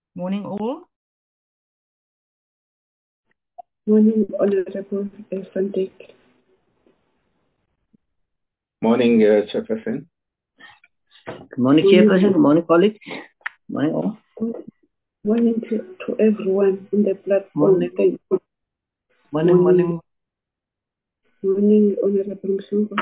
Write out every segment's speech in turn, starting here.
Morning, all. Morning, Honorable Van Dijk. Morning, Chairperson. Good morning, Morning, Chairperson. Good morning, colleagues. Morning, all. morning to everyone on the platform. Morning. Thank you. Morning. Morning, Honorable Mshungu.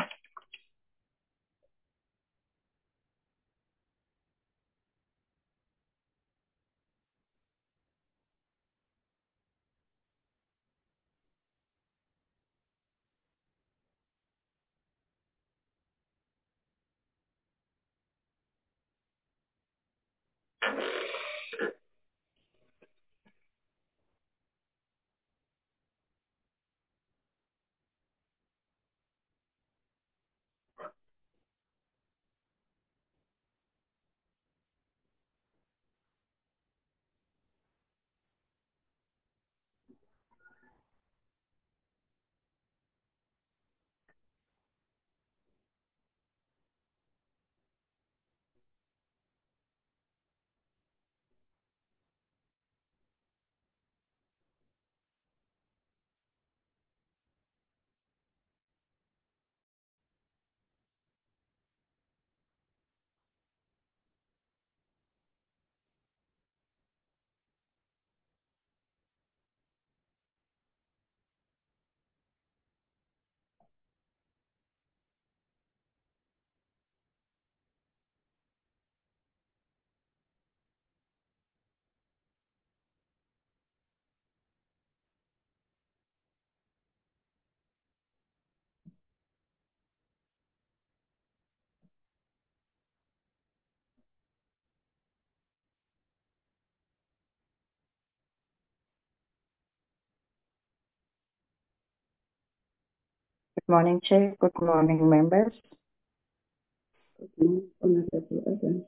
Good morning, Chair. Good morning, members. Good morning, Honorable Adams.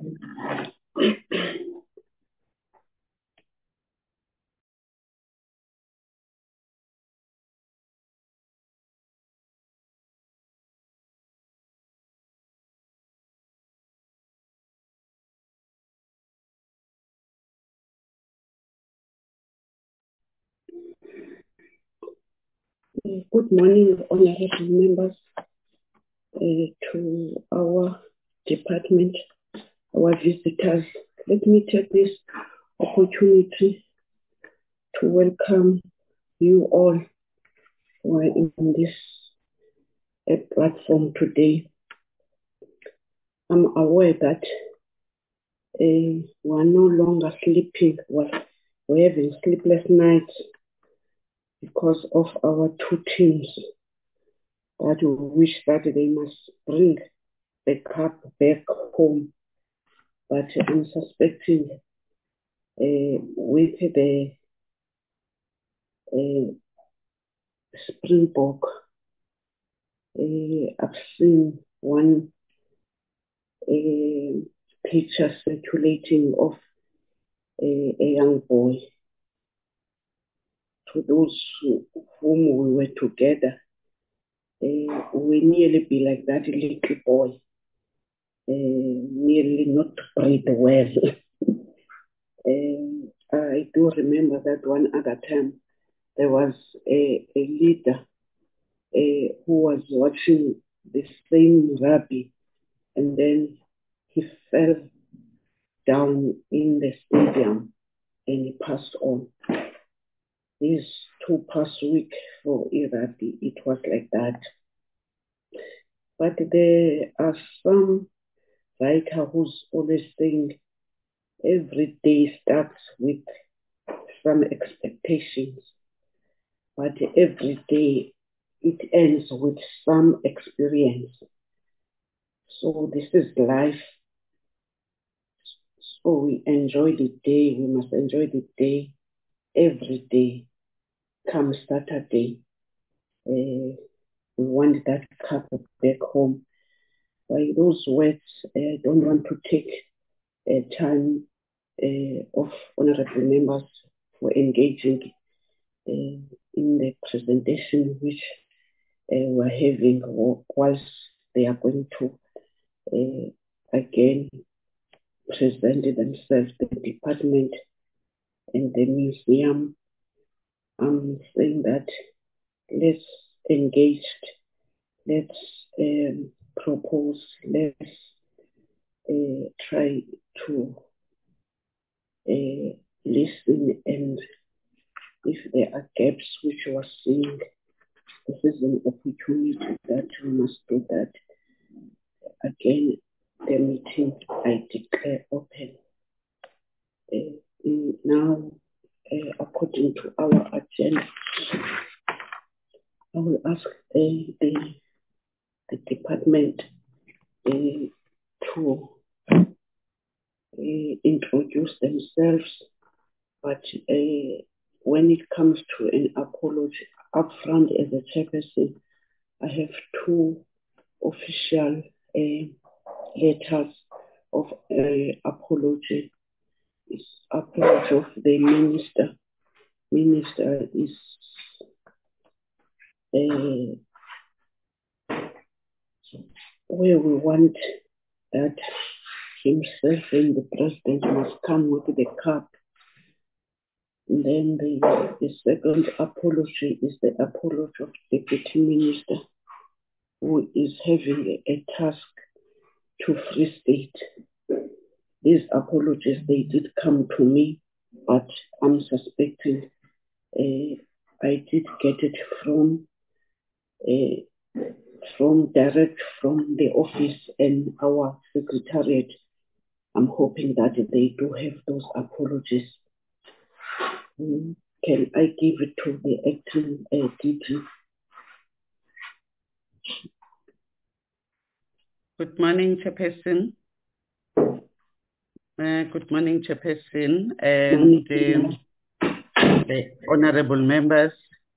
Good morning, honorable members, to our department, our visitors. Let me take this opportunity to welcome you all who are in this platform today. I'm aware that we are no longer sleeping. We're having sleepless nights because of our two teams that we wish that they must bring the cup back home. But I'm suspecting with the Springbok, I've seen one picture circulating of a young boy. To those whom we were together, we nearly be like that little boy, nearly not breathe well. I do remember that one other time there was a leader who was watching the same rugby, and then he fell down in the stadium and he passed on. These 2 past week for Iraqi, it was like that. But there are some writer who's always saying every day starts with some expectations, but every day it ends with some experience. So this is life. So we enjoy the day. We must enjoy the day every day. Come Saturday, we want that cup back home. By those words, I don't want to take time of honorable members for engaging in the presentation which we're having, whilst they are going to again present themselves, the department and the museum. I'm saying that let's engage, let's propose, let's try to listen, and if there are gaps which we are seeing, this is an opportunity that we must do that. Again, the meeting I declare open. Now, according to our agenda, I will ask the department to introduce themselves, but when it comes to an apology upfront as a chairperson, I have 2 official letters of apology. It's apology of the minister. Minister is where we want that himself and the president must come with the cup. And then the second apology is the apology of Deputy Minister, who is having a task to Free State. These apologies, they did come to me, but I'm suspecting I did get it from direct from the office and our secretariat. I'm hoping that they do have those apologies. Can I give it to the acting DG? Good morning, Chairperson. Good morning, Chairperson, and the honorable members.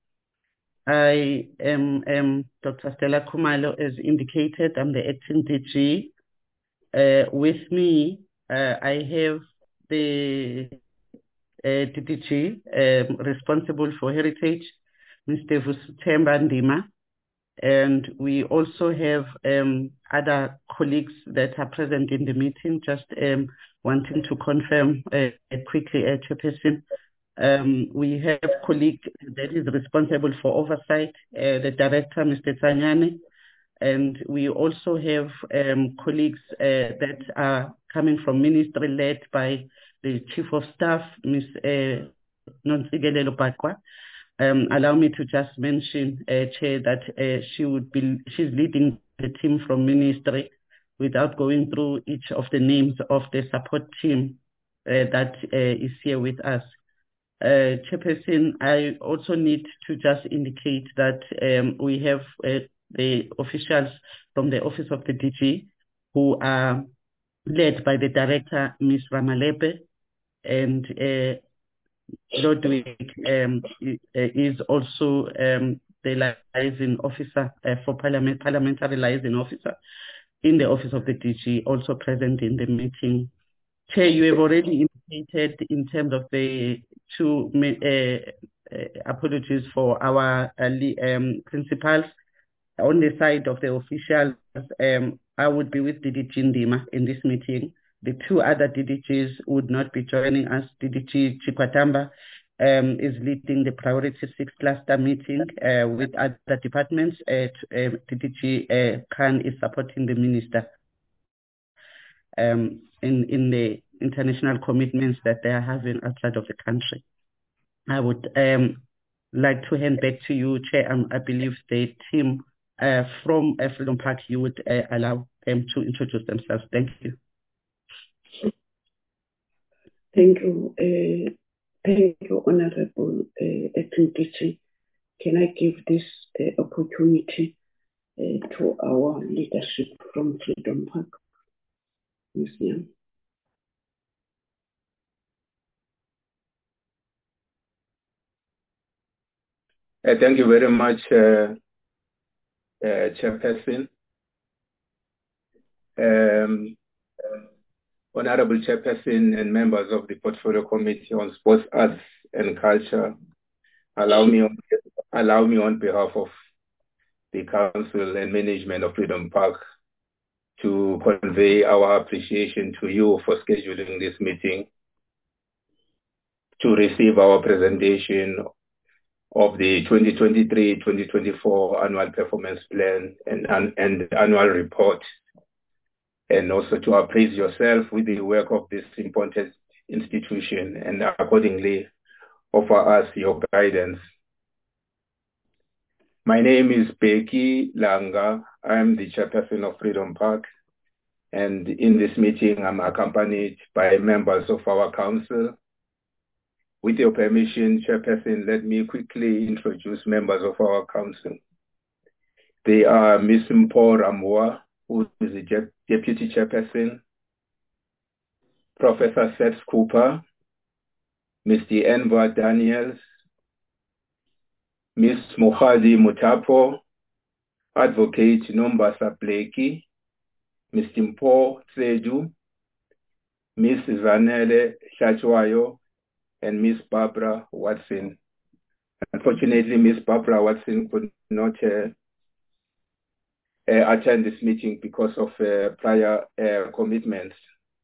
I am Dr. Stella Khumalo, as indicated. I'm the acting DG. With me, I have the DDG responsible for heritage, Mr. Vuthemba Ndima, and we also have other colleagues that are present in the meeting. Just wanting to confirm quickly, Chairperson. We have colleague that is responsible for oversight, the director, Mr. Tanyane, and we also have colleagues that are coming from ministry led by the Chief of Staff, Ms. Nontsikelelo Bakwa. Allow me to just mention, Chair, that she's leading the team from ministry without going through each of the names of the support team that is here with us. Chairperson, I also need to just indicate that we have the officials from the Office of the DG who are led by the Director, Ms. Ramalepe, and Lodwick is also the liaison officer for parliamentary liaison officer in the Office of the DG, also present in the meeting. Chair, you have already indicated in terms of the two apologies for our principals. On the side of the officials, I would be with DDG Ndima in this meeting. The two other DDGs would not be joining us. DDG Chikwatamba is leading the Priority 6 cluster meeting with other departments. DDG Khan is supporting the minister in the international commitments that they are having outside of the country. I would like to hand back to you, Chair. I believe the team from Freedom Park, you would allow them to introduce themselves. Thank you. Thank you, Honorable Acting DG. Can I give this opportunity to our leadership from Freedom Park? Ms. Nyam. Thank you very much, Chairperson. Honorable Chairperson and members of the Portfolio Committee on Sports, Arts and Culture, allow me on behalf of the Council and Management of Freedom Park to convey our appreciation to you for scheduling this meeting to receive our presentation of the 2023-2024 Annual Performance Plan and Annual Report, and also to appraise yourself with the work of this important institution and accordingly offer us your guidance. My name is Becky Langa. I'm the Chairperson of Freedom Park, and in this meeting I'm accompanied by members of our Council. With your permission, Chairperson, let me quickly introduce members of our Council. They are Ms. Mpho Ramwa, who is the Deputy Chairperson, Professor Seth Cooper, Mr. Enver Daniels, Ms. Mohadi Mutapo, Advocate Nombasa Blakey, Mr. Mpho Tseju, Ms. Zanele Shachwayo, and Ms. Barbara Watson. Unfortunately, Ms. Barbara Watson could not attend this meeting because of prior commitments.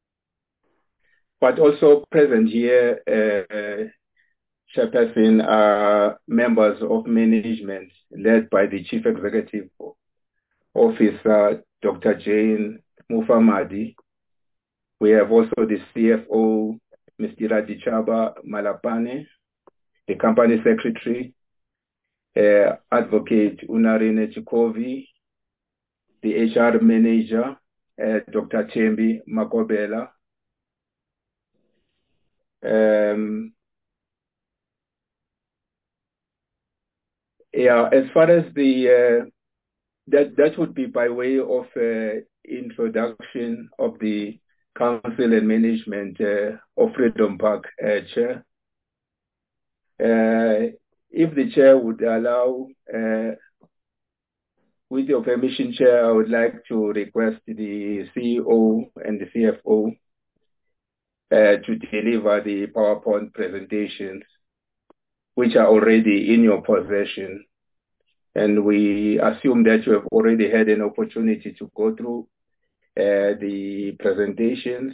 But also present here, Chairperson, are members of management led by the Chief Executive Officer, Dr. Jane Mufamadi. We have also the CFO, Mr. Radichaba Malapane, the Company Secretary, Advocate Unarine Chikovi, the HR Manager, Dr. Chembi Makobela. As far as the that would be by way of introduction of the Council and Management of Freedom Park, Chair. If the Chair would allow, with your permission, Chair, I would like to request the CEO and the CFO to deliver the PowerPoint presentations, which are already in your possession. And we assume that you have already had an opportunity to go through the presentations,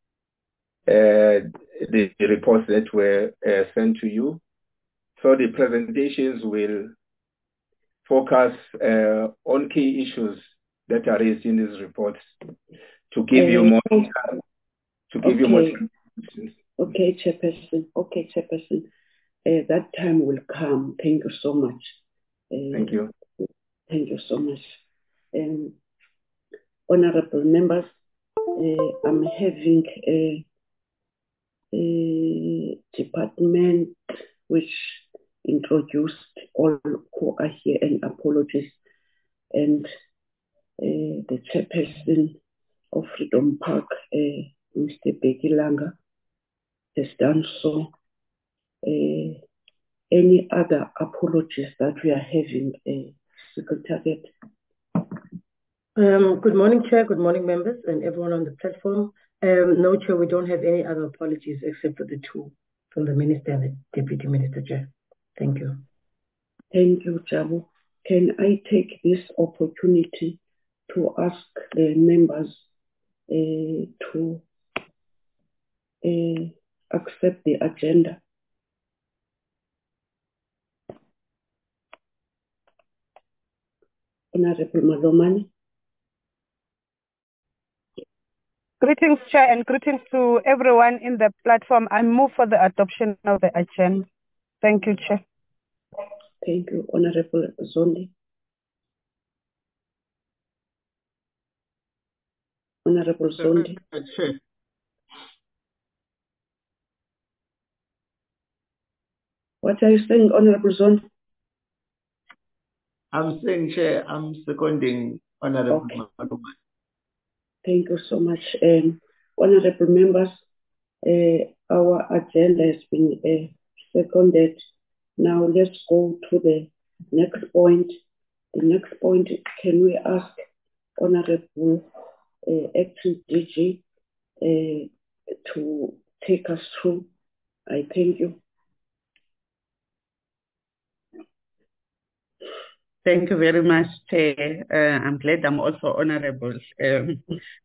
the reports that were sent to you. So the presentations will focus on key issues that are raised in these reports to give you more you more questions. Okay, Chairperson. Okay, Chairperson. That time will come. Thank you so much. Thank you. Thank you so much. Honorable members, I'm having a department which introduced all who are here and apologies. And the chairperson of Freedom Park, Mr. Becky Langer, has done so. Any other apologies that we are having, Secretariat? Good morning, Chair. Good morning, members and everyone on the platform. No, Chair, we don't have any other apologies except for the two from the Minister and the Deputy Minister, Chair. Thank you. Thank you, Jabu. Can I take this opportunity to ask the members to accept the agenda? Honorable Malomani. Greetings, Chair, and greetings to everyone in the platform. I move for the adoption of the agenda. Thank you, Chair. Thank you, Honorable Zondi. Honorable Zondi. What are you saying, Honorable Zondi? I'm saying, Chair, I'm seconding Honorable Malomani. Thank you so much. Honorable members, our agenda has been seconded. Now let's go to the next point. The next point, can we ask Honorable Acting DG to take us through? I thank you. Thank you very much, Chair. I'm glad I'm also honorable with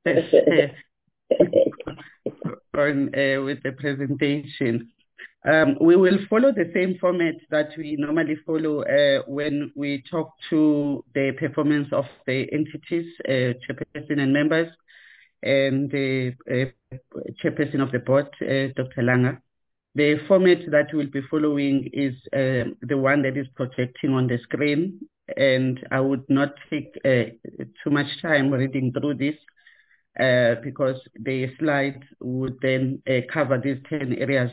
the presentation. We will follow the same format that we normally follow when we talk to the performance of the entities, chairperson and members, and the chairperson of the board, Dr. Langer. The format that we'll be following is the one that is projecting on the screen, and I would not take too much time reading through this because the slides would then cover these 10 areas.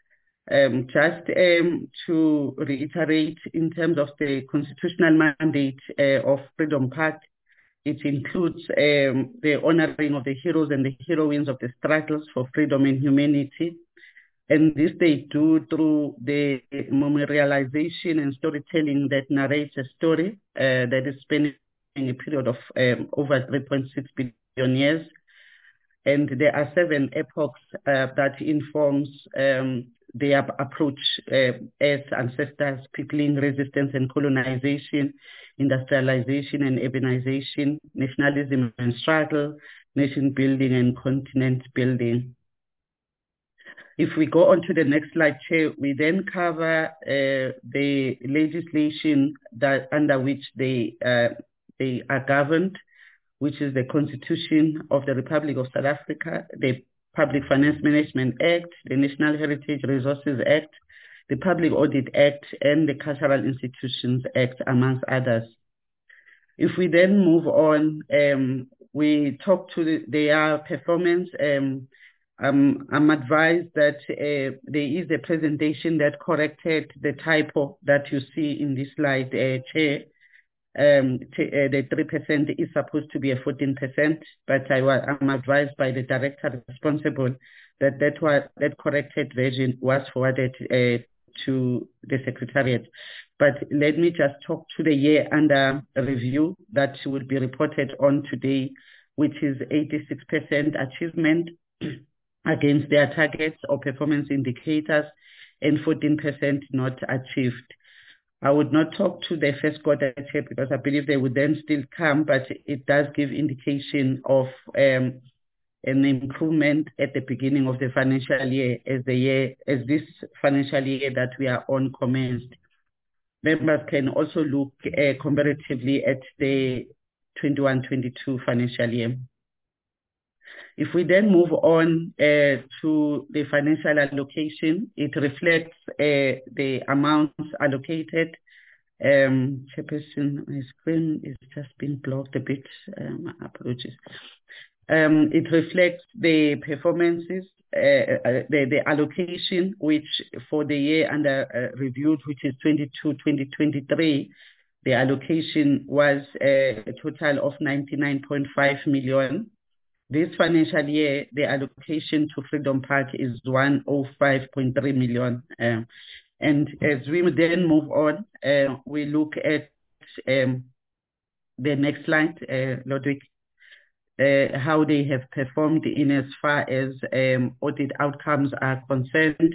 Just to reiterate, in terms of the constitutional mandate of Freedom Park, it includes the honoring of the heroes and the heroines of the struggles for freedom and humanity. And this they do through the memorialization and storytelling that narrates a story that is spanning a period of over 3.6 billion years. And there are 7 epochs that informs their approach as ancestors: peopling, resistance and colonization, industrialization and urbanization, nationalism and struggle, nation building and continent building. If we go on to the next slide, Chair, we then cover the legislation that under which they are governed, which is the Constitution of the Republic of South Africa, the Public Finance Management Act, the National Heritage Resources Act, the Public Audit Act, and the Cultural Institutions Act, amongst others. If we then move on, we talk to their performance. I'm advised that there is a presentation that corrected the typo that you see in this slide, Chair. The 3% is supposed to be a 14%, but I'm advised by the director responsible that that corrected version was forwarded to the Secretariat. But let me just talk to the year under review that will be reported on today, which is 86% achievement. against their targets or performance indicators, and 14% not achieved. I would not talk to the first quarter check because I believe they would then still come, but it does give indication of an improvement at the beginning of the financial year as this financial year that we are on commenced. Members can also look comparatively at the 21-22 financial year. If we then move on to the financial allocation, it reflects the amounts allocated. Chairperson, my screen is just been blocked a bit. Apologies. It reflects the performances, the allocation, which for the year under reviewed, which is 22-2023, the allocation was a total of 99.5 million. This financial year, the allocation to Freedom Park is 105.3 million. And as we then move on, we look at the next slide, Ludwig, how they have performed in as far as audit outcomes are concerned.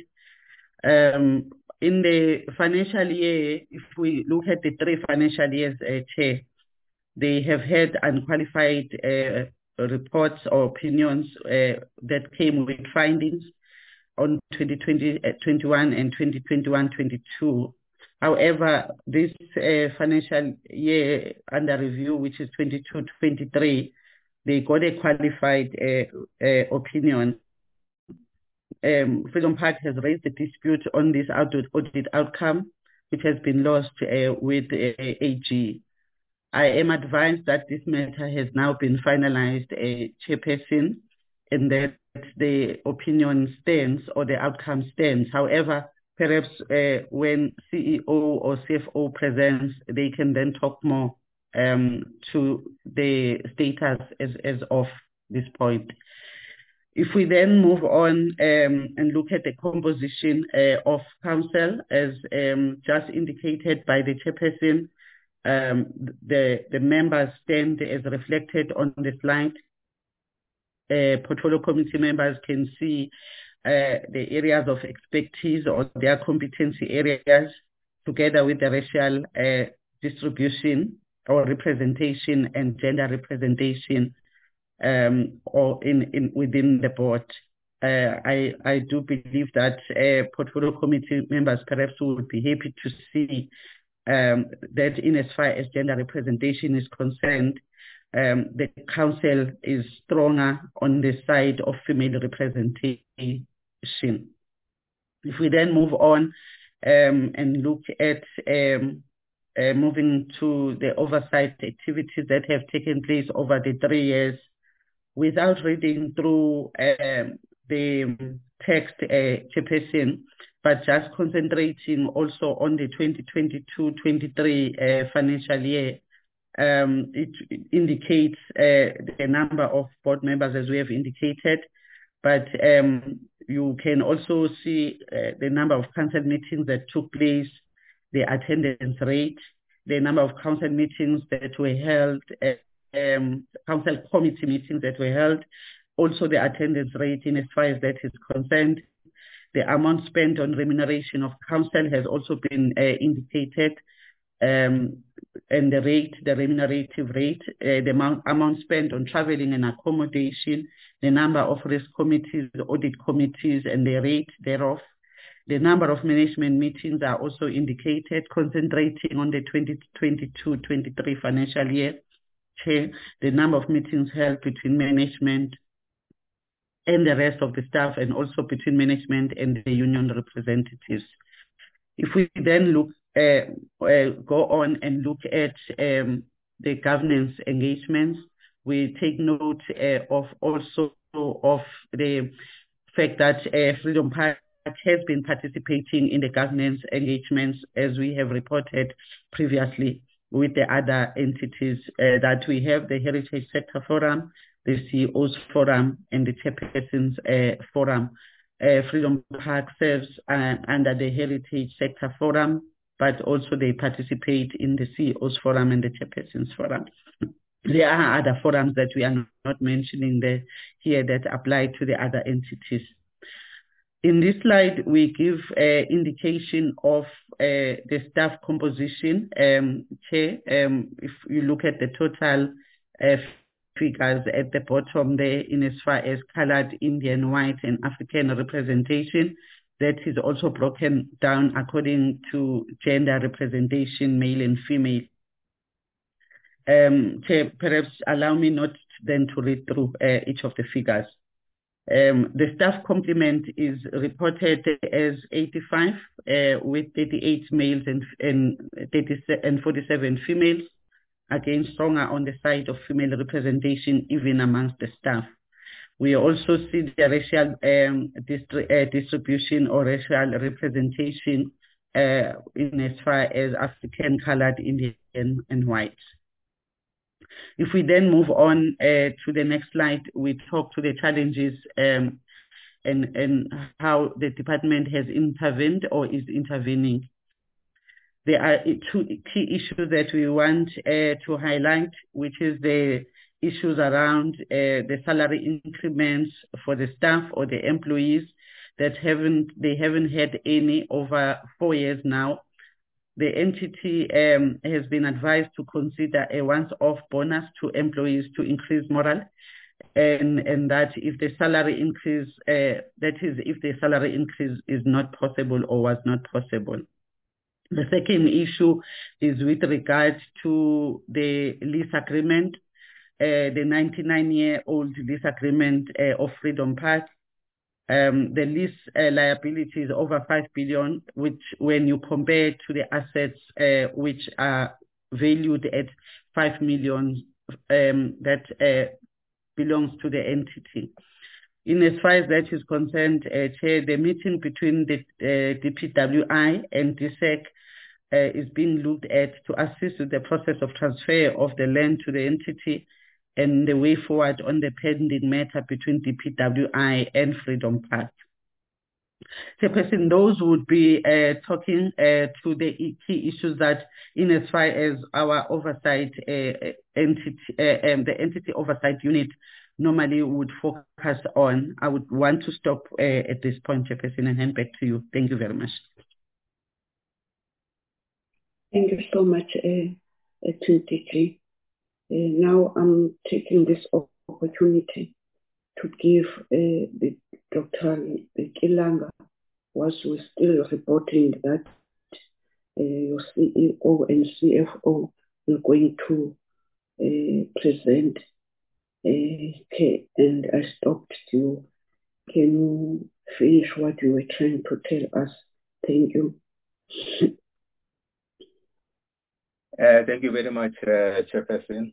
In the financial year, if we look at the 3 financial years, Chair, they have had unqualified reports or opinions that came with findings on 2020-21 and 2021-22. However, this financial year under review, which is 22-23, they got a qualified opinion. Freedom Park has raised a dispute on this audit outcome, which has been lost with AG. I am advised that this matter has now been finalized, Chairperson, and that the opinion stands or the outcome stands. However, perhaps when CEO or CFO presents, they can then talk more to the status as of this point. If we then move on and look at the composition of council, as just indicated by the Chairperson, the members stand as reflected on the slide. Portfolio committee members can see the areas of expertise or their competency areas together with the racial distribution or representation and gender representation or within the board. I do believe that portfolio committee members perhaps would be happy to see that in as far as gender representation is concerned, the council is stronger on the side of female representation. If we then move on and look at moving to the oversight activities that have taken place over the 3 years, without reading through the text, Chairperson, but just concentrating also on the 2022-23 financial year, it indicates the number of board members as we have indicated, but you can also see the number of council meetings that took place, the attendance rate, the number of council meetings that were held, council committee meetings that were held, also the attendance rate in as far as that is concerned. The amount spent on remuneration of council has also been indicated, and the rate, the remunerative rate, the amount spent on traveling and accommodation, the number of risk committees, the audit committees, and the rate thereof. The number of management meetings are also indicated, concentrating on the 2022-23 financial year. Chair, the number of meetings held between management and the rest of the staff, and also between management and the union representatives. If we then look, go on and look at the governance engagements, we take note of also of the fact that Freedom Park has been participating in the governance engagements, as we have reported previously with the other entities that we have, the Heritage Sector Forum, the CEOs Forum, and the Chairpersons Forum. Freedom Park serves under the Heritage Sector Forum, but also they participate in the CEOs Forum and the Chairpersons Forum. There are other forums that we are not mentioning here that apply to the other entities. In this slide, we give an indication of the staff composition. Chair, if you look at the total figures at the bottom there, in as far as colored, Indian, white, and African representation, that is also broken down according to gender representation, male and female. Chair, perhaps allow me not then to read through each of the figures. The staff complement is reported as 85 with 38 males and 47 females, again stronger on the side of female representation even amongst the staff. We also see the racial distribution or racial representation in as far as African, colored, Indian, and white. If we then move on to the next slide, we talk to the challenges and how the department has intervened or is intervening. There are two key issues that we want to highlight, which is the issues around the salary increments for the staff or the employees that haven't had any over 4 years now. The entity has been advised to consider a once-off bonus to employees to increase morale, and that if the salary increase, if the salary increase is not possible or was not possible. The second issue is with regards to the lease agreement, the 99-year-old lease agreement of Freedom Park. The lease liability is over 5 billion, which when you compare to the assets which are valued at 5 million, that belongs to the entity. In as far as that is concerned, Chair, the meeting between the DPWI and DSEC is being looked at to assist with the process of transfer of the land to the entity and the way forward on the pending matter between DPWI and Freedom Park. So, Person, those would be talking to the key issues that, in as far as our oversight entity, the entity oversight unit normally would focus on. I would want to stop at this point, Chairperson, and hand back to you. Thank you very much. Thank you so much, TTG. Now I'm taking this opportunity to give the Dr. Kilanga, was still reporting that your CEO and CFO are going to present, and I stopped you. Can you finish what you were trying to tell us? Thank you. Thank you very much, Chairperson.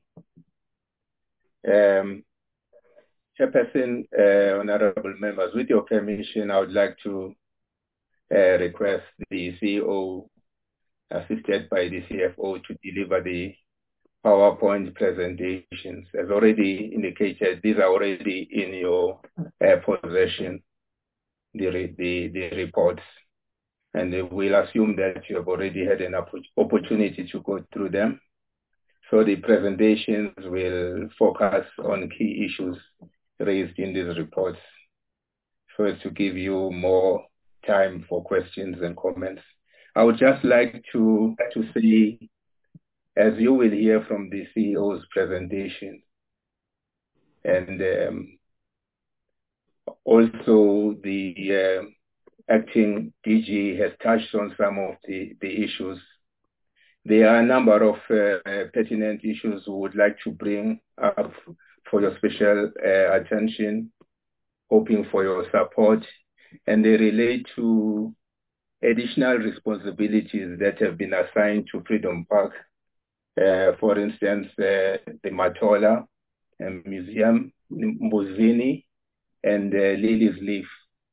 Chairperson, honorable members, with your permission, I would like to request the CEO, assisted by the CFO, to deliver the PowerPoint presentations. As already indicated, these are already in your possession, the reports. And we'll assume that you have already had an opportunity to go through them. So the presentations will focus on key issues raised in these reports, so as to give you more time for questions and comments. I would just like to say, as you will hear from the CEO's presentation, and also the acting DG has touched on some of the issues. There are a number of pertinent issues we would like to bring up for your special attention, hoping for your support, and they relate to additional responsibilities that have been assigned to Freedom Park. For instance, the Matola Museum, Mbuzini, and Lily's Leaf.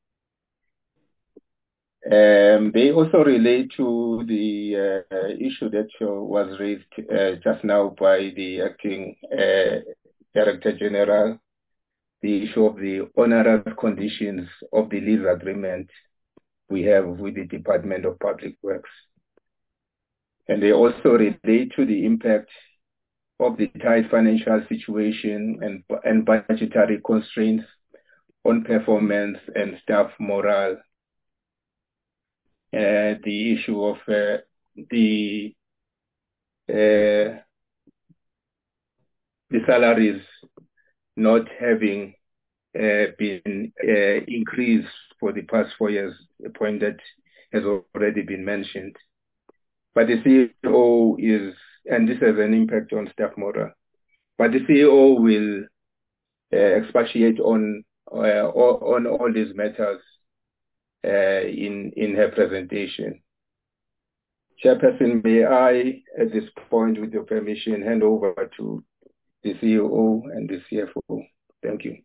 They also relate to the issue that was raised just now by the acting Director General, the issue of the onerous conditions of the lease agreement we have with the Department of Public Works. And they also relate to the impact of the tight financial situation and budgetary constraints on performance and staff morale. The issue of the salaries not having been increased for the past 4 years, a point that has already been mentioned. But the CEO is, and this has an impact on staff morale, but the CEO will expatiate on all these matters in her presentation. Chairperson, may I, at this point, with your permission, hand over to the CEO and the CFO. Thank you.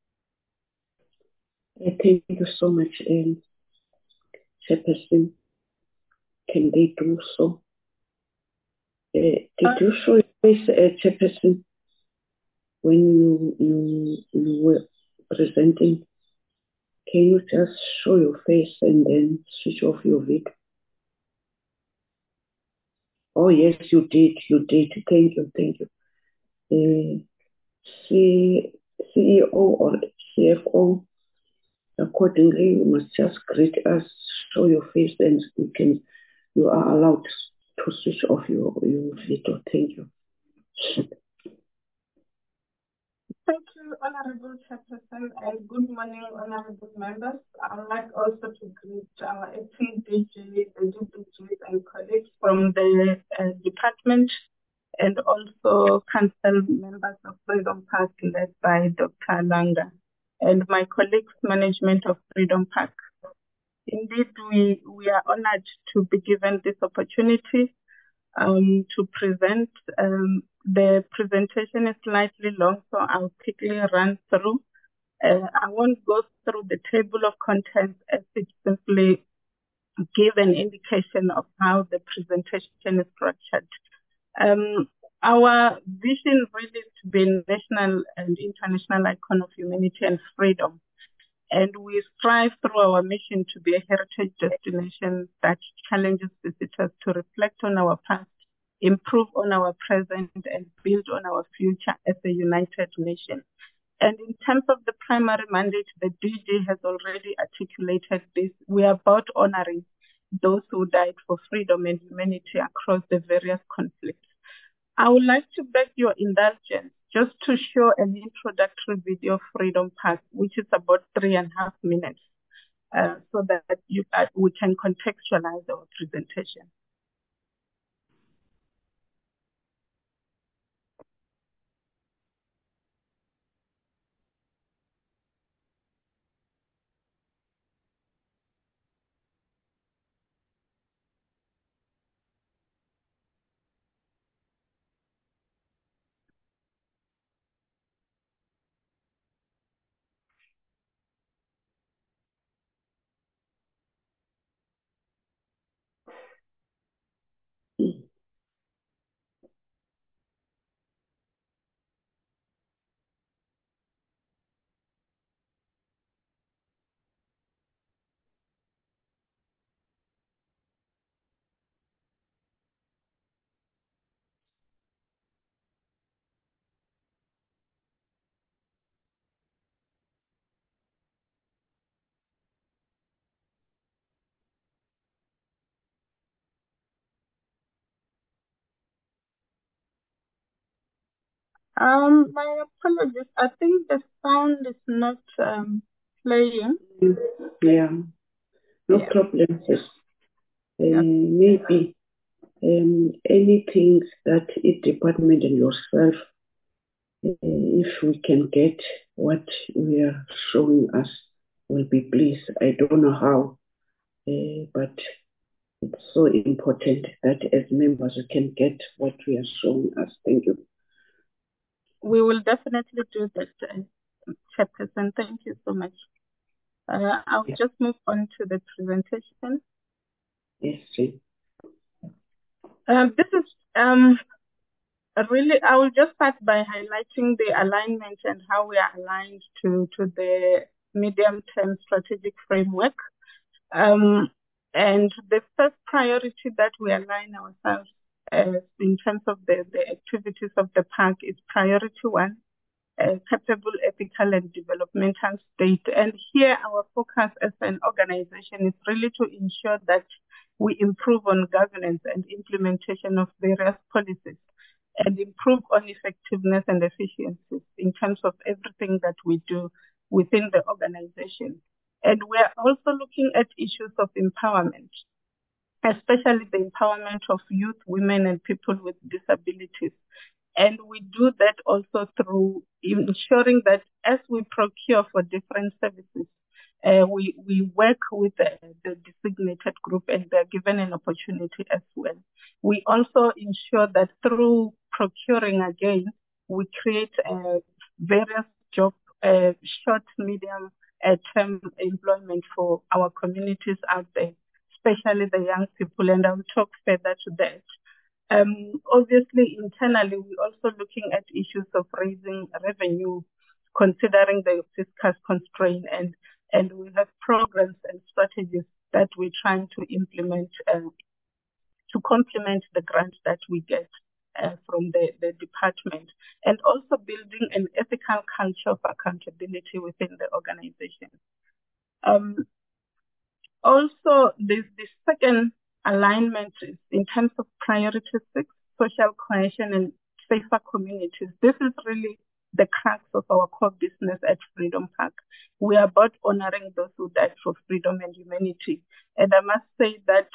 Thank you so much, Chairperson. Can they do so? Did you show your face, Chairperson, when you were presenting? Can you just show your face and then switch off your video? Oh, yes, you did. You did. Thank you. CEO or CFO, accordingly, you must just greet us, show your face, and you are allowed to switch off your video. Thank you. Thank you, Honorable Chairperson, and good morning, honorable members. I would like also to greet our acting DG, the DPGs and colleagues from the department, and also council members of Freedom Park led by Dr. Langa, and my colleagues, management of Freedom Park. Indeed, we are honored to be given this opportunity to present. The presentation is slightly long, so I'll quickly run through. I won't go through the table of contents as it simply give an indication of how the presentation is structured. Our vision really is to be a national and international icon of humanity and freedom. And we strive through our mission to be a heritage destination that challenges visitors to reflect on our past, improve on our present, and build on our future as a united nation. And in terms of the primary mandate, the DG has already articulated this. We are about honoring those who died for freedom and humanity across the various conflicts. I would like to beg your indulgence just to show an introductory video of Freedom Park, which is about 3.5 minutes, so that we can contextualize our presentation. My apologies. I think the sound is not playing. Yeah, no problem. Maybe anything that each department and yourself, if we can get what we are showing us, will be pleased. I don't know how, but it's so important that as members we can get what we are showing us. Thank you. We will definitely do that, Chairperson. Thank you so much. I'll just move on to the presentation. Yes, please. This is really, I will just start by highlighting the alignment and how we are aligned to the medium-term strategic framework. And the first priority that we align ourselves in terms of the activities of the park is priority one, capable, ethical, and developmental state. And here our focus as an organization is really to ensure that we improve on governance and implementation of various policies and improve on effectiveness and efficiencies in terms of everything that we do within the organization. And we're also looking at issues of empowerment, especially the empowerment of youth, women, and people with disabilities. And we do that also through ensuring that as we procure for different services, we work with the designated group and they're given an opportunity as well. We also ensure that through procuring again, we create various job, short, medium term employment for our communities out there, especially the young people, and I'll talk further to that. Obviously, internally, we're also looking at issues of raising revenue, considering the fiscal constraint, and we have programs and strategies that we're trying to implement to complement the grants that we get from the department, and also building an ethical culture of accountability within the organization. Also, the second alignment is in terms of priority 6, social cohesion and safer communities. This is really the crux of our core business at Freedom Park. We are about honoring those who died for freedom and humanity. And I must say that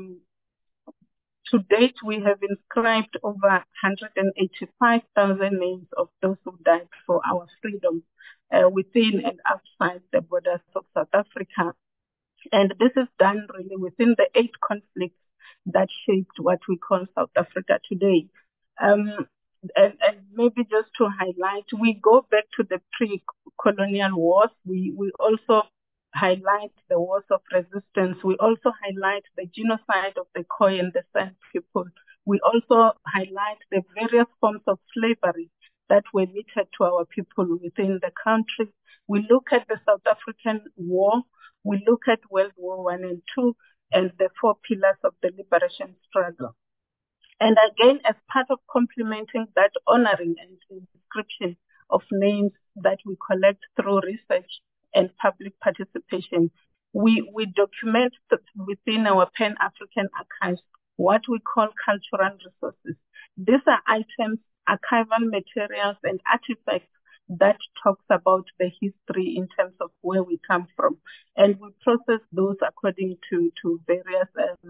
to date, we have inscribed over 185,000 names of those who died for our freedom within and outside the borders of South Africa. And this is done really within the 8 conflicts that shaped what we call South Africa today. And maybe just to highlight, we go back to the pre-colonial wars. We also highlight the wars of resistance. We also highlight the genocide of the Khoi and the San people. We also highlight the various forms of slavery that were meted to our people within the country. We look at the South African War. We look at World War I and II and the 4 pillars of the liberation struggle. And again, as part of complementing that honoring and inscription of names that we collect through research and public participation, we document within our Pan-African archives what we call cultural resources. These are items, archival materials, and artifacts that talks about the history in terms of where we come from. And we process those according to various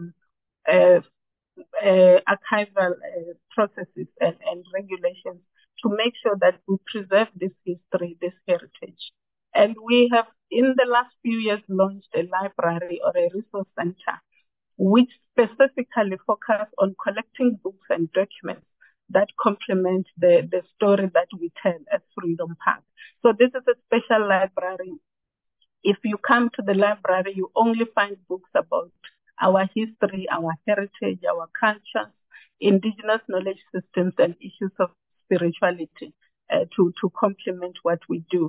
archival processes and regulations to make sure that we preserve this history, this heritage. And we have, in the last few years, launched a library or a resource center, which specifically focus on collecting books and documents that complement the story that we tell at Freedom Park. So this is a special library. If you come to the library, you only find books about our history, our heritage, our culture, indigenous knowledge systems, and issues of spirituality to complement what we do.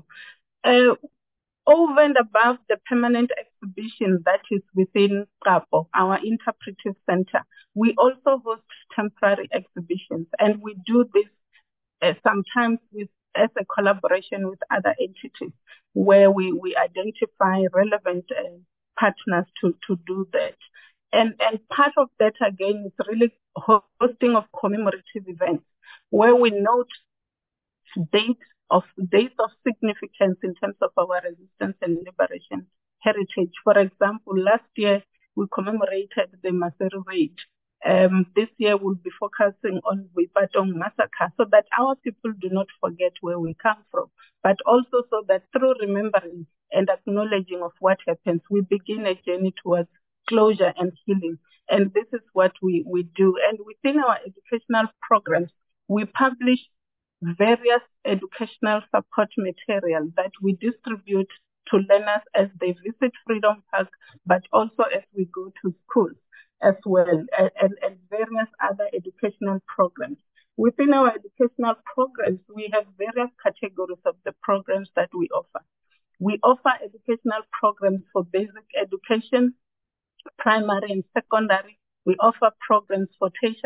Over and above the permanent exhibition that is within Qapo, our interpretive center, we also host temporary exhibitions, and we do this sometimes as a collaboration with other entities where we identify relevant partners to do that. And part of that, again, is really hosting of commemorative events where we note dates of significance in terms of our resistance and liberation heritage. For example, last year we commemorated the Maseru raid. This year we'll be focusing on the Boipatong massacre so that our people do not forget where we come from, but also so that through remembering and acknowledging of what happens, we begin a journey towards closure and healing. And this is what we do. And within our educational programs, we publish various educational support material that we distribute to learners as they visit Freedom Park, but also as we go to schools as well, and various other educational programs. Within our educational programs, we have various categories of the programs that we offer. We offer educational programs for basic education, primary and secondary. We offer programs for tertiary,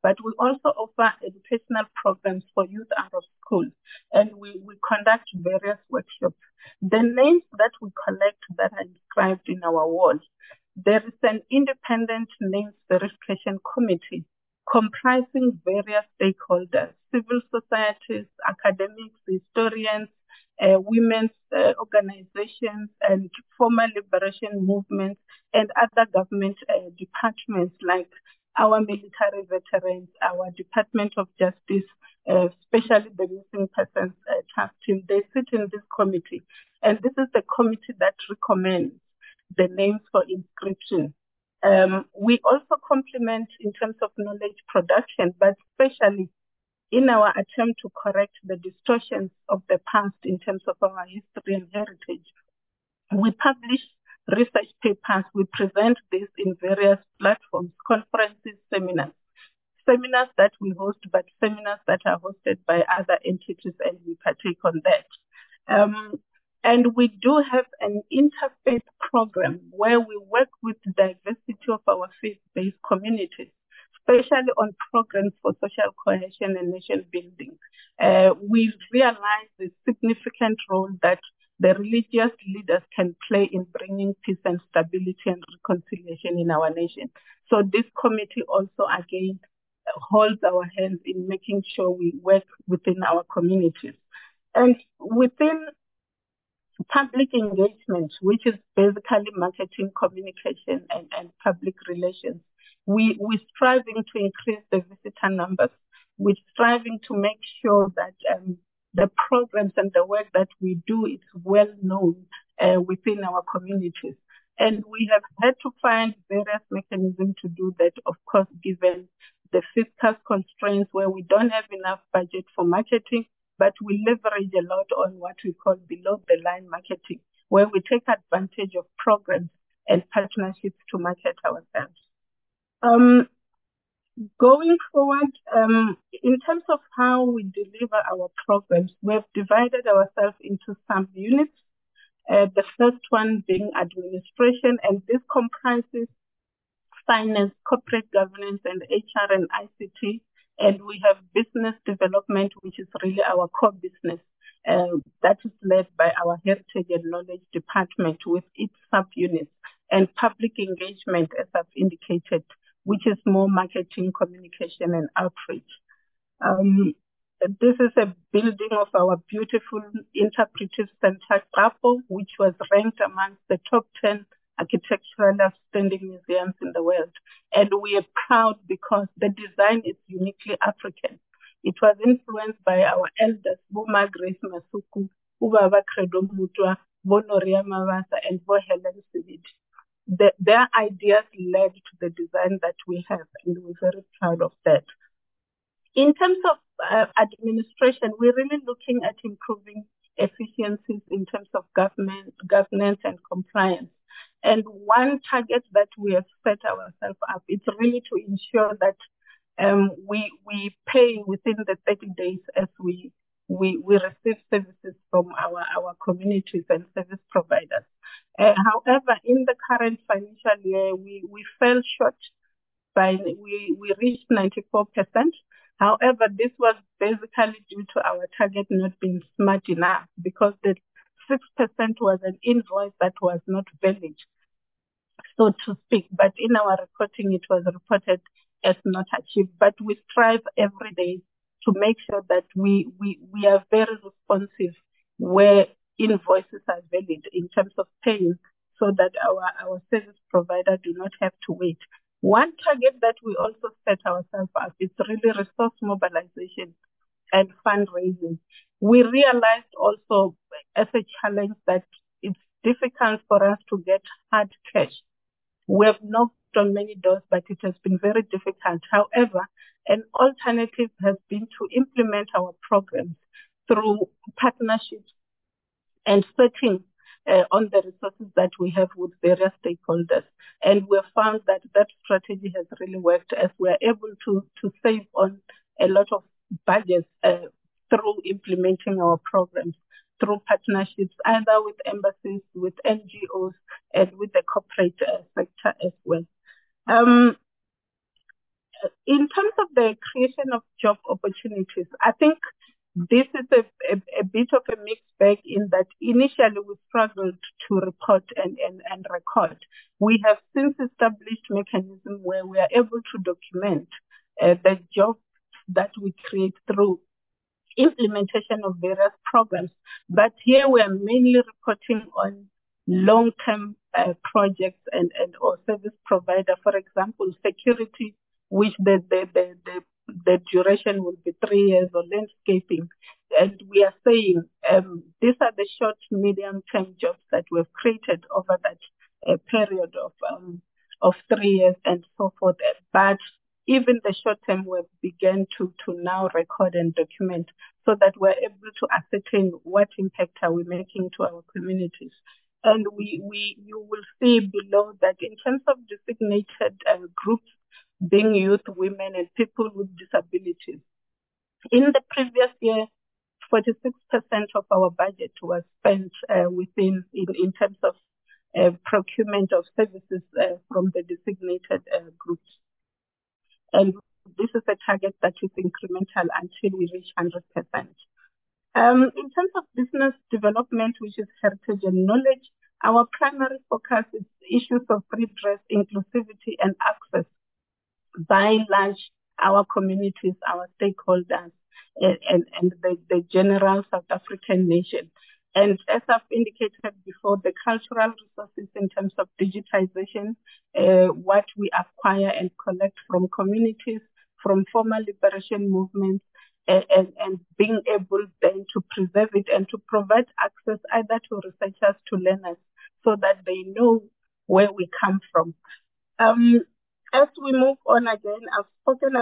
but we also offer educational programs for youth out of school, and we conduct various workshops. The names that we collect that are inscribed in our wall, there is an independent names verification committee comprising various stakeholders, civil societies, academics, historians, women's organizations, and former liberation movements, and other government departments like our military veterans, our Department of Justice, especially the Missing Persons Task Team. They sit in this committee, and this is the committee that recommends the names for inscription. We also complement in terms of knowledge production, but especially in our attempt to correct the distortions of the past in terms of our history and heritage. We publish research papers. We present this in various platforms, conferences, seminars that we host, but seminars that are hosted by other entities, and we partake on that. And we do have an interfaith program where we work with the diversity of our faith-based communities, especially on programs for social cohesion and nation building. We realize the significant role that the religious leaders can play in bringing peace and stability and reconciliation in our nation. So this committee also, again, holds our hands in making sure we work within our communities. And within public engagement, which is basically marketing, communication, and public relations, we're striving to increase the visitor numbers. We're striving to make sure that the programs and the work that we do is well known within our communities. And we have had to find various mechanisms to do that, of course, given the fiscal constraints where we don't have enough budget for marketing, but we leverage a lot on what we call below the line marketing, where we take advantage of programs and partnerships to market ourselves. Going forward, in terms of how we deliver our programs, we have divided ourselves into sub-units. The first one being administration, and this comprises finance, corporate governance, and HR and ICT. And we have business development, which is really our core business. That is led by our Heritage and Knowledge Department with its sub-units, and public engagement, as I've indicated, which is more marketing, communication, and outreach. This is a building of our beautiful interpretive center, Xapo, which was ranked amongst the top 10 architectural outstanding museums in the world. And we are proud because the design is uniquely African. It was influenced by our elders, Boma Grace Masuku, Ubaba Credo Mutwa, Bonoria Mavasa, and Bo Helen Sivid. Their ideas led to the design that we have, and we're very proud of that. In terms of administration, we're really looking at improving efficiencies in terms of governance and compliance. And one target that we have set ourselves up is really to ensure that we pay within the 30 days as we receive services from our communities and service providers. However, in the current financial year, we fell short we reached 94%. However, this was basically due to our target not being smart enough, because the 6% was an invoice that was not valid, so to speak. But in our reporting, it was reported as not achieved. But we strive every day to make sure that we are very responsive where invoices are valid in terms of paying, so that our service provider do not have to wait. One target that we also set ourselves up is really resource mobilization and fundraising. We realized also as a challenge that it's difficult for us to get hard cash. We have knocked on many doors, but it has been very difficult. However, an alternative has been to implement our programs through partnerships and searching on the resources that we have with various stakeholders. And we have found that that strategy has really worked, as we are able to save on a lot of budgets through implementing our programs, through partnerships, either with embassies, with NGOs, and with the corporate sector as well. in terms of the creation of job opportunities, I think this is a bit of a mixed bag in that initially we struggled to report and record. We have since established mechanisms where we are able to document the jobs that we create through implementation of various programs. But here we are mainly reporting on long-term projects and or service provider, for example, security, which the duration will be 3 years, or landscaping. And we are saying these are the short, medium-term jobs that we've created over that period of 3 years and so forth. But even the short term, we've begun to now record and document so that we're able to ascertain what impact are we making to our communities. And you will see below that in terms of designated groups, being youth, women, and people with disabilities. In the previous year, 46% of our budget was spent in terms of procurement of services from the designated groups. And this is a target that is incremental until we reach 100%. In terms of business development, which is heritage and knowledge, our primary focus is issues of redress, inclusivity, and access. By and large, our communities, our stakeholders, and the general South African nation. And as I've indicated before, the cultural resources in terms of digitization, what we acquire and collect from communities, from former liberation movements, and being able then to preserve it and to provide access either to researchers, to learners, so that they know where we come from. As we move on again, I've spoken,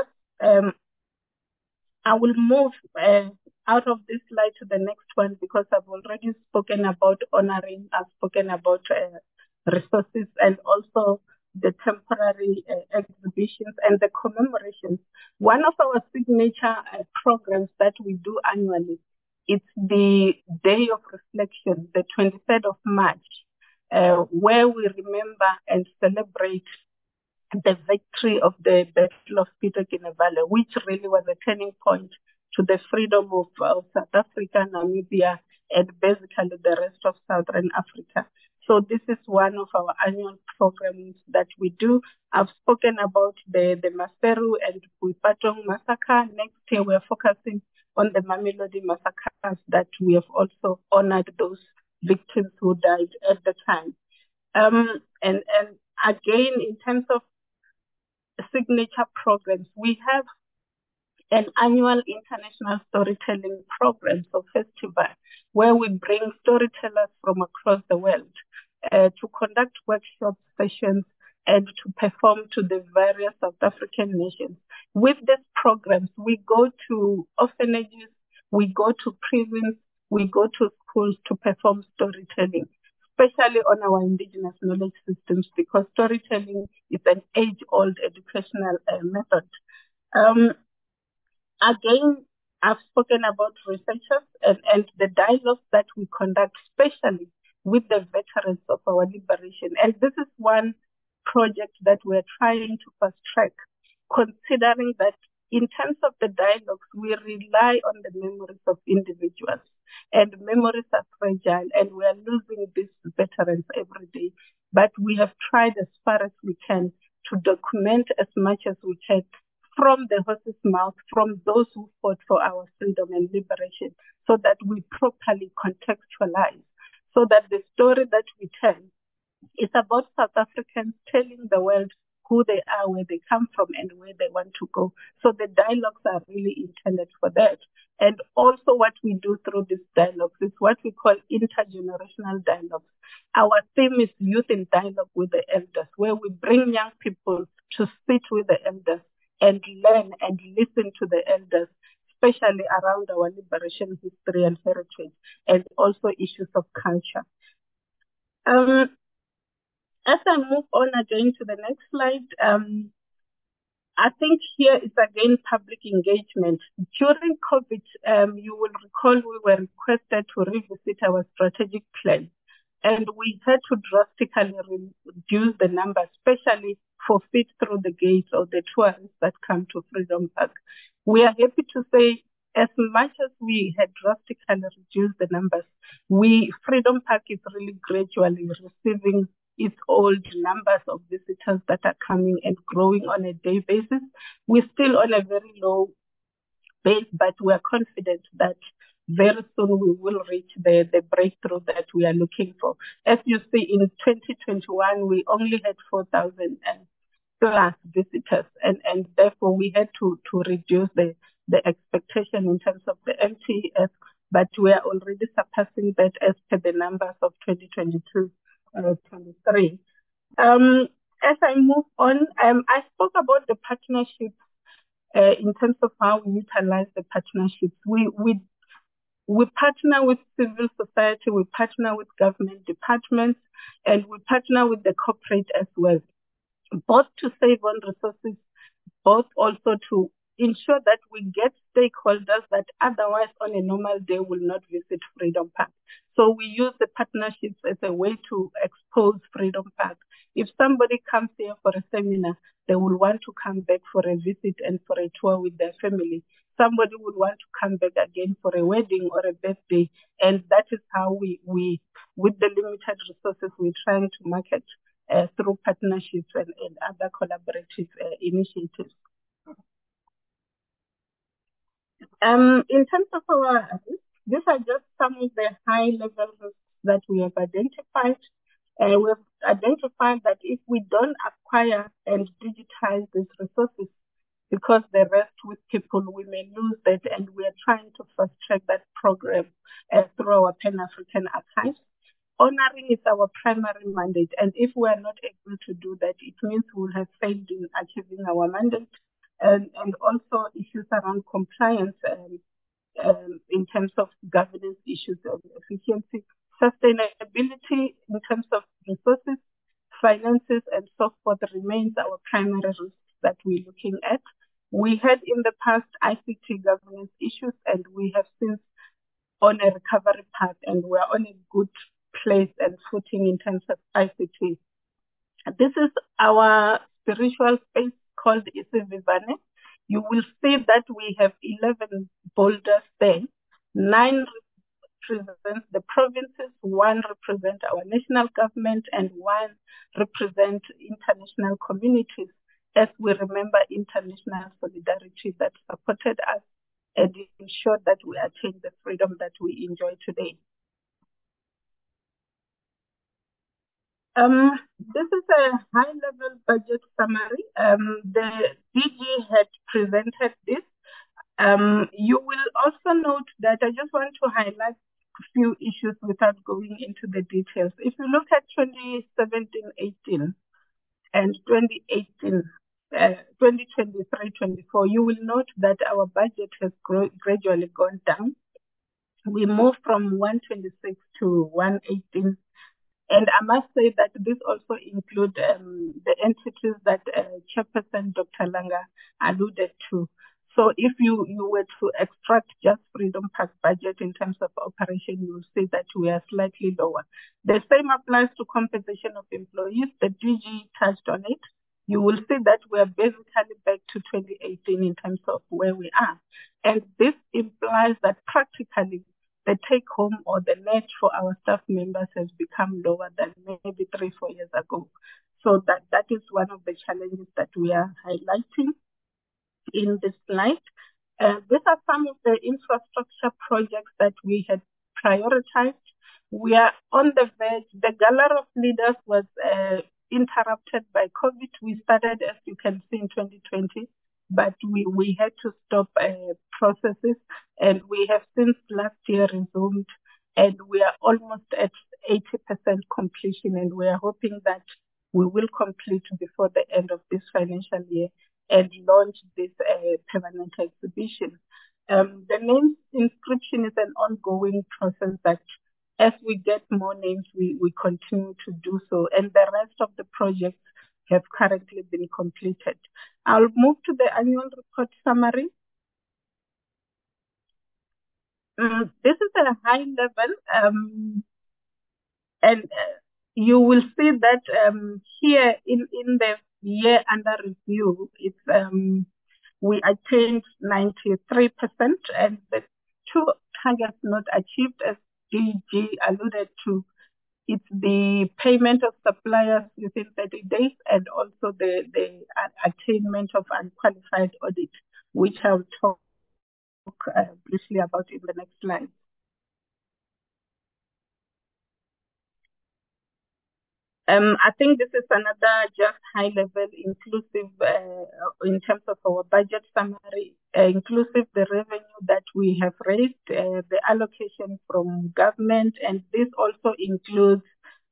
I will move out of this slide to the next one because I've already spoken about honoring, I've spoken about resources and also the temporary exhibitions and the commemorations. One of our signature programs that we do annually, it's the Day of Reflection, the 23rd of March, where we remember and celebrate the victory of the Battle of Peter Kinevale, which really was a turning point to the freedom of South Africa, Namibia, and basically the rest of Southern Africa. So this is one of our annual programs that we do. I've spoken about the Maseru and Boipatong massacre. Next year we're focusing on the Mamelodi massacres that we have also honored those victims who died at the time. And again, in terms of signature programs, we have an annual international storytelling program, so festival, where we bring storytellers from across the world to conduct workshop sessions and to perform to the various South African nations. With these programs, we go to orphanages, we go to prisons, we go to schools to perform storytelling, especially on our indigenous knowledge systems, because storytelling is an age-old educational method. Again, I've spoken about researchers and the dialogues that we conduct, especially with the veterans of our liberation. And this is one project that we're trying to fast track, considering that in terms of the dialogues, we rely on the memories of individuals. And memories are fragile, and we are losing these veterans every day. But we have tried as far as we can to document as much as we can from the horse's mouth, from those who fought for our freedom and liberation, so that we properly contextualize, so that the story that we tell is about South Africans telling the world who they are, where they come from, and where they want to go. So the dialogues are really intended for that. And also what we do through these dialogues is what we call intergenerational dialogues. Our theme is youth in dialogue with the elders, where we bring young people to sit with the elders and learn and listen to the elders, especially around our liberation history and heritage, and also issues of culture. As I move on again to the next slide, I think here is again public engagement. During COVID, you will recall we were requested to revisit our strategic plan. and we had to drastically reduce the number, especially for fit through the gates or the tourists that come to Freedom Park. We are happy to say, as much as we had drastically reduced the numbers, Freedom Park is really gradually receiving its old numbers of visitors that are coming and growing on a day basis. We're still on a very low base, but we are confident that very soon we will reach the breakthrough that we are looking for. As you see, in 2021, we only had 4,000 plus visitors, and therefore we had to reduce the expectation in terms of the MTF, but we are already surpassing that as per the numbers of 2022-23. As I move on, I spoke about the partnerships in terms of how we utilize the partnerships. We partner with civil society, we partner with government departments, and we partner with the corporate as well, both to save on resources, both also to ensure that we get stakeholders that otherwise on a normal day will not visit Freedom Park. So we use the partnerships as a way to expose Freedom Park. If somebody comes here for a seminar, they will want to come back for a visit and for a tour with their family. Somebody would want to come back again for a wedding or a birthday. And that is how we with the limited resources, we're trying to market through partnerships and other collaborative initiatives. In terms of our risks, these are just some of the high-level risks that we have identified. We have identified that if we don't acquire and digitize these resources, because the rest with people, we may lose that, and we are trying to fast-track that program through our Pan-African archives. Honoring is our primary mandate, and if we are not able to do that, it means we will have failed in achieving our mandate, and also issues around compliance in terms of governance issues of efficiency, sustainability in terms of resources, finances, and so forth remains our primary risk that we're looking at. We had in the past ICT governance issues, and we have since on a recovery path, and we're on a good place and footing in terms of ICT. This is our spiritual space called Isivivane. You will see that we have 11 boulders there. 9 represent the provinces, 1 represents our national government, and 1 represents international communities, as we remember international solidarity that supported us and ensured that we attain the freedom that we enjoy today. This is a high-level budget summary. The DG had presented this. You will also note that I just want to highlight a few issues without going into the details. If you look at 2017-18 and 2023-24, you will note that our budget has gradually gone down. We moved from 126 to 118. And I must say that this also includes the entities that Chairperson Dr. Langa alluded to. So if you were to extract just Freedom Park budget in terms of operation, you will see that we are slightly lower. The same applies to compensation of employees. The DG touched on it. You will see that we are basically back to 2018 in terms of where we are. And this implies that practically the take-home or the net for our staff members has become lower than maybe 3-4 years ago. So that is one of the challenges that we are highlighting in this slide. These are some of the infrastructure projects that we had prioritized. We are on the verge. The Gallery of Leaders was interrupted by COVID. We started, as you can see, in 2020. But we had to stop processes, and we have since last year resumed, and we are almost at 80% completion, and we are hoping that we will complete before the end of this financial year and launch this permanent exhibition. The names inscription is an ongoing process that as we get more names, we continue to do so, and the rest of the projects have currently been completed. I'll move to the annual report summary. This is a high level. And you will see that here in the year under review, it's we attained 93%, and the two targets not achieved, as DG alluded to, it's the payment of suppliers within 30 days and also the attainment of unqualified audit, which I'll talk briefly about in the next slide. I think this is another just high level inclusive in terms of our budget summary, inclusive the revenue that we have raised, the allocation from government, and this also includes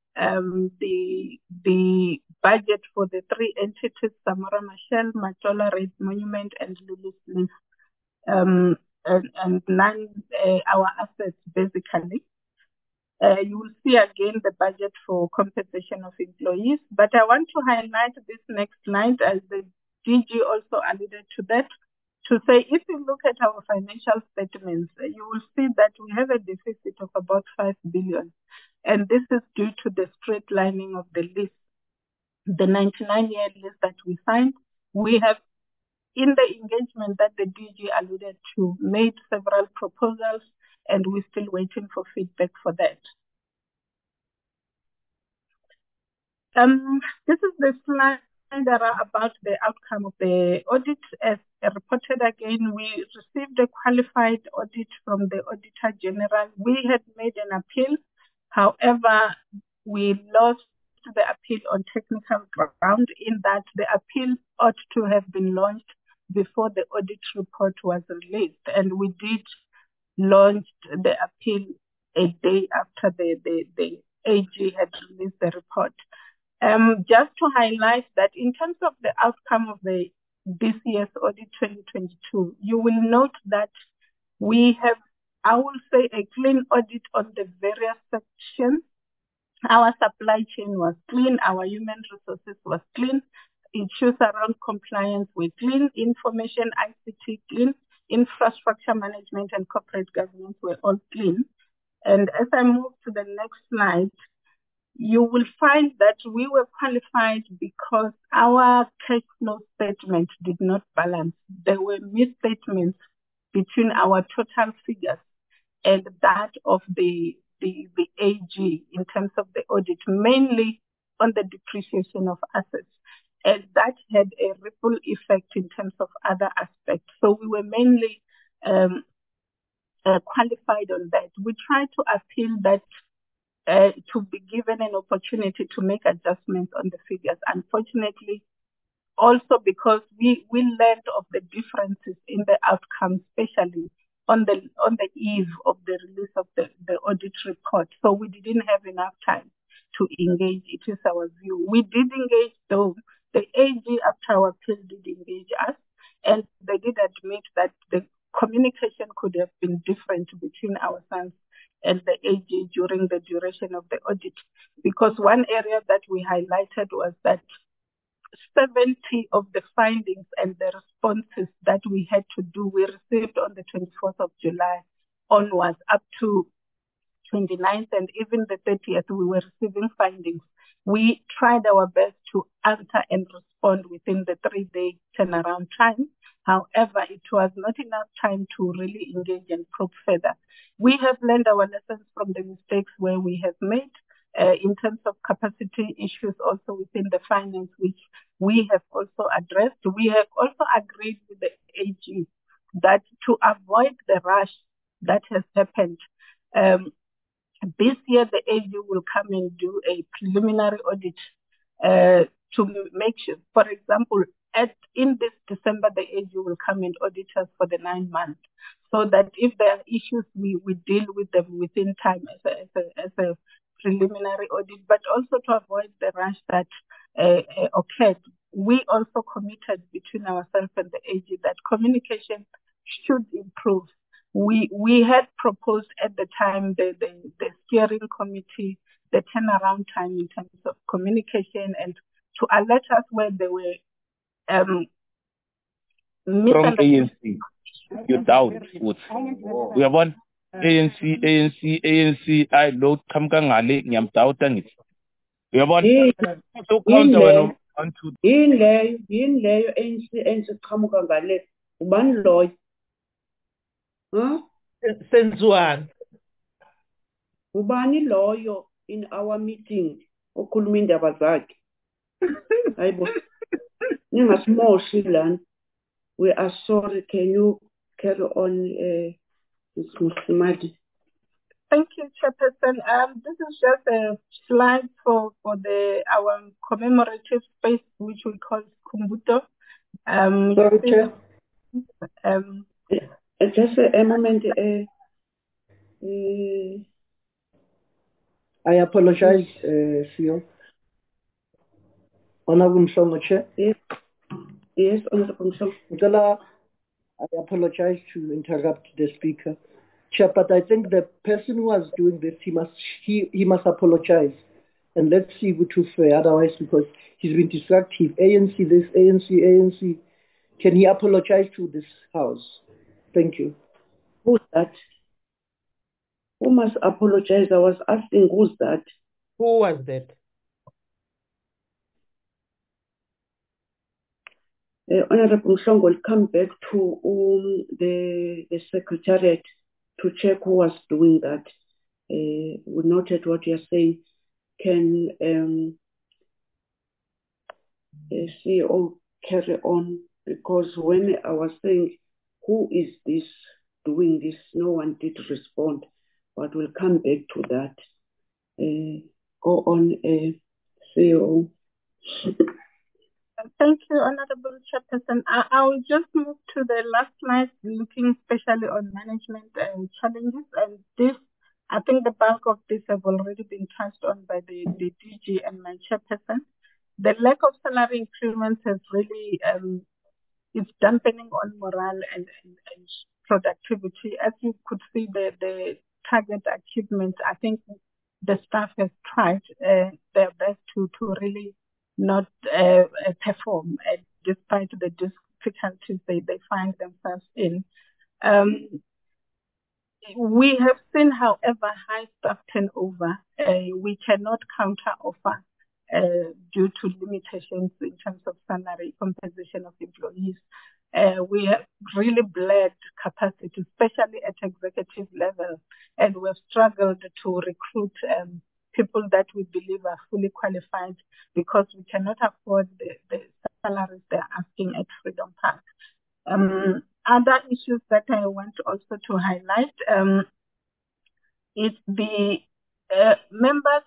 the budget for the three entities, Samora Machel, Matola Red Monument, and Lulu Smith, and none our assets basically. You will see again the budget for compensation of employees, but I want to highlight this next slide, as the DG also alluded to that, to say if you look at our financial statements, you will see that we have a deficit of about 5 billion. And this is due to the straight lining of the lease, the 99-year lease that we signed. We have, in the engagement that the DG alluded to, made several proposals, and we're still waiting for feedback for that. This is the slide about the outcome of the audit. As reported again, we received a qualified audit from the Auditor General. We had made an appeal. However, we lost the appeal on technical ground, in that the appeal ought to have been launched before the audit report was released. And we did launch the appeal a day after the AG had released the report. Just to highlight that in terms of the outcome of the DCS audit 2022, you will note that we have, I will say, a clean audit on the various sections. Our supply chain was clean, our human resources was clean, issues around compliance were clean, information ICT clean, infrastructure management and corporate governance were all clean. And as I move to the next slide, you will find that we were qualified because our cash flow statement did not balance. There were misstatements between our total figures and that of the AG in terms of the audit, mainly on the depreciation of assets. And that had a ripple effect in terms of other aspects. So we were mainly qualified on that. We tried to appeal that to be given an opportunity to make adjustments on the figures. Unfortunately, also because we learned of the differences in the outcomes, especially on the eve of the release of the audit report. So we didn't have enough time to engage. It is our view. We did engage, though. The AG, after our appeal, did engage us, and they did admit that the communication could have been different between ourselves and the AG during the duration of the audit. Because one area that we highlighted was that 70 of the findings and the responses that we had to do, we received on the 24th of July onwards up to 29th, and even the 30th, we were receiving findings. We tried our best to answer and respond within the 3-day turnaround time. However, it was not enough time to really engage and probe further. We have learned our lessons from the mistakes where we have made in terms of capacity issues also within the finance, which we have also addressed. We have also agreed with the AG that to avoid the rush that has happened, this year the AG will come and do a preliminary audit to make sure, for example, in this December, the AG will come and audit us for the 9 months, so that if there are issues, we deal with them within time as a preliminary audit, but also to avoid the rush that occurred. We also committed between ourselves and the AG that communication should improve. We had proposed at the time the steering committee the turnaround time in terms of communication and to alert us where there were From ANC, you doubt. We have one. ANC I lo qhamuka ngale ngiyamdawuta ngithi uyabona Yini ucounter wena leyo? 1 2 Yini leyo ANC qhamuka ngale? Ubani loyo? Huh? Senziwani? Ubani loyo in our meeting okhuluma indaba zakhe? Hayibo, ningasimoshi lana. We are sorry. Can you carry on, Ms. Muslimadi? Thank you, Chairperson. This is just a slide for our commemorative space, which we call Kumbuto. Sorry, Chair. Just a moment. I apologize, CEO. Honorable Mshongo, Chair. Yes, Honorable Mshongo. Ngicela, I apologize to interrupt the speaker, Chair, but I think the person who was doing this, he must apologize. And let's see which is fair, otherwise, because he's been destructive. ANC this, ANC. Can he apologize to this House? Thank you. Who's that? Who must apologize? I was asking who's that? Who was that? Honorable Mshongo will come back to the Secretariat to check who was doing that. We noted what you're saying. Can CEO carry on? Because when I was saying, who is this doing this, no one did respond, but we'll come back to that. Go on, CEO. Thank you, Honorable Chairperson. I will just move to the last slide, looking especially on management and challenges. And this, I think the bulk of this have already been touched on by the DG and my chairperson. The lack of salary increments has really, it's dampening on morale and productivity. As you could see, the target achievements, I think the staff has tried their best to really not perform despite the difficulties they find themselves in. We have seen, however, high staff turnover. We cannot counter offer due to limitations in terms of salary compensation of employees. We have really bled capacity, especially at executive level, and we have struggled to recruit people that we believe are fully qualified because we cannot afford the salaries they're asking at Freedom Park. Other issues that I want also to highlight is the members.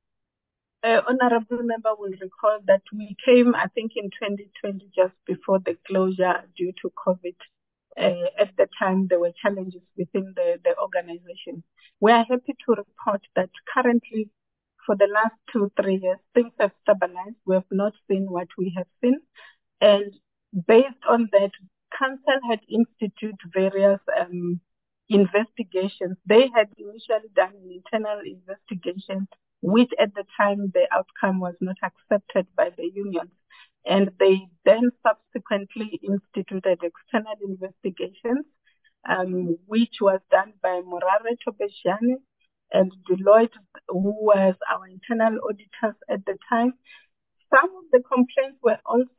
Honorable member will recall that we came, I think, in 2020, just before the closure due to COVID. At the time, there were challenges within the organization. We are happy to report that currently, for the last 2-3 years, things have stabilized. We have not seen what we have seen. And based on that, Council had instituted various investigations. They had initially done an internal investigation, which at the time the outcome was not accepted by the unions. And they then subsequently instituted external investigations, which was done by Morare Tobeshiani and Deloitte, who was our internal auditors at the time. Some of the complaints were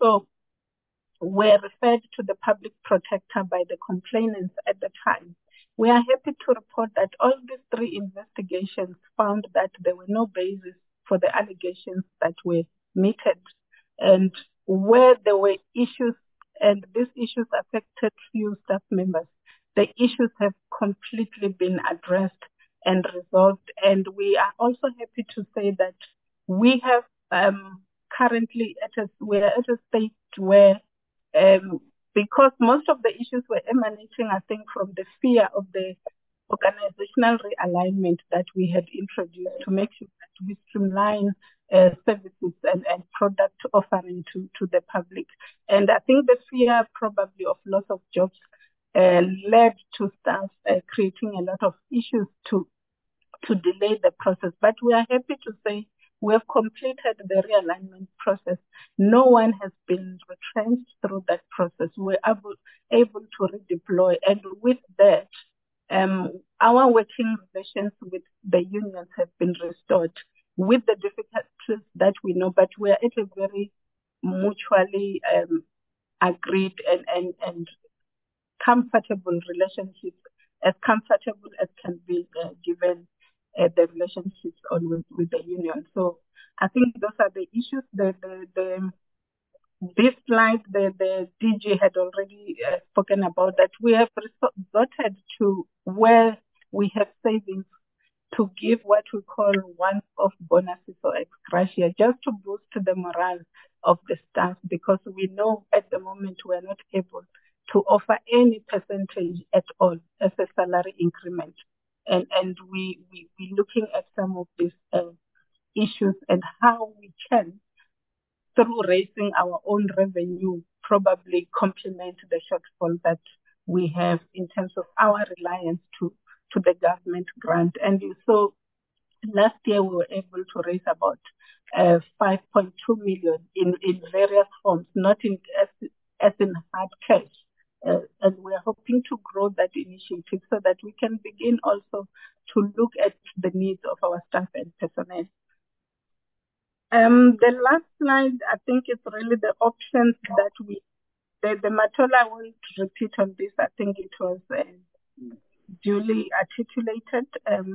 referred to the public protector by the complainants at the time. We are happy to report that all these 3 investigations found that there were no basis for the allegations that were meted. And where there were issues, and these issues affected few staff members, the issues have completely been addressed and resolved. And we are also happy to say that we have currently we're at a state where because most of the issues were emanating, I think, from the fear of the organizational realignment that we had introduced to make sure that we streamline services and product offering to the public. And I think the fear probably of loss of jobs led to staff creating a lot of issues to delay the process. But we are happy to say we have completed the realignment process. No one has been retrenched through that process. We're able to redeploy. And with that, our working relations with the unions have been restored with the difficulties that we know, but we are at a very mutually agreed and comfortable relationship, as comfortable as can be given the relationships on with the union. So I think those are the issues. This slide, the DG had already spoken about that. We have resorted to where we have savings to give what we call one-off bonuses or ex gratia, just to boost the morale of the staff, because we know at the moment we are not able to offer any percentage at all as a salary increment. And we're looking at some of these issues and how we can, through raising our own revenue, probably complement the shortfall that we have in terms of our reliance to the government grant. And you saw last year we were able to raise about 5.2 million in various forms, not in as in hard cash. And we're hoping to grow that initiative so that we can begin also to look at the needs of our staff and personnel. The last slide, I think, is really the options that the Matola, I won't repeat on this. I think it was duly articulated.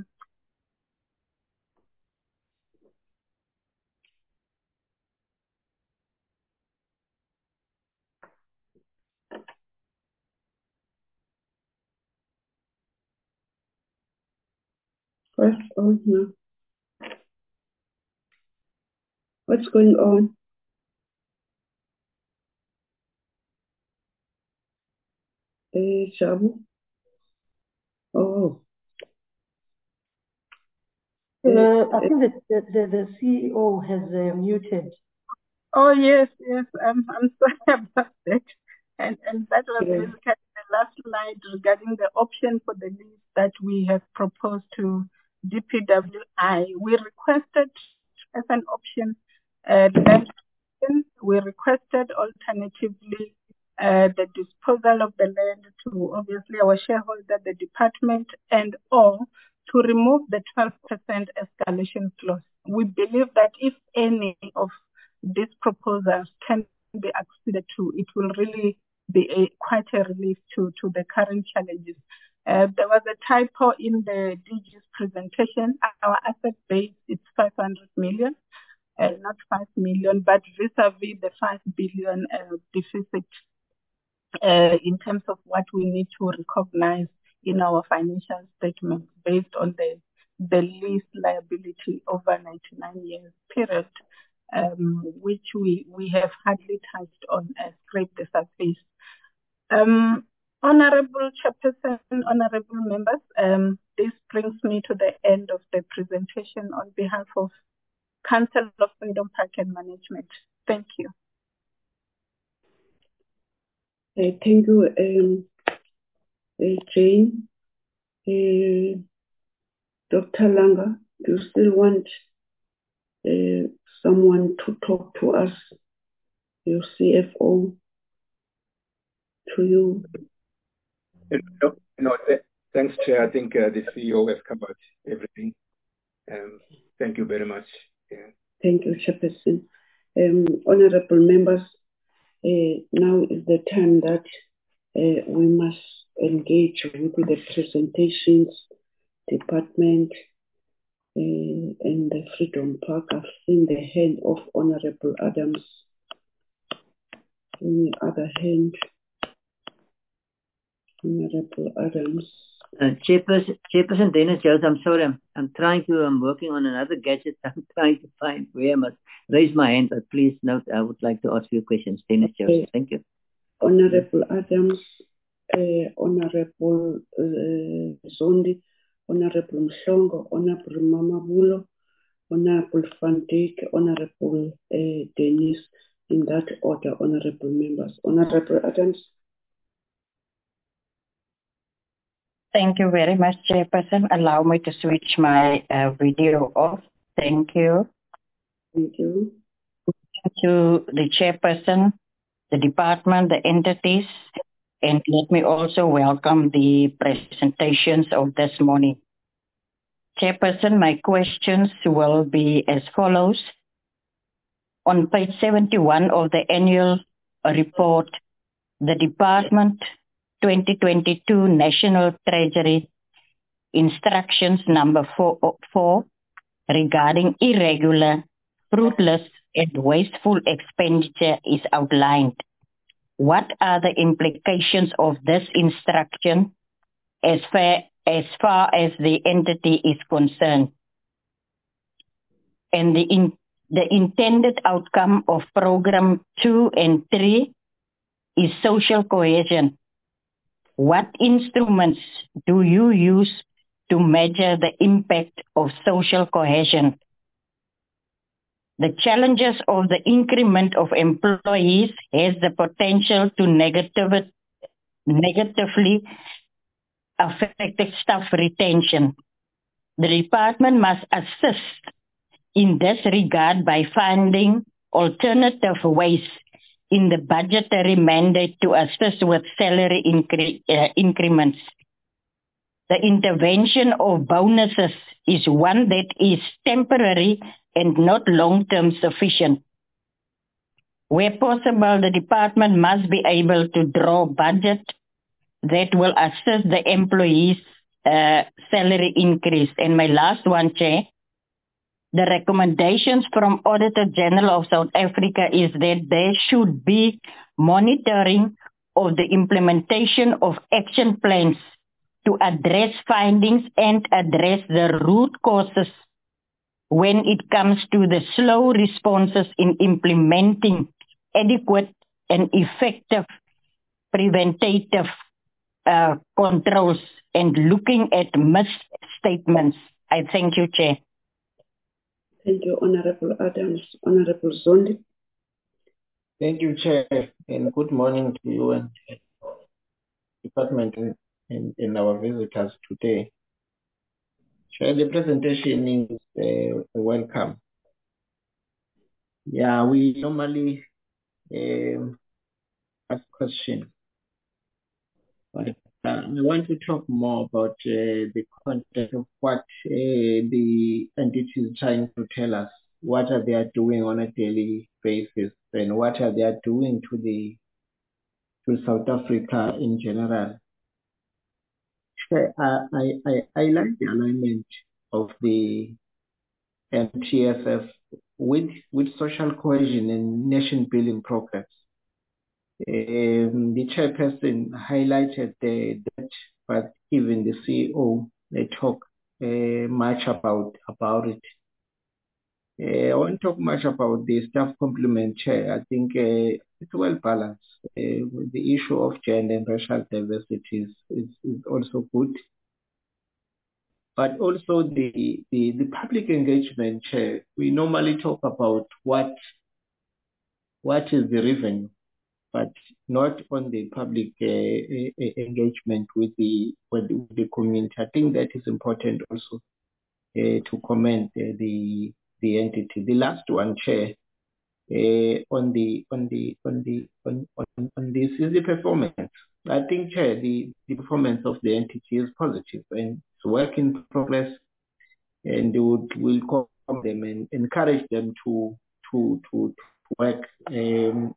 What's on now? What's going on? Shabu? Oh. I think that the CEO has muted. Oh yes, I'm sorry about that. And that was basically the last slide regarding the option for the list that we have proposed to DPWI. We requested as an option land. We requested alternatively the disposal of the land to obviously our shareholder, the department, and or to remove the 12% escalation clause. We believe that if any of these proposals can be acceded to, it will really be quite a relief to the current challenges. There was a typo in the DG's presentation. Our asset base is 500 million, not 5 million, but vis-a-vis the 5 billion deficit in terms of what we need to recognize in our financial statements based on the lease liability over 99 years period, which we have hardly touched on, scraped the surface. Honorable Chairperson, honorable members, this brings me to the end of the presentation on behalf of Council of Freedom Park and Management. Thank you. Thank you, Jane. Dr. Langa, do you still want someone to talk to us, your CFO, to you? No, thanks, Chair. I think the CEO has covered everything. Thank you very much. Yeah. Thank you, Chairperson. Honorable members, now is the time that we must engage with the presentations department and the Freedom Park. I've seen the hand of Honorable Adams. On the other hand, Honorable Adams. Chairperson Dennis Jones, I'm sorry, I'm working on another gadget. I'm trying to find where I must raise my hand, but please note, I would like to ask you questions. Dennis Jones, thank you. Honorable Adams, Honorable Zondi, Honorable Mhlongo, Honorable Mamabulo, Honorable Van Dijk, Honorable Dennis, in that order, honorable members. Honorable Adams. Thank you very much, Chairperson. Allow me to switch my video off. Thank you. Thank you. To the Chairperson, the department, the entities, And let me also welcome the presentations of this morning. Chairperson, my questions will be as follows. On page 71 of the annual report, the Department 2022 National Treasury Instructions number 4 regarding irregular, fruitless, and wasteful expenditure is outlined. What are the implications of this instruction as far as the entity is concerned? And the intended outcome of program 2 and 3 is social cohesion. What instruments do you use to measure the impact of social cohesion? The challenges of the increment of employees has the potential to negatively affect staff retention. The department must assist in this regard by finding alternative ways in the budgetary mandate to assist with salary increments. The intervention of bonuses is one that is temporary and not long-term sufficient. Where possible, the department must be able to draw budget that will assist the employees' salary increase. And my last one, Chair, the recommendations from Auditor General of South Africa is that there should be monitoring of the implementation of action plans to address findings and address the root causes when it comes to the slow responses in implementing adequate and effective preventative controls and looking at misstatements. I thank you, Chair. Thank you, Honorable Adams. Honorable Zondi. Thank you, Chair, and good morning to you and department and our visitors today. Chair, the presentation is welcome. Yeah, we normally ask questions, but I want to talk more about the content of what the entity is trying to tell us. What are they doing on a daily basis, and what are they doing to South Africa in general? I like the alignment of the NTSF with social cohesion and nation building programs. The chairperson highlighted that, but even the CEO, they talk much about it. I won't talk much about the staff complement, Chair. I think it's well balanced. With the issue of gender and racial diversity is also good. But also the public engagement, Chair. We normally talk about what is the revenue, but not on the public engagement with the community. I think that is important also to comment the entity. The last one, Chair, on this is the performance. I think, Chair, the performance of the entity is positive and it's work in progress, and we'll call them and encourage them to work that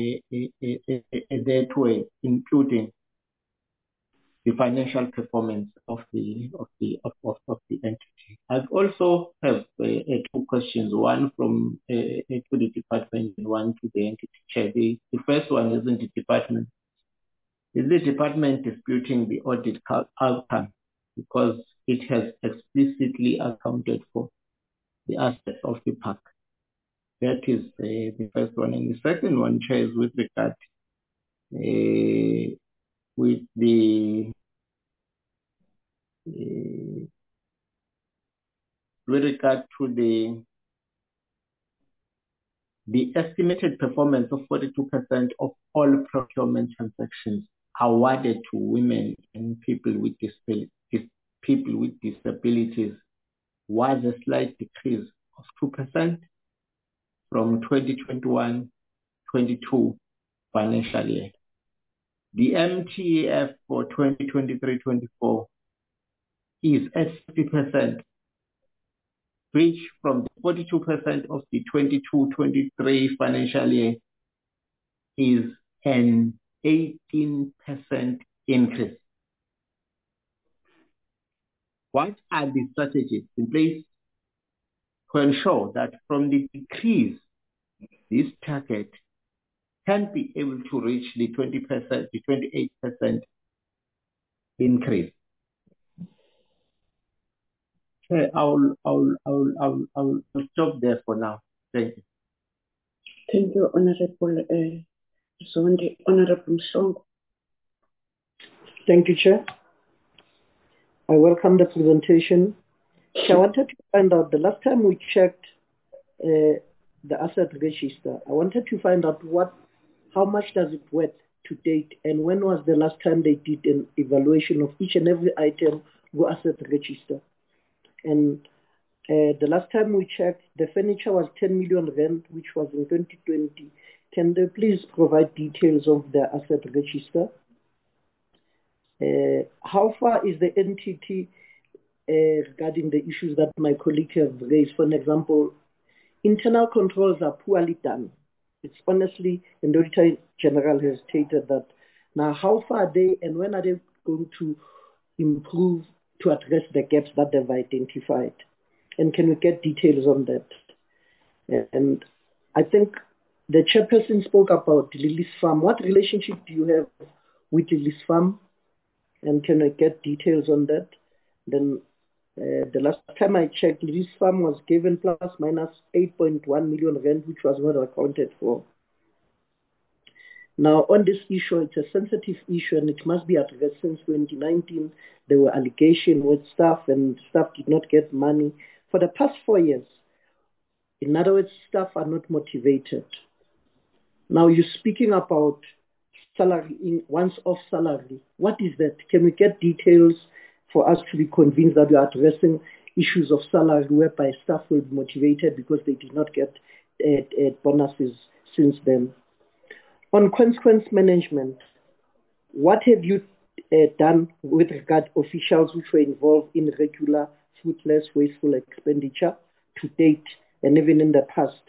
way, including the financial performance of the entity. I've also have two questions, one from to the department and one to the entity, Chair. The first one is in the department. Is the department disputing the audit outcome because it has explicitly accounted for the assets of the park? That is the first one. And the second one, Chair, is with regard to the estimated performance of 42% of all procurement transactions awarded to women and people with disabilities was a slight decrease of 2% from 2021-22 financial year. The MTF for 2023-24 is at 50%, which from the 42% of the 22-23 financial year is an 18% increase. What are the strategies in place to ensure that from the decrease, this target can be able to reach the 20%, the 28% increase? Okay, I'll stop there for now. Thank you. Thank you, Honorable Zondi. Honorable Mhlongo. Thank you, Chair. I welcome the presentation. I wanted to find out, the last time we checked the asset register, I wanted to find out how much does it worth to date, and when was the last time they did an evaluation of each and every item go asset register. And the last time we checked, the furniture was 10 million rand, which was in 2020. Can they please provide details of the asset register? How far is the entity regarding the issues that my colleague has raised? For example, internal controls are poorly done. It's honestly, and the Auditor General has stated that. Now, how far are they, and when are they going to improve to address the gaps that they've identified? And can we get details on that? And I think the chairperson spoke about Lily's Farm. What relationship do you have with Lily's Farm? And can I get details on that? Then the last time I checked, Lily's Farm was given plus minus 8.1 million rand, which was not accounted for. Now, on this issue, it's a sensitive issue and it must be addressed. Since 2019, there were allegations with staff and staff did not get money for the past 4 years. In other words, staff are not motivated. Now, you're speaking about salary, once-off salary. What is that? Can we get details for us to be convinced that we are addressing issues of salary whereby staff will be motivated because they did not get bonuses since then? On consequence management, what have you done with regard to officials which were involved in regular, fruitless, wasteful expenditure to date and even in the past?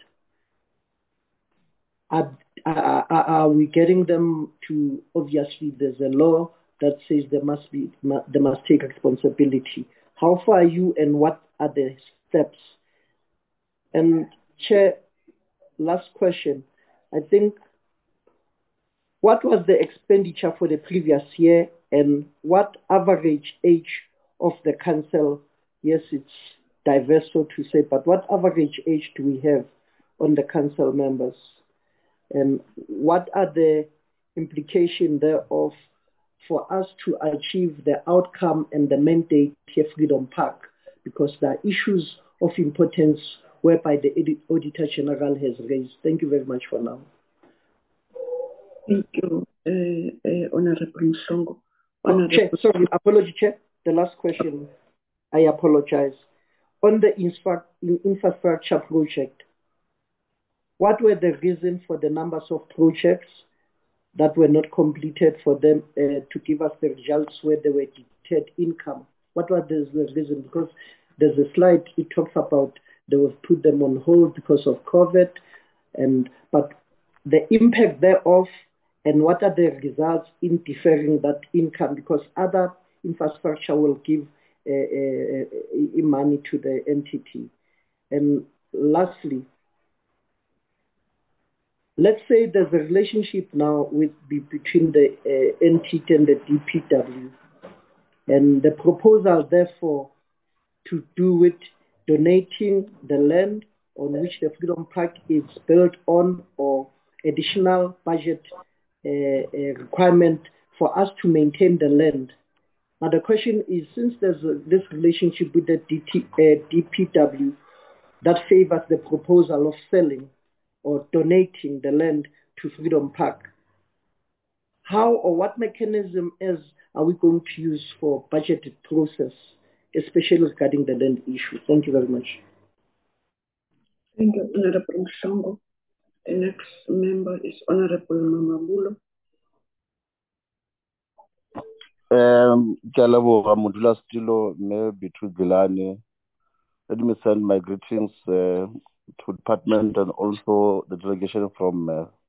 Are we getting them to, obviously there's a law that says they must take responsibility. How far are you and what are the steps? And Chair, last question. I think, what was the expenditure for the previous year and what average age of the council? Yes, it's diverse, so to say, but what average age do we have on the council members? And what are the implications thereof for us to achieve the outcome and the mandate here Freedom Park? Because there are issues of importance whereby the Auditor General has raised. Thank you very much for now. Thank you, Honorable Mhlongo. Chair, sorry, apology, Chair. The last question, I apologize. On the infrastructure project, what were the reasons for the numbers of projects that were not completed for them to give us the results where they were deterred income? What was the reason? Because there's a slide, it talks about they will put them on hold because of COVID, but the impact thereof and what are the results in deferring that income, because other infrastructure will give money to the entity. And lastly, let's say there's a relationship now between the entity and the DPW, and the proposal therefore to do with donating the land on which the Freedom Park is built on, or additional budget requirement for us to maintain the land. Now the question is, since there's this relationship with the DPW that favors the proposal of selling or donating the land to Freedom Park, how or what mechanism are we going to use for budgeted process, especially regarding the land issue? Thank you very much. Thank you, Honorable Mhlongo. The next member is Honorable Mamabulo. Kalabo Mudula Stilo, Mayor Bitu Gilani. Let me send my greetings to the department and also the delegation from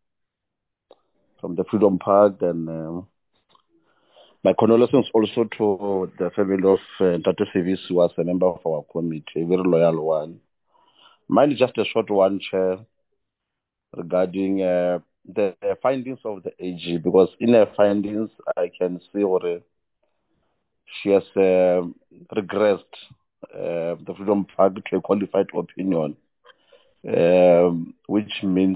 the Freedom Park, and my condolences also to the family of Tate Sevis, who was a member of our committee, a very loyal one. Mine is just a short one, Chair, regarding the findings of the AG, because in her findings I can see what she has regressed the Freedom Park to a qualified opinion, which means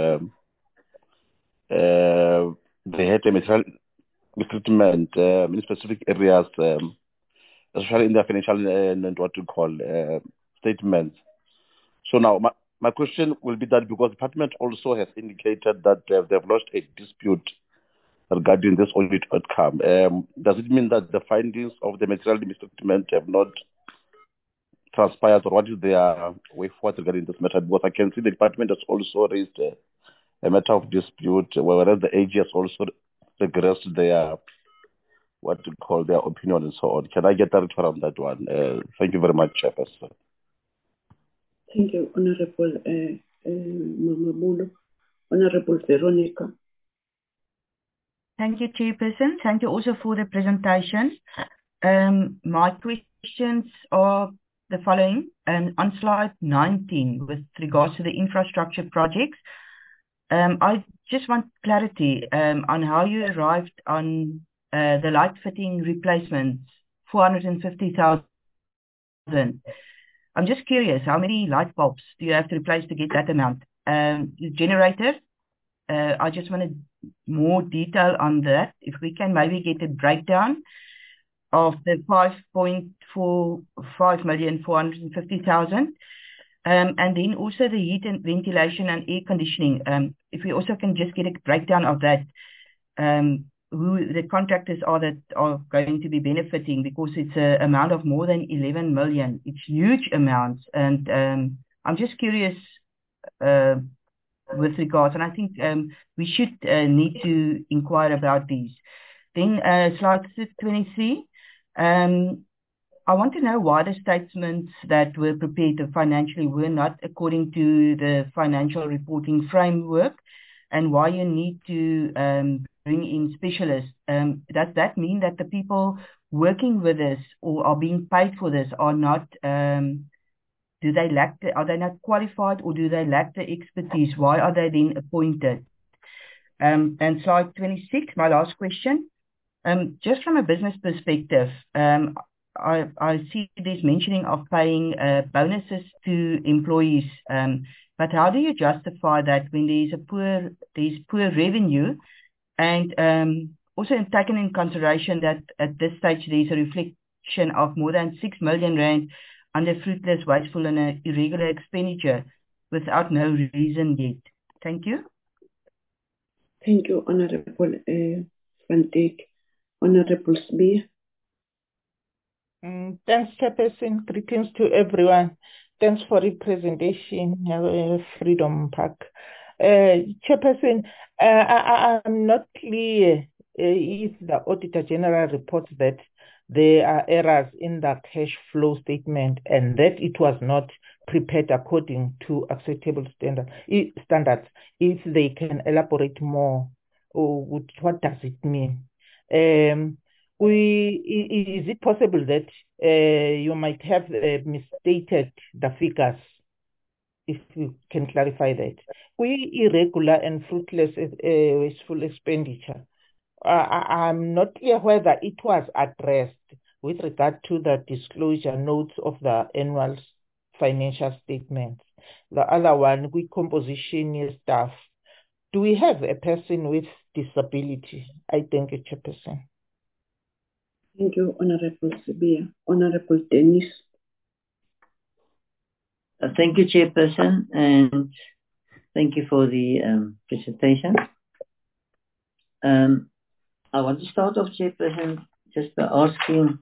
they had a material mistreatment in specific areas, especially in their financial and what you call statements. So now my question will be that, because the department also has indicated that they've lost a dispute regarding this audit outcome, does it mean that the findings of the material mistreatment have not transpired, or what is their way forward regarding this matter? Because I can see the department has also raised a matter of dispute, whereas the AG has also regressed their what to call their opinion and so on. Can I get that from that one? Thank you very much, Chairperson. Thank you, Honorable Mamabulo. Honorable Veronica. Thank you, Chairperson. Thank you also for the presentation. My questions are the following. On slide 19, with regards to the infrastructure projects, I just want clarity on how you arrived on the light fitting replacements, 450,000. I'm just curious, how many light bulbs do you have to replace to get that amount? Generators, I just wanted more detail on that. If we can maybe get a breakdown of the 5.45,450,000. And then also the heat and ventilation and air conditioning. If we also can just get a breakdown of that, who the contractors are that are going to be benefiting, because it's an amount of more than 11 million. It's huge amounts. And I'm just curious with regards, and I think we should need to inquire about these. Then slide 23. I want to know why the statements that were prepared financially were not according to the financial reporting framework, and why you need to bring in specialists. Does that mean that the people working with this or are being paid for this are not, are they not qualified, or do they lack the expertise? Why are they then appointed? And slide 26, my last question. Just from a business perspective, I see there's mentioning of paying bonuses to employees, but how do you justify that when there's poor revenue, and also taken in consideration that at this stage there's a reflection of more than 6 million rand under fruitless, wasteful and irregular expenditure without no reason yet? Thank you. Thank you, Honorable Van Dijk. Honorable Spear. Thanks, Chairperson. Greetings to everyone. Thanks for the presentation, Freedom Park. Chairperson, I'm not clear if the Auditor General reports that there are errors in the cash flow statement and that it was not prepared according to acceptable standards. If they can elaborate more, or what does it mean? Is it possible that you might have misstated the figures? If you can clarify that. Irregular and fruitless wasteful expenditure. I'm not clear whether it was addressed with regard to the disclosure notes of the annual financial statements. The other one, composition staff. Do we have a person with disability? I thank you, Chairperson. Thank you, Honorable Sibia. Honorable Dennis. Thank you, Chairperson, and thank you for the presentation. I want to start off, Chairperson, just by asking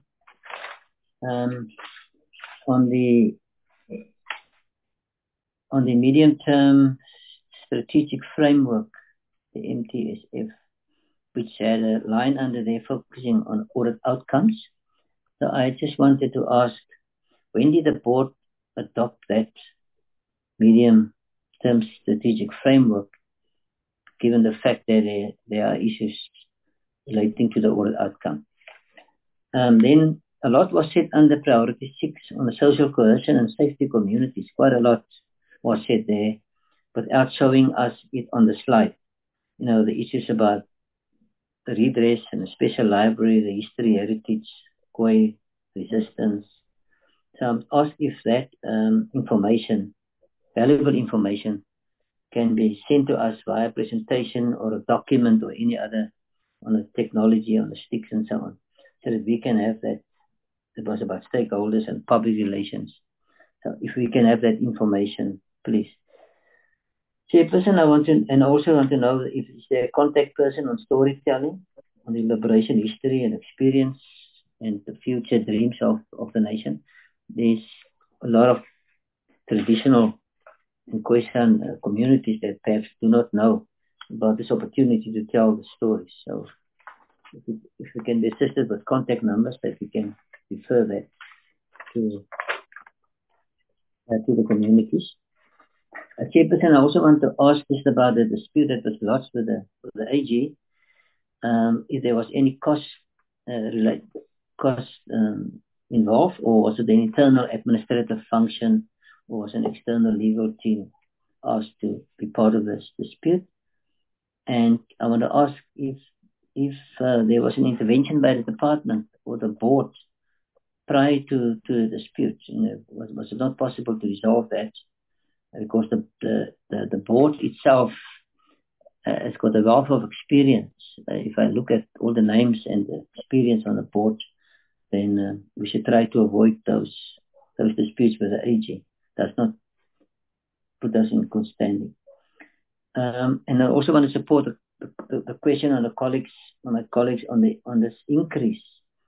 on the medium-term strategic framework, the MTSF, which had a line under there focusing on audit outcomes. So I just wanted to ask, when did the board adopt that medium-term strategic framework, given the fact that there are issues relating to the audit outcome? Then a lot was said under priority 6 on the social cohesion and safety communities. Quite a lot was said there, without showing us it on the slide. You know, the issues about the redress and the special library, the history, heritage, Khoi, resistance. So I'm asked if that information, valuable information, can be sent to us via presentation or a document or any other on the technology, on the sticks and so on, so that we can have that. It was about stakeholders and public relations. So if we can have that information, please. Chairperson, I also want to know if is there a contact person on storytelling, on the liberation history and experience and the future dreams of the nation. There's a lot of traditional and Khoisan communities that perhaps do not know about this opportunity to tell the stories. So if we can be assisted with contact numbers that we can refer that to the communities. Chairperson, I also want to ask just about the dispute that was lodged with the AG. If there was any cost involved, or was it an internal administrative function, or was an external legal team asked to be part of this dispute? And I want to ask if there was an intervention by the department or the board prior to the dispute. You know, was it not possible to resolve that? Because the board itself has got a wealth of experience. If I look at all the names and the experience on the board, then we should try to avoid those disputes with the AG. Does not put us in good standing. And I also want to support the question on my colleagues on this increase.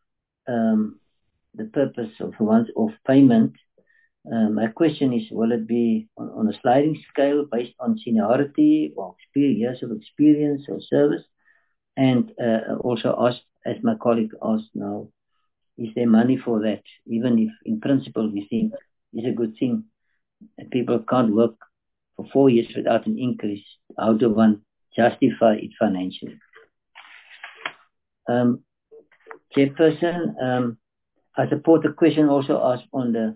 The purpose of once-off payment. My question is, will it be on a sliding scale based on seniority or years of experience or service? And also asked, as my colleague asked now, is there money for that? Even if in principle we think it's a good thing, and people can't work for 4 years without an increase, how do one justify it financially? Chairperson, I support the question also asked on the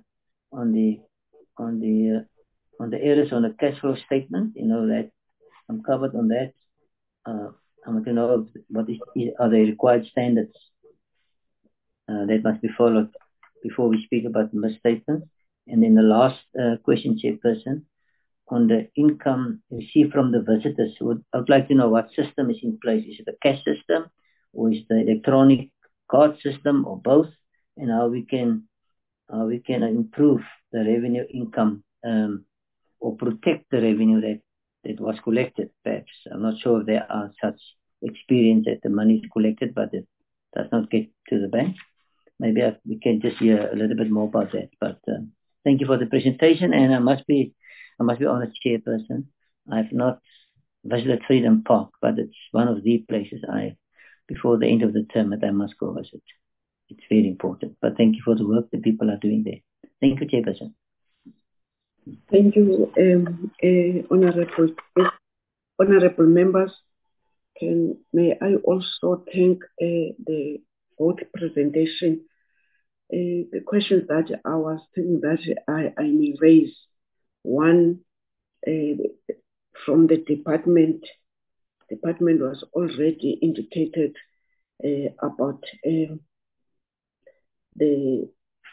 errors on the cash flow statement. You know that I'm covered on that. I want to know are the required standards that must be followed before we speak about the misstatement. And then the last question, Chairperson, on the income received from the visitors. I would like to know what system is in place. Is it a cash system, or is it the electronic card system, or both? And how we can improve the revenue income or protect the revenue that was collected, perhaps. I'm not sure if there are such experience that the money is collected but it does not get to the bank. Maybe we can just hear a little bit more about that. But thank you for the presentation, and I must be honest, Chairperson. I've not visited Freedom Park, but it's one of the places before the end of the term that I must go visit. It's very important. But thank you for the work that people are doing there. Thank you, Chairperson. Thank you, honorable members. May I also thank the both presentation. The questions that I was thinking that I may raise. One, from the department was already indicated about the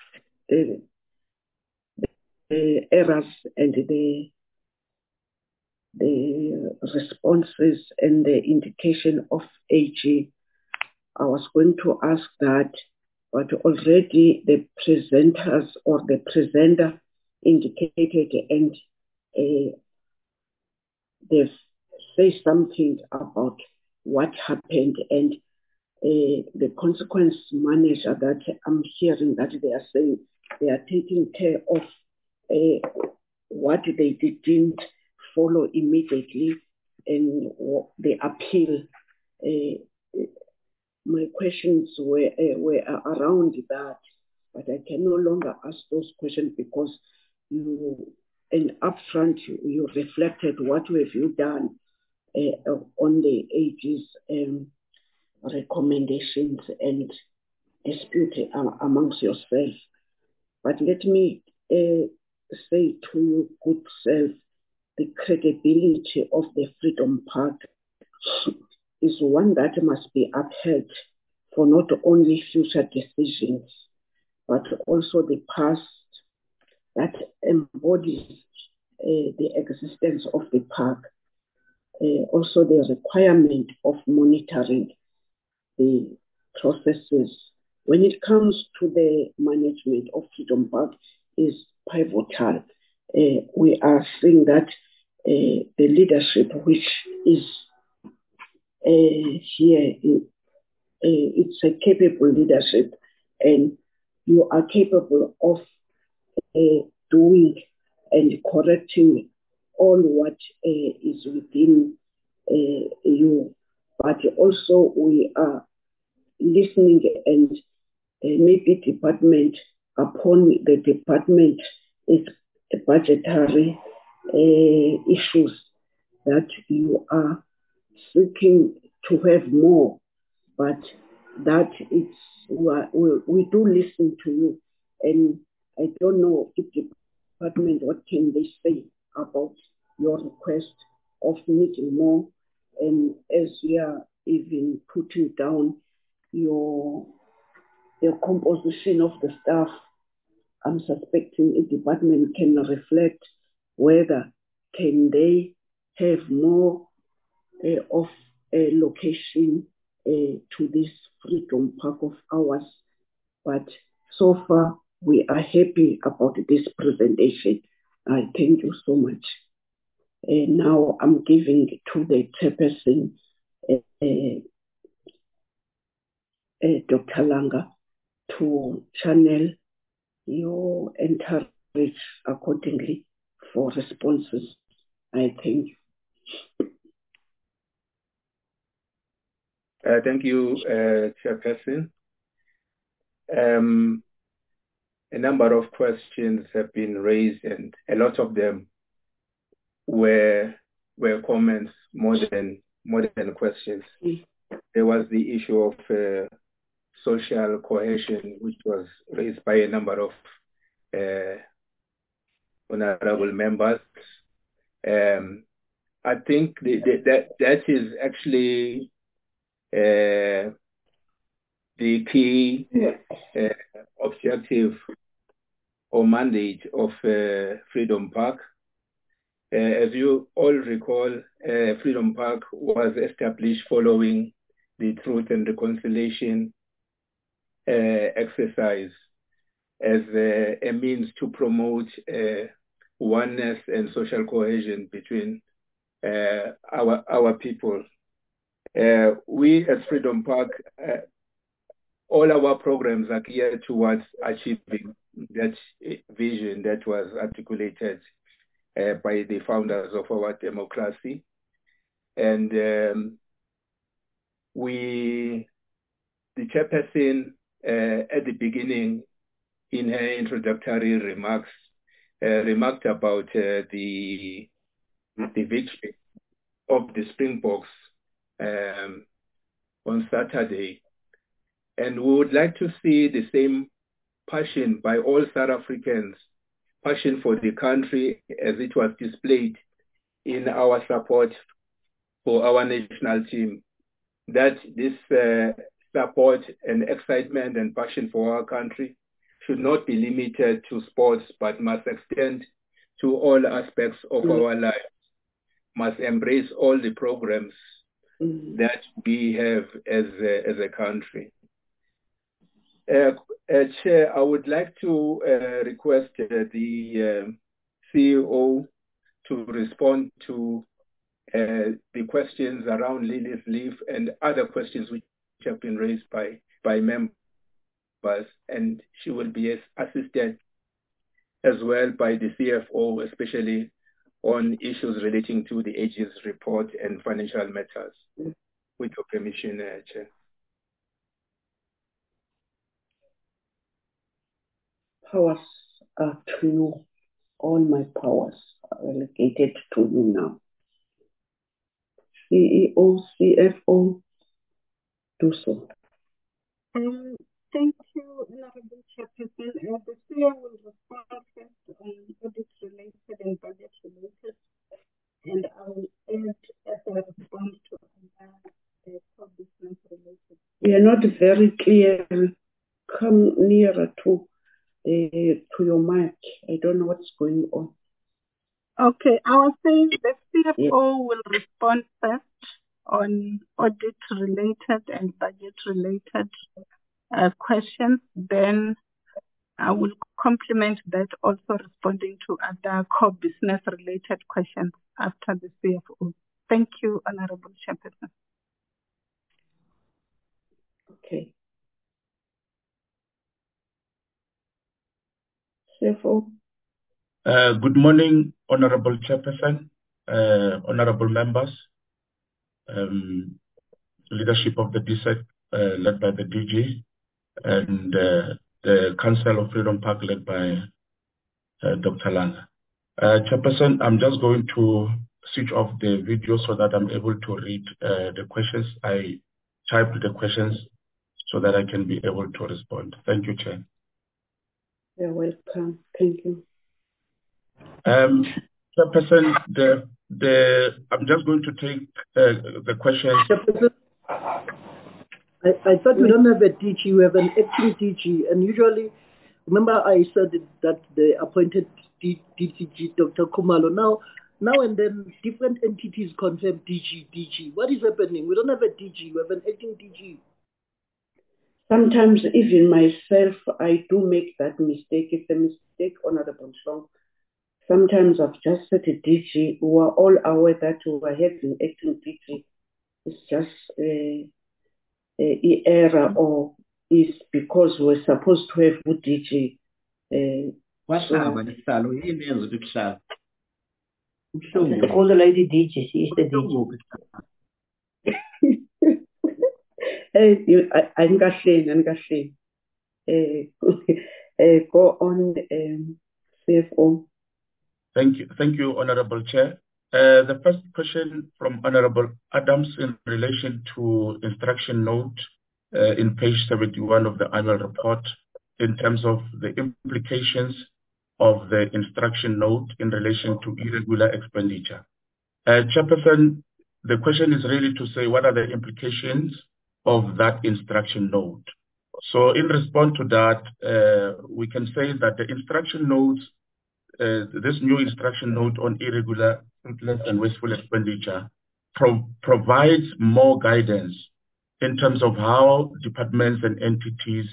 errors and the responses and the indication of AG. I was going to ask that, but already the presenters or the presenter indicated, and they say something about what happened and the consequence manager that I'm hearing that they are saying they are taking care of what they didn't follow immediately, and the appeal my questions were around that, but I can no longer ask those questions because and upfront you reflected what have you done on the ages recommendations and dispute amongst yourself. But let me say to you, good self, the credibility of the Freedom Park is one that must be upheld for not only future decisions, but also the past that embodies the existence of the park. Also the requirement of monitoring the processes when it comes to the management of Freedom Park is pivotal. We are seeing that the leadership which is here, it's a capable leadership, and you are capable of doing and correcting all what is within you. But also we are listening and maybe department upon the department is budgetary issues that you are seeking to have more, but that it's we do listen to you, and I don't know if the department, what can they say about your request of needing more, and as we are even putting down the composition of the staff, I'm suspecting a department can reflect whether can they have more of a location to this Freedom Park of ours. But so far, we are happy about this presentation. I thank you so much. Now I'm giving to the chairperson, Dr. Langa, to channel your encourage accordingly for responses. I thank you. Thank you, Chairperson. A number of questions have been raised, and a lot of them were comments more than questions. There was the issue of social cohesion, which was raised by a number of honorable members. I think that is actually the key objective or mandate of Freedom Park. As you all recall, Freedom Park was established following the Truth and Reconciliation exercise as a means to promote oneness and social cohesion between our people. We at Freedom Park, all our programs are geared towards achieving that vision that was articulated by the founders of our democracy. And the chairperson at the beginning in her introductory remarks remarked about the victory of the Springboks on Saturday. And we would like to see the same passion by all South Africans, passion for the country as it was displayed in our support for our national team, that this support and excitement and passion for our country should not be limited to sports, but must extend to all aspects of our lives, must embrace all the programs that we have as a country. Chair, I would like to request the CEO to respond to the questions around Lily's leave and other questions which have been raised by members, and she will be assisted as well by the CFO, especially on issues relating to the AG's report and financial matters. With your permission, Chair. powers are to you. All my powers are relegated to you now. CEO, CFO, do so. Thank you, Honorable Chairperson. The CEO will respond first on audit related and budget related, and I will add as a response to other business related. We are not very clear. Come nearer to your mic. I don't know what's going on. Okay, I was saying the CFO will respond first on audit related and budget related questions. Then I will complement that also responding to other core business related questions after the CFO. Thank you, Honorable Chairperson. Okay. CFO. Good morning, Honorable Chairperson, honorable members, leadership of the DSEC led by the DG, and the Council of Freedom Park led by Dr. Langa. Chairperson, I'm just going to switch off the video so that I'm able to read the questions. I typed the questions so that I can be able to respond. Thank you, Chair. You're welcome. Thank you. Chairperson, I'm just going to take the questions. I thought we don't have a DG, we have an acting DG, and usually, remember I said that the appointed DCG, Dr. Khumalo, now and then different entities confirm DG. What is happening? We don't have a DG, we have an acting DG. Sometimes even myself, I do make that mistake. It's a mistake, Honorable Song. Sometimes I've just said a DG. We are all aware that we are having acting DG. It's just a error, or is because we're supposed to have good DG. Call the lady DG. She is the DG. Go on, CFO. Thank you, Honorable Chair. The first question from Honorable Adams in relation to instruction note in page 71 of the annual report in terms of the implications of the instruction note in relation to irregular expenditure. Chairperson, the question is really to say what are the implications of that instruction note. So in response to that, we can say that the instruction notes, this new instruction note on irregular, fruitless and wasteful expenditure provides more guidance in terms of how departments and entities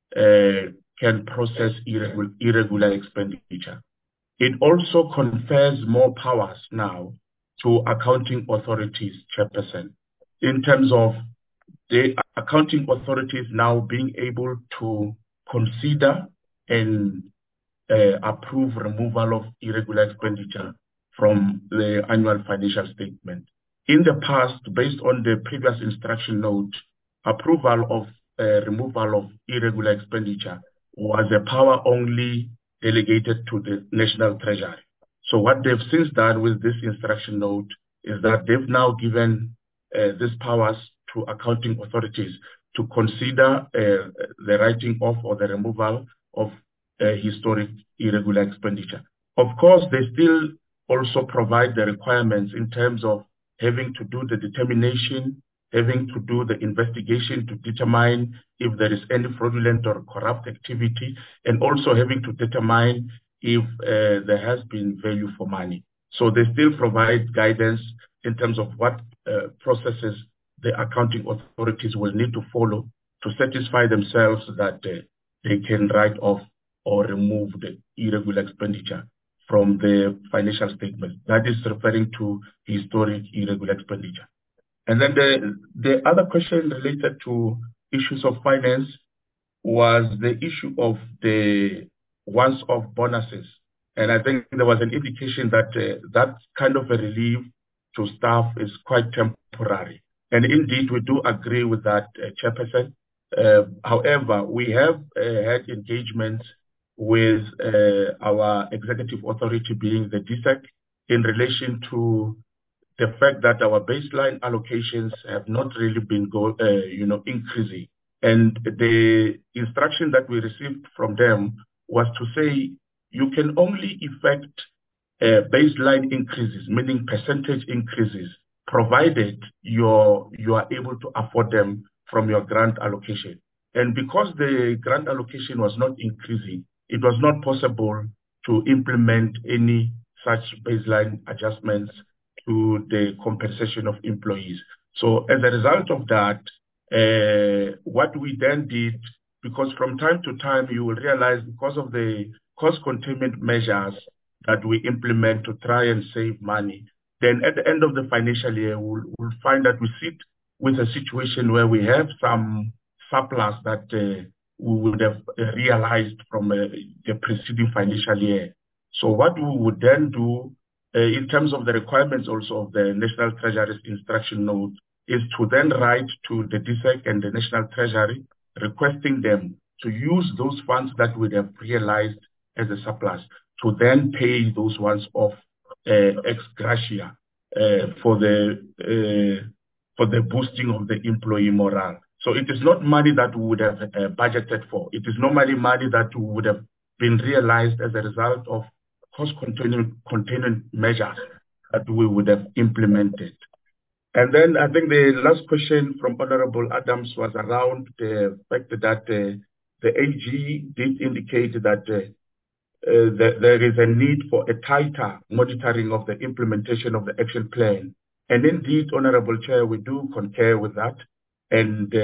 can process irregular expenditure. It also confers more powers now to accounting authorities, Chairperson, in terms of the accounting authorities now being able to consider and approve removal of irregular expenditure from the annual financial statement. In the past, based on the previous instruction note, approval of removal of irregular expenditure was a power only delegated to the National Treasury. So what they've since done with this instruction note is that they've now given these powers to accounting authorities to consider the writing off or the removal of historic irregular expenditure. Of course, they still also provide the requirements in terms of having to do the determination, having to do the investigation to determine if there is any fraudulent or corrupt activity, and also having to determine if there has been value for money. So they still provide guidance in terms of what processes the accounting authorities will need to follow to satisfy themselves that they can write off or remove the irregular expenditure from the financial statement. That is referring to historic irregular expenditure. And then the other question related to issues of finance was the issue of the once-off bonuses. And I think there was an indication that that kind of a relief to staff is quite temporary. And indeed, we do agree with that, Chairperson. However, we have had engagements with our executive authority being the DSEC in relation to the fact that our baseline allocations have not really been increasing. And the instruction that we received from them was to say you can only effect baseline increases, meaning percentage increases, provided you are able to afford them from your grant allocation. And because the grant allocation was not increasing, it was not possible to implement any such baseline adjustments to the compensation of employees. So as a result of that, what we then did, because from time to time you will realize because of the cost containment measures that we implement to try and save money, then at the end of the financial year, we'll find that we sit with a situation where we have some surplus that we would have realized from the preceding financial year. So what we would then do, in terms of the requirements also of the National Treasury's instruction note, is to then write to the DSEC and the National Treasury requesting them to use those funds that we have realized as a surplus to then pay those ones off ex gratia for the boosting of the employee morale. So it is not money that we would have budgeted for. It is normally money that would have been realized as a result of cost containment measures that we would have implemented. And then I think the last question from Honorable Adams was around the fact that the AG did indicate that there is a need for a tighter monitoring of the implementation of the action plan. And indeed, Honorable Chair, we do concur with that. And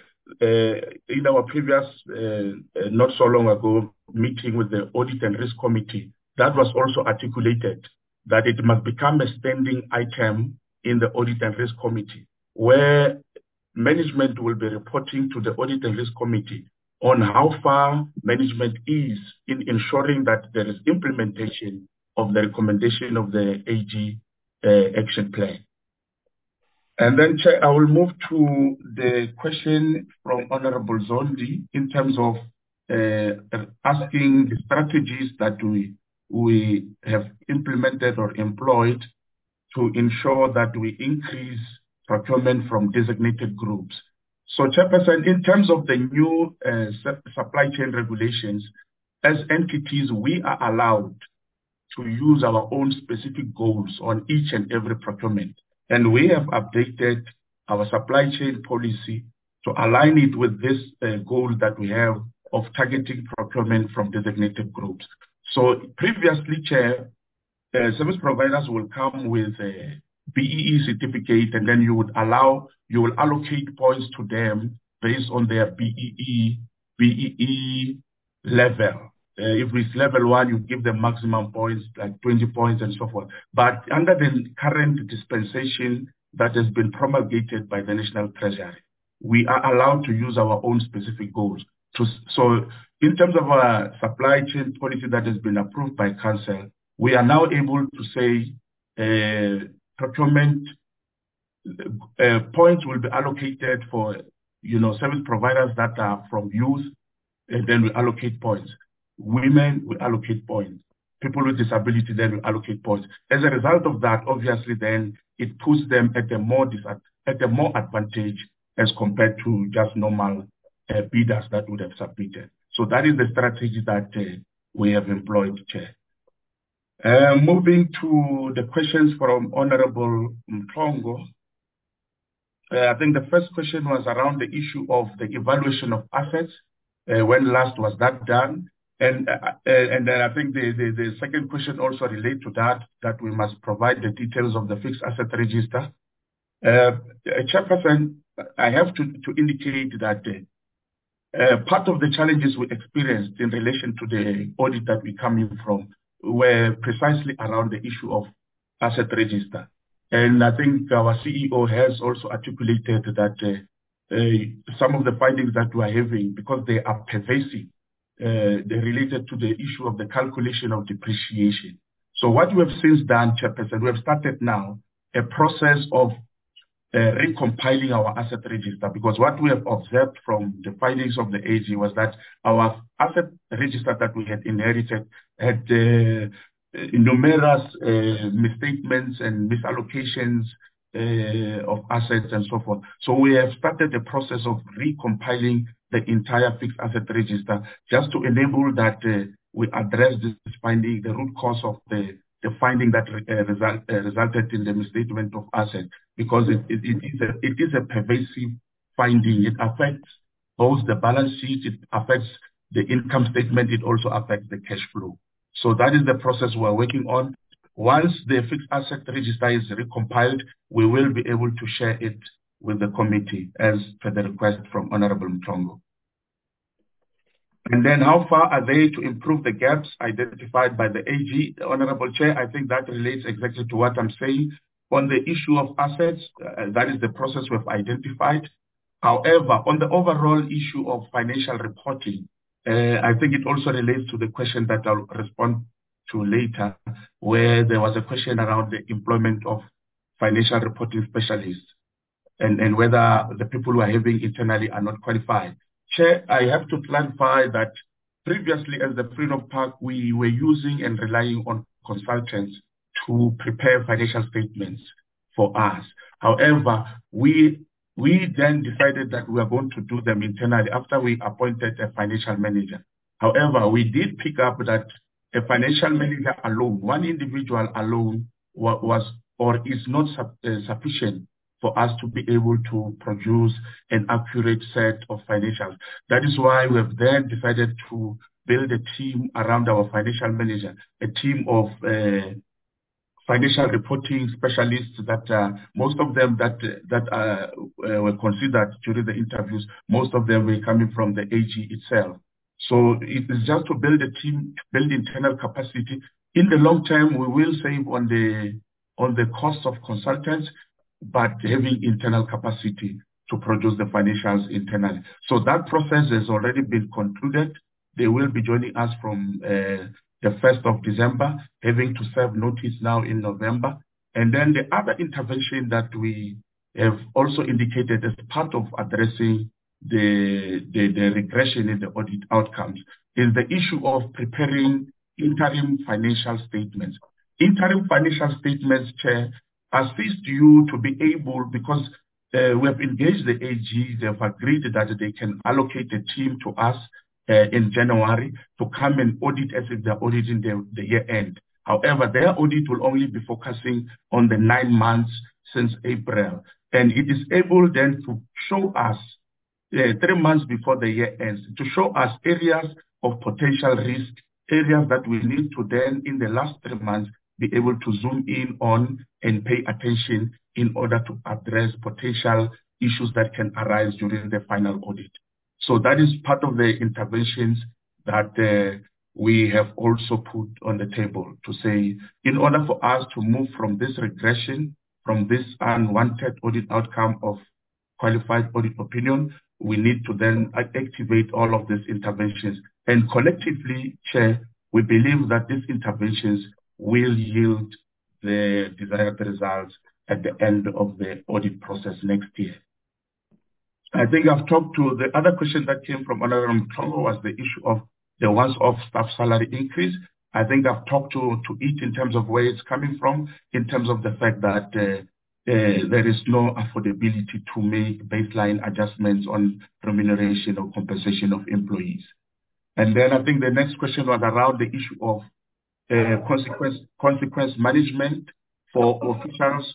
in our previous, not so long ago, meeting with the Audit and Risk Committee, that was also articulated that it must become a standing item in the Audit and Risk Committee, where management will be reporting to the Audit and Risk Committee on how far management is in ensuring that there is implementation of the recommendation of the AG action plan. And then, Chair, I will move to the question from Honorable Zondi in terms of asking the strategies that we have implemented or employed to ensure that we increase procurement from designated groups. So, Chairperson, in terms of the new supply chain regulations, as entities, we are allowed to use our own specific goals on each and every procurement. And we have updated our supply chain policy to align it with this goal that we have of targeting procurement from designated groups. So previously, Chair, service providers will come with a BEE certificate, and then you will allocate points to them based on their BEE level. If it's level 1, you give them maximum points, like 20 points and so forth. But under the current dispensation that has been promulgated by the National Treasury, we are allowed to use our own specific goals. So in terms of our supply chain policy that has been approved by Council, we are now able to say procurement points will be allocated for service providers that are from youth, and then we allocate points. Women will allocate points. People with disability then will allocate points. As a result of that, obviously, then it puts them at a more advantage as compared to just normal bidders that would have submitted. So that is the strategy that we have employed, Chair. Moving to the questions from Honorable Mhlongo. I think the first question was around the issue of the evaluation of assets. When last was that done? And then I think the second question also relates to that we must provide the details of the fixed asset register. Chairperson, I have to indicate that part of the challenges we experienced in relation to the audit that we come in from were precisely around the issue of asset register. And I think our CEO has also articulated that some of the findings that we are having, because they are pervasive, they're related to the issue of the calculation of depreciation. So what we have since done, Chairperson, we have started now a process of recompiling our asset register, because what we have observed from the findings of the AG was that our asset register that we had inherited had numerous misstatements and misallocations of assets and so forth. So we have started the process of recompiling the entire fixed asset register just to enable that we address this finding, the root cause of the finding that resulted in the misstatement of assets, because it is a pervasive finding. It affects both the balance sheet, it affects the income statement, it also affects the cash flow. So that is the process we're working on. Once the fixed asset register is recompiled, we will be able to share it with the committee as per the request from Honorable Mhlongo. And then how far are they to improve the gaps identified by the AG? Honorable Chair, I think that relates exactly to what I'm saying. On the issue of assets, that is the process we've identified. However, on the overall issue of financial reporting, I think it also relates to the question that I'll respond to later, where there was a question around the employment of financial reporting specialists and whether the people who are having internally are not qualified. Chair, I have to clarify that previously as the Freedom Park, we were using and relying on consultants to prepare financial statements for us. However, we then decided that we are going to do them internally after we appointed a financial manager. However, we did pick up that a financial manager alone, one individual alone, was or is not sufficient for us to be able to produce an accurate set of financials. That is why we have then decided to build a team around our financial manager, a team of financial reporting specialists that most of them that were considered during the interviews, most of them were coming from the AG itself. So it is just to build a team, build internal capacity. In the long term, we will save on the cost of consultants, but having internal capacity to produce the financials internally. So that process has already been concluded. They will be joining us from the 1st of December, having to serve notice now in November. And then the other intervention that we have also indicated as part of addressing the regression in the audit outcomes is the issue of preparing interim financial statements. Interim financial statements, Chair, assist you to be able, because we have engaged the AG, they have agreed that they can allocate a team to us in January to come and audit as if they're auditing the year end. However, their audit will only be focusing on the 9 months since April. And it is able then to show us 3 months before the year ends, to show us areas of potential risk, areas that we need to then in the last 3 months be able to zoom in on and pay attention in order to address potential issues that can arise during the final audit. So that is part of the interventions that we have also put on the table to say, in order for us to move from this regression, from this unwanted audit outcome of qualified audit opinion, we need to then activate all of these interventions. And collectively, Chair, we believe that these interventions will yield the desired results at the end of the audit process next year. I think I've talked to the other question that came from Honorable Mhlongo was the issue of the once-off staff salary increase. I think I've talked to it in terms of where it's coming from, in terms of the fact that there is no affordability to make baseline adjustments on remuneration or compensation of employees. And then I think the next question was around the issue of consequence management for officials.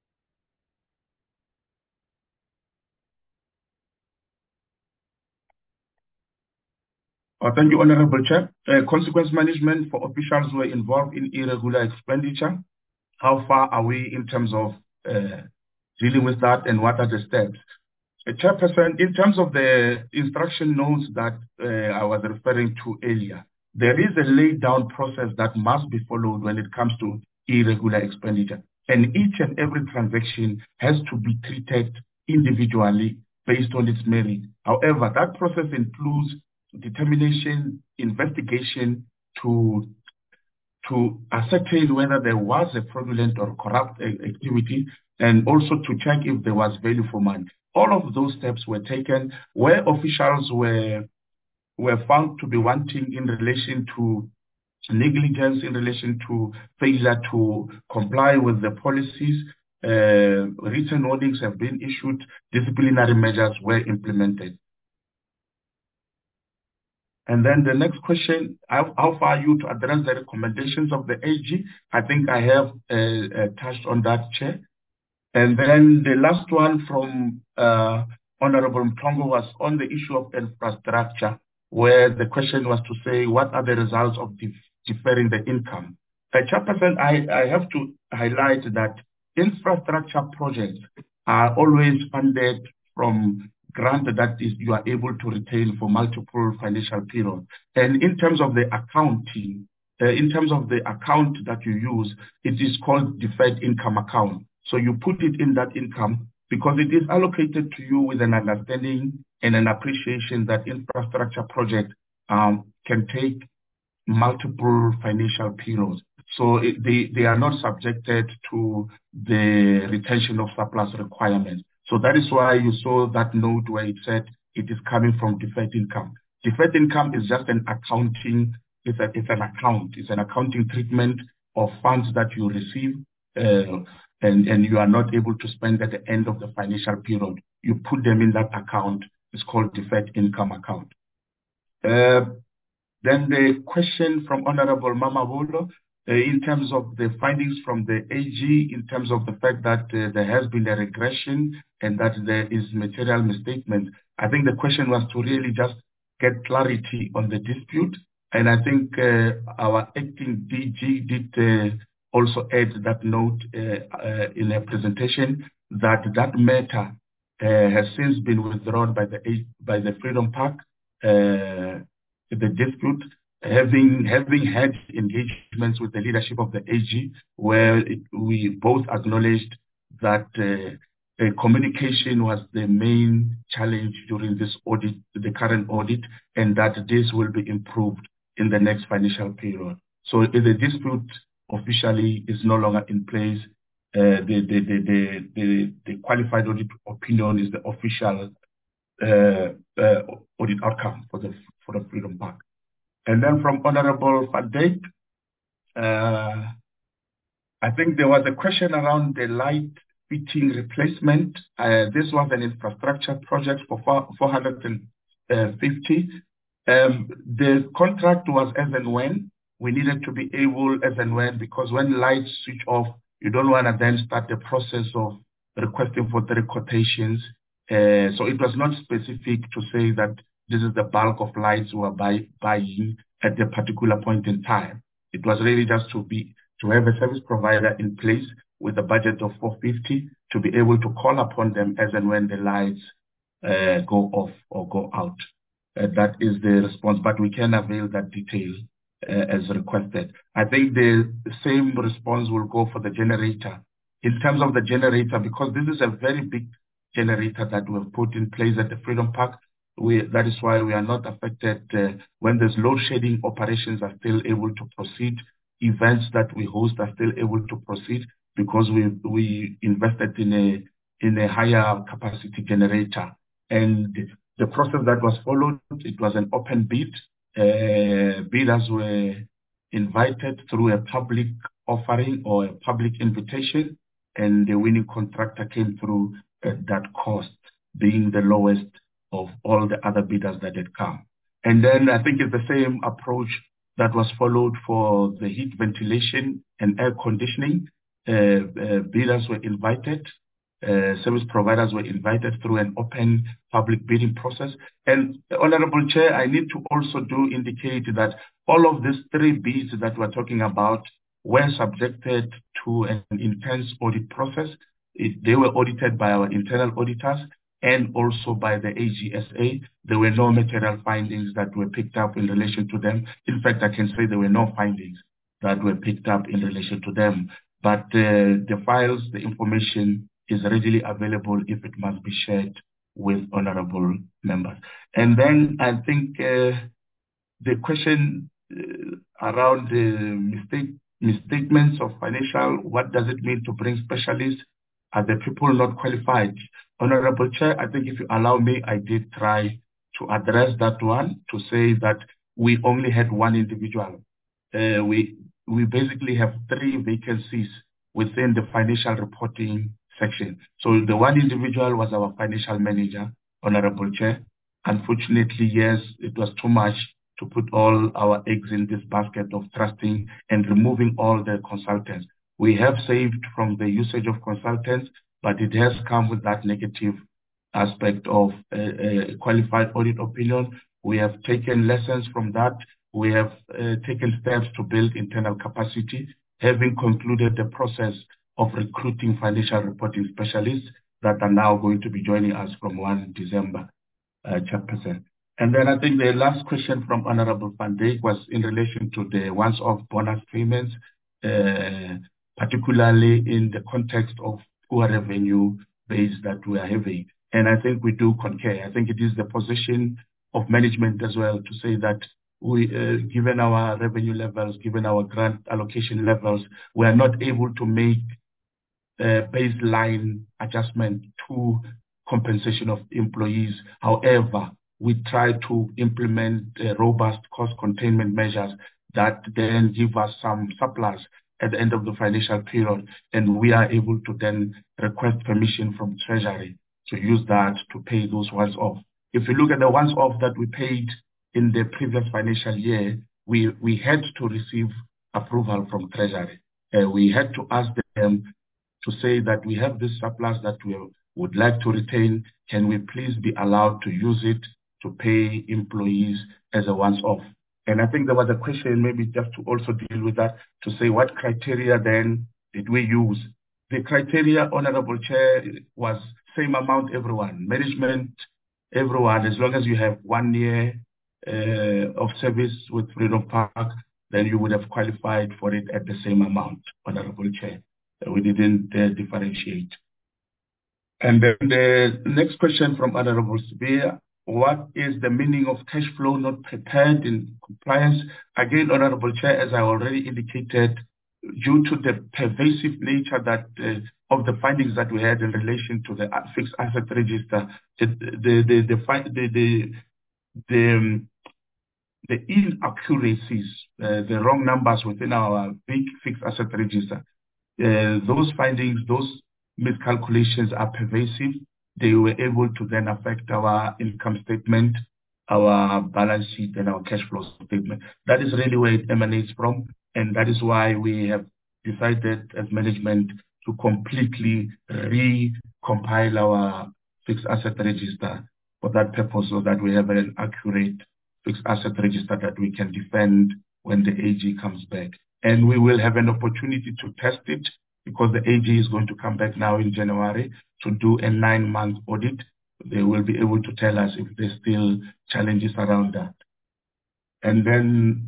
Thank you, Honorable Chair. Consequence management for officials who are involved in irregular expenditure. How far are we in terms of dealing with that, and what are the steps? Chairperson, in terms of the instruction notes that I was referring to earlier, there is a laid down process that must be followed when it comes to irregular expenditure. And each and every transaction has to be treated individually based on its merit. However, that process includes determination, investigation to to ascertain whether there was a fraudulent or corrupt activity, and also to check if there was value for money. All of those steps were taken where officials were found to be wanting in relation to negligence, in relation to failure to comply with the policies. Written warnings have been issued, disciplinary measures were implemented. And then the next question, how far are you to address the recommendations of the AG? I think I have touched on that, Chair. And then the last one from Honorable Mtongo was on the issue of infrastructure, where the question was to say, what are the results of deferring the income? Chairperson, I have to highlight that infrastructure projects are always funded from grant that is you are able to retain for multiple financial periods. And in terms of the accounting, in terms of the account that you use, it is called deferred income account. So you put it in that income because it is allocated to you with an understanding and an appreciation that infrastructure project can take multiple financial periods. So they are not subjected to the retention of surplus requirements. So that is why you saw that note where it said it is coming from deferred income. Deferred income is just an accounting, it's an accounting treatment of funds that you receive and you are not able to spend at the end of the financial period. You put them in that account. It's called deferred income account. Then the question from Honorable Mama Bolo, in terms of the findings from the AG, in terms of the fact that there has been a regression and that there is material misstatement. I think the question was to really just get clarity on the dispute. And I think our acting DG did also add that note in a presentation that matter has since been withdrawn by the Freedom Park, the dispute, having had engagements with the leadership of the AG, where we both acknowledged that communication was the main challenge during this audit, the current audit, and that this will be improved in the next financial period. So if the dispute officially is no longer in place, the qualified audit opinion is the official audit outcome for the Freedom Park. And then from Honorable Van Dijk, I think there was a question around the light fitting replacement. This was an infrastructure project for 450. The contract was as and when. We needed to be able as and when, because when lights switch off, you don't want to then start the process of requesting for 3 quotations. So it was not specific to say that this is the bulk of lights we are buying at the particular point in time. It was really just to have a service provider in place with a budget of 450 to be able to call upon them as and when the lights go off or go out. That is the response, but we can avail that detail as requested. I think the same response will go for the generator. In terms of the generator, because this is a very big generator that we've put in place at the Freedom Park, that is why we are not affected when there's load shedding. Operations are still able to proceed. Events that we host are still able to proceed because we invested in a higher capacity generator. And the process that was followed, it was an open bid. Bidders were invited through a public offering or a public invitation, and the winning contractor came through at that cost, being the lowest of all the other bidders that had come. And then I think it's the same approach that was followed for the heat ventilation and air conditioning. Bidders were invited, service providers were invited through an open public bidding process. And Honorable Chair, I need to also indicate that all of these 3 bids that we're talking about were subjected to an intense audit process. They were audited by our internal auditors and also by the AGSA. There were no material findings that were picked up in relation to them. In fact, I can say there were no findings that were picked up in relation to them. But the files, the information is readily available if it must be shared with honorable members. And then I think the question around the misstatements of financial. What does it mean to bring specialists? Are the people not qualified? Honorable Chair, I think if you allow me, I did try to address that one, to say that we only had one individual. We basically have 3 vacancies within the financial reporting section. So the one individual was our financial manager, Honorable Chair. Unfortunately, yes, it was too much to put all our eggs in this basket of trusting and removing all the consultants. We have saved from the usage of consultants, but it has come with that negative aspect of qualified audit opinion. We have taken lessons from that. We have taken steps to build internal capacity, having concluded the process of recruiting financial reporting specialists that are now going to be joining us from 1 December, Chairperson. And then I think the last question from Honorable Van Dijk was in relation to the once-off bonus payments, particularly in the context of poor revenue base that we are having. And I think we do concur. I think it is the position of management as well to say that we, given our revenue levels, given our grant allocation levels, we are not able to make baseline adjustment to compensation of employees. However, we try to implement robust cost containment measures that then give us some surplus at the end of the financial period, and we are able to then request permission from Treasury to use that to pay those ones-off. If you look at the ones-off that we paid in the previous financial year, we had to receive approval from Treasury. We had to ask them to say that we have this surplus that we would like to retain. Can we please be allowed to use it to pay employees as a once-off? And I think there was a question, maybe just to also deal with that, to say what criteria then did we use? The criteria, Honorable Chair, was same amount everyone, management, everyone, as long as you have 1 year of service with Freedom Park, then you would have qualified for it at the same amount, Honorable Chair. We didn't differentiate. And then the next question from Honorable Sibiya, what is the meaning of cash flow not prepared in compliance? Again, Honorable Chair, as I already indicated, due to the pervasive nature that of the findings that we had in relation to the fixed asset register, the inaccuracies, the wrong numbers within our big fixed asset register, those findings, those miscalculations are pervasive. They were able to then affect our income statement, our balance sheet, and our cash flow statement. That is really where it emanates from, and that is why we have decided as management to completely recompile our fixed asset register for that purpose, so that we have an accurate fixed asset register that we can defend when the AG comes back. And we will have an opportunity to test it, because the AG is going to come back now in January to do a 9-month audit. They will be able to tell us if there's still challenges around that. And then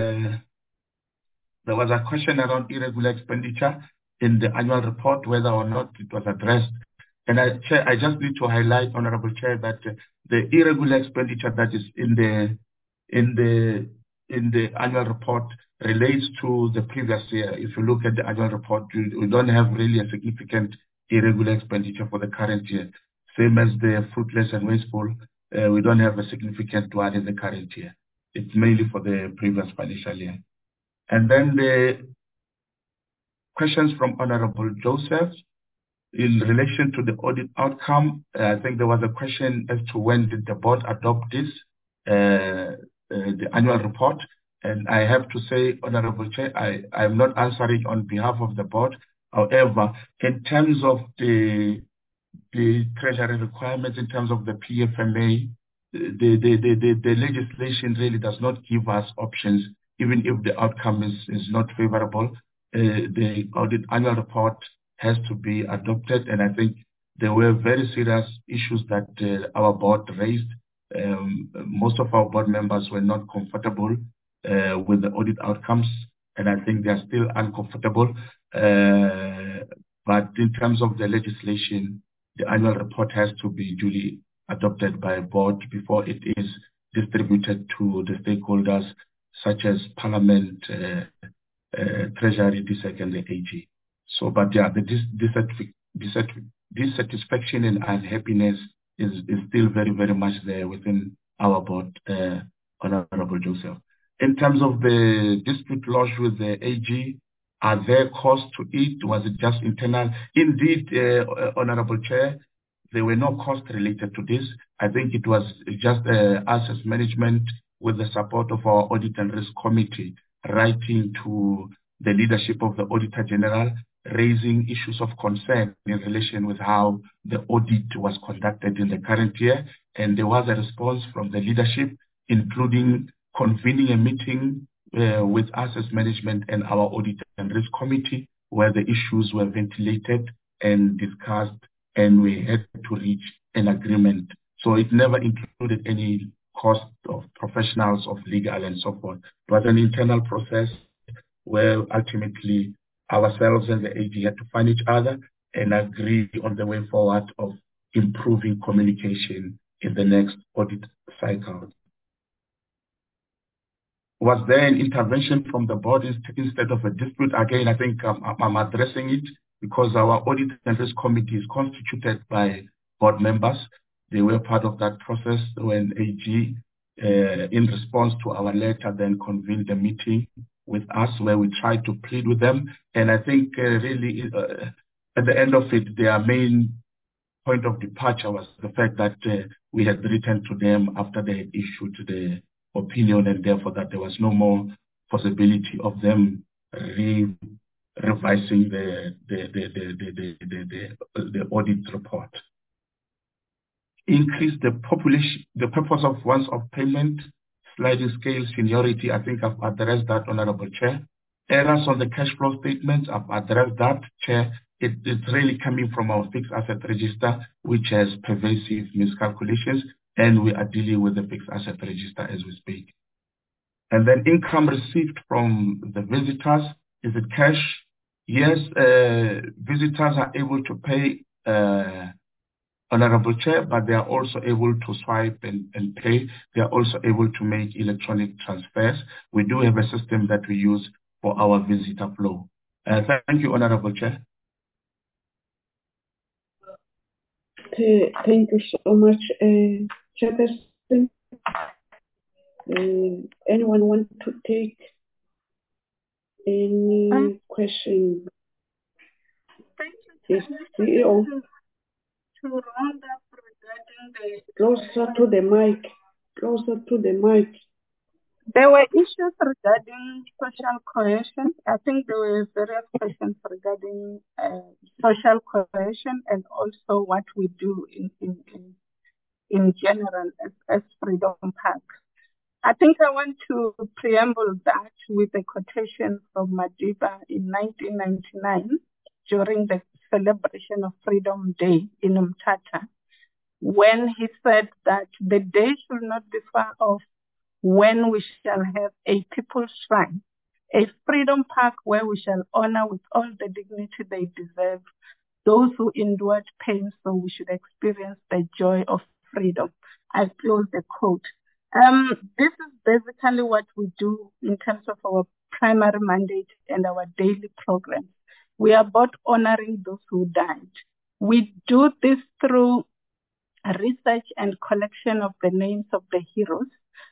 there was a question around irregular expenditure in the annual report, whether or not it was addressed. And I just need to highlight, Honorable Chair, that the irregular expenditure that is in the annual report relates to the previous year. If you look at the annual report, we don't have really a significant irregular expenditure for the current year. Same as the fruitless and wasteful, we don't have a significant one in the current year. It's mainly for the previous financial year. And then the questions from Honorable Joseph in relation to the audit outcome. I think there was a question as to when did the board adopt this, the annual report. And I have to say, Honorable Chair, I'm not answering on behalf of the board. However, in terms of the Treasury requirements, in terms of the PFMA, the legislation really does not give us options, even if the outcome is not favorable. The audit annual report has to be adopted, and I think there were very serious issues that our board raised. Most of our board members were not comfortable with the audit outcomes, and I think they are still uncomfortable. But in terms of the legislation, the annual report has to be duly adopted by a board before it is distributed to the stakeholders, such as Parliament, Treasury, DSEC, and the AG. So, but yeah, the dissatisfaction and unhappiness is still very, very much there within our board, Honorable Joseph. In terms of the dispute lodged with the AG, are there costs to it? Was it just internal? Indeed, Honorable Chair, there were no costs related to this. I think it was just us as management with the support of our Audit and Risk Committee writing to the leadership of the Auditor General, raising issues of concern in relation with how the audit was conducted in the current year. And there was a response from the leadership, including convening a meeting with us as management and our Audit and Risk Committee, where the issues were ventilated and discussed, and we had to reach an agreement. So it never included any cost of professionals, of legal and so forth. It was an internal process where ultimately ourselves and the AG had to find each other and agree on the way forward of improving communication in the next audit cycle. Was there an intervention from the board instead of a dispute? Again, I think I'm addressing it because our Audit and Risk Committee is constituted by board members. They were part of that process when AG, in response to our letter, then convened a meeting with us where we tried to plead with them. And I think really at the end of it, their main point of departure was the fact that we had written to them after they had issued the opinion, and therefore that there was no more possibility of them revising the audit report. Increase the population, the purpose of once-off payment, sliding scale seniority. I think I've addressed that, Honorable Chair. Errors on the cash flow statements, I've addressed that, Chair. It's really coming from our fixed asset register, which has pervasive miscalculations, and we are dealing with the fixed asset register as we speak. And then income received from the visitors, is it cash? Yes, visitors are able to pay, Honorable Chair, but they are also able to swipe and pay. They are also able to make electronic transfers. We do have a system that we use for our visitor flow. Thank you, Honorable Chair. Thank you so much, Chairperson. Anyone want to take any question? Thank you. Yes, CEO. To round up regarding the... Closer to the mic. Closer to the mic. There were issues regarding social cohesion. I think there were various questions regarding social cohesion and also what we do in general as Freedom Park. I think I want to preamble that with a quotation from Madiba in 1999 during the celebration of Freedom Day in Umtata, when he said that the day should not be far off when we shall have a people's shrine, a freedom park where we shall honor with all the dignity they deserve those who endured pain, so we should experience the joy of freedom. I close the quote. This is basically what we do in terms of our primary mandate and our daily programs. We are about honoring those who died. We do this through research and collection of the names of the heroes.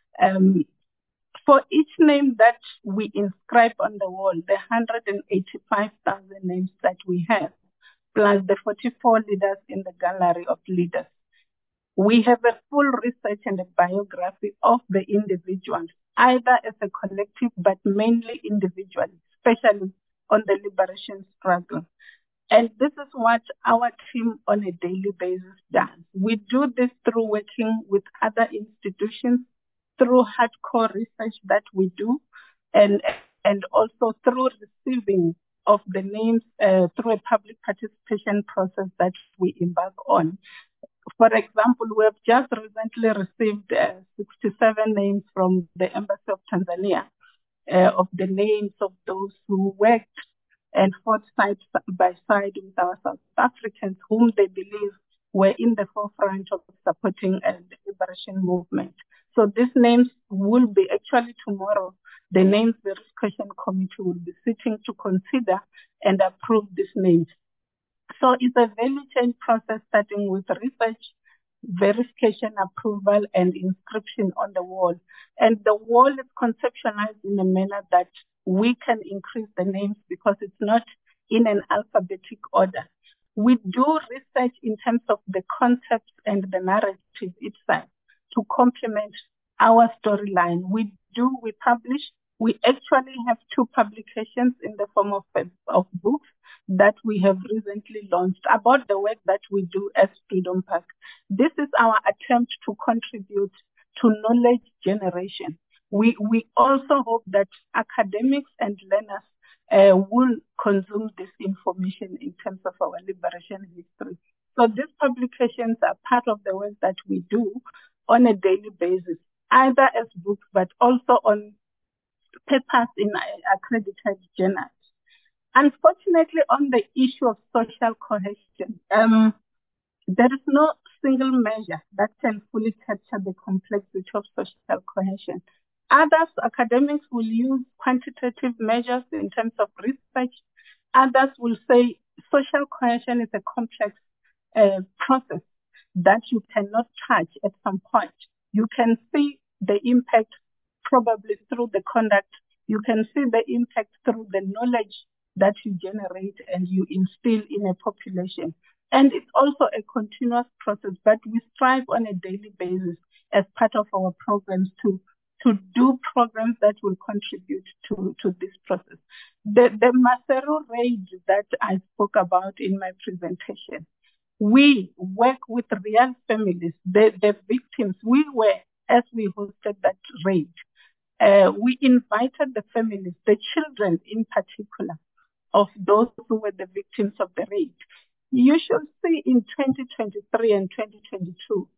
For each name that we inscribe on the wall, the 185,000 names that we have, plus the 44 leaders in the gallery of leaders, we have a full research and a biography of the individuals, either as a collective, but mainly individually, especially on the liberation struggle. And this is what our team on a daily basis does. We do this through working with other institutions, through hardcore research that we do, and also through receiving of the names through a public participation process that we embark on. For example, we have just recently received 67 names from the Embassy of Tanzania of the names of those who worked and fought side by side with our South Africans, whom they believe were in the forefront of supporting the liberation movement. So these names will be actually tomorrow. The Names Verification Committee will be sitting to consider and approve these names. So it's a value chain process starting with research, verification, approval, and inscription on the wall. And the wall is conceptualized in a manner that we can increase the names because it's not in an alphabetic order. We do research in terms of the concepts and the narrative itself to complement our storyline. We publish. We actually have 2 publications in the form of books that we have recently launched about the work that we do as Freedom Park. This is our attempt to contribute to knowledge generation. We also hope that academics and learners will consume this information in terms of our liberation history. So these publications are part of the work that we do on a daily basis, either as books but also on papers in accredited journals. Unfortunately, on the issue of social cohesion, there is no single measure that can fully capture the complexity of social cohesion. Others, academics, will use quantitative measures in terms of research. Others will say social cohesion is a complex process that you cannot touch at some point. You can see the impact probably through the conduct. You can see the impact through the knowledge that you generate and you instill in a population. And it's also a continuous process, but we strive on a daily basis as part of our programs to do programs that will contribute to this process. The Maseru raid that I spoke about in my presentation, we work with real families, the victims. We were, as we hosted that raid, we invited the families, the children in particular, of those who were the victims of the raid. You should see in 2023 and 2022,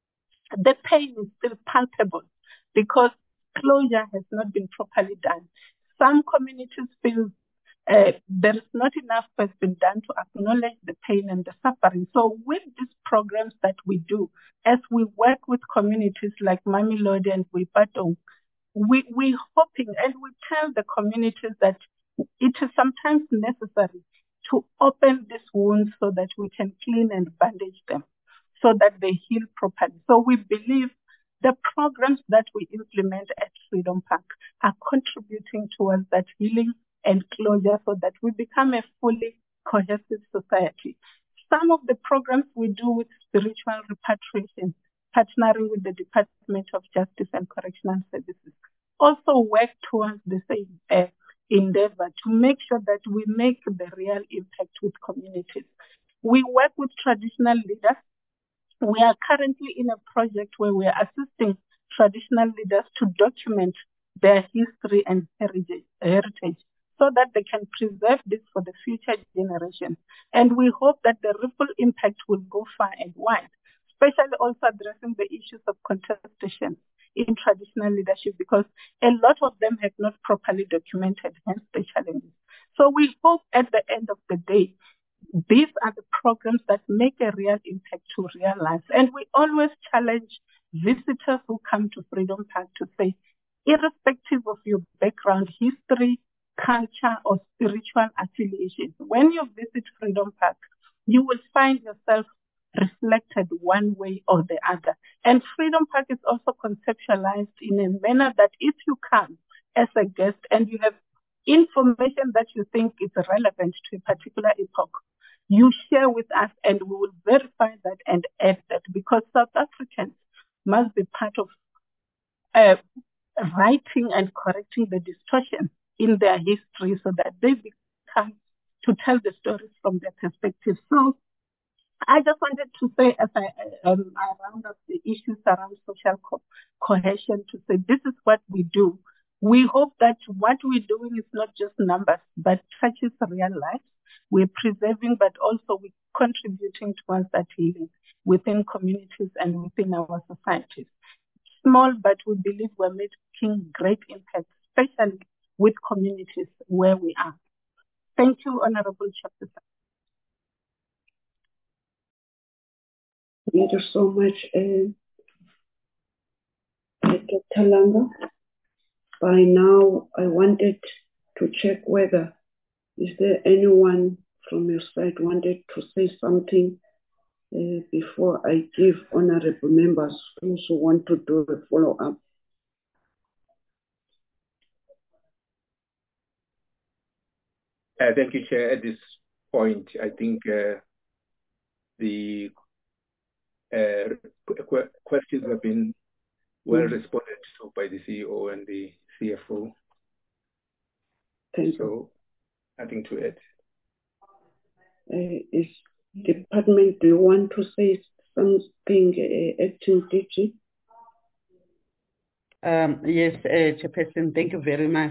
the pain is still palpable because closure has not been properly done. Some communities feel there is not enough has been done to acknowledge the pain and the suffering. So with these programs that we do, as we work with communities like Mamelodi and Wipato, we're hoping and we tell the communities that it is sometimes necessary to open these wounds so that we can clean and bandage them so that they heal properly. So we believe the programs that we implement at Freedom Park are contributing towards that healing and closure so that we become a fully cohesive society. Some of the programs we do with spiritual repatriation, partnering with the Department of Justice and Correctional Services, also work towards the same endeavor to make sure that we make the real impact with communities. We work with traditional leaders. We are currently in a project where we are assisting traditional leaders to document their history and heritage so that they can preserve this for the future generations. And we hope that the ripple impact will go far and wide, especially also addressing the issues of contestation in traditional leadership, because a lot of them have not properly documented, hence the challenges. So we hope at the end of the day, these are the programs that make a real impact to real life. And we always challenge visitors who come to Freedom Park to say, irrespective of your background, history, culture, or spiritual affiliation, when you visit Freedom Park, you will find yourself reflected one way or the other. And Freedom Park is also conceptualized in a manner that if you come as a guest and you have information that you think is relevant to a particular epoch, you share with us and we will verify that and add that, because South Africans must be part of writing and correcting the distortion in their history so that they become to tell the stories from their perspective. So I just wanted to say, as I round up the issues around social cohesion, to say this is what we do. We hope that what we're doing is not just numbers, but touches real life. We're preserving, but also we're contributing towards that healing within communities and within our societies. Small, but we believe we're making great impact, especially with communities where we are. Thank you, Honorable Chairperson. Thank you so much. Dr. Langa. By now, I wanted to check whether is there anyone from your side wanted to say something before I give honorable members who also want to do a follow-up. Thank you, Chair. At this point, I think the questions have been well responded to by the CEO and the CFO. Thank you. Nothing to add. Is department, do you want to say something, Acting DG? Yes, Chairperson, thank you very much.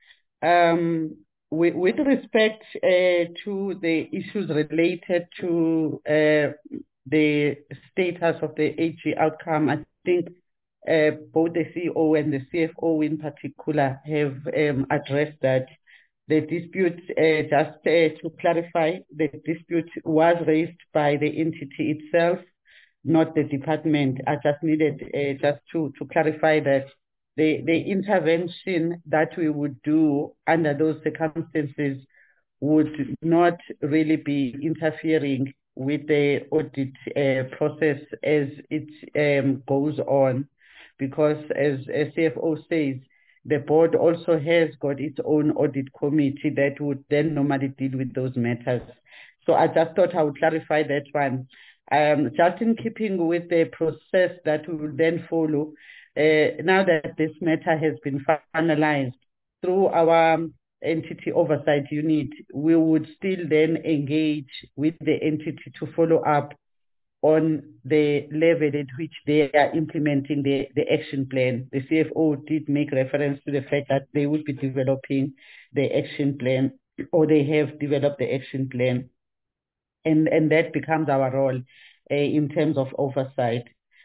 With respect to the issues related to the status of the AG outcome, I think both the CEO and the CFO in particular have addressed that. The dispute, just to clarify, the dispute was raised by the entity itself, not the department. I just needed just to clarify that the intervention that we would do under those circumstances would not really be interfering with the audit process as it goes on, because as CFO says, the board also has got its own audit committee that would then normally deal with those matters. So I just thought I would clarify that one. Just in keeping with the process that we will then follow, now that this matter has been finalized through our entity oversight unit, we would still then engage with the entity to follow up on the level at which they are implementing the action plan. The CFO did make reference to the fact that they will be developing the action plan, or they have developed the action plan. And that becomes our role in terms of oversight.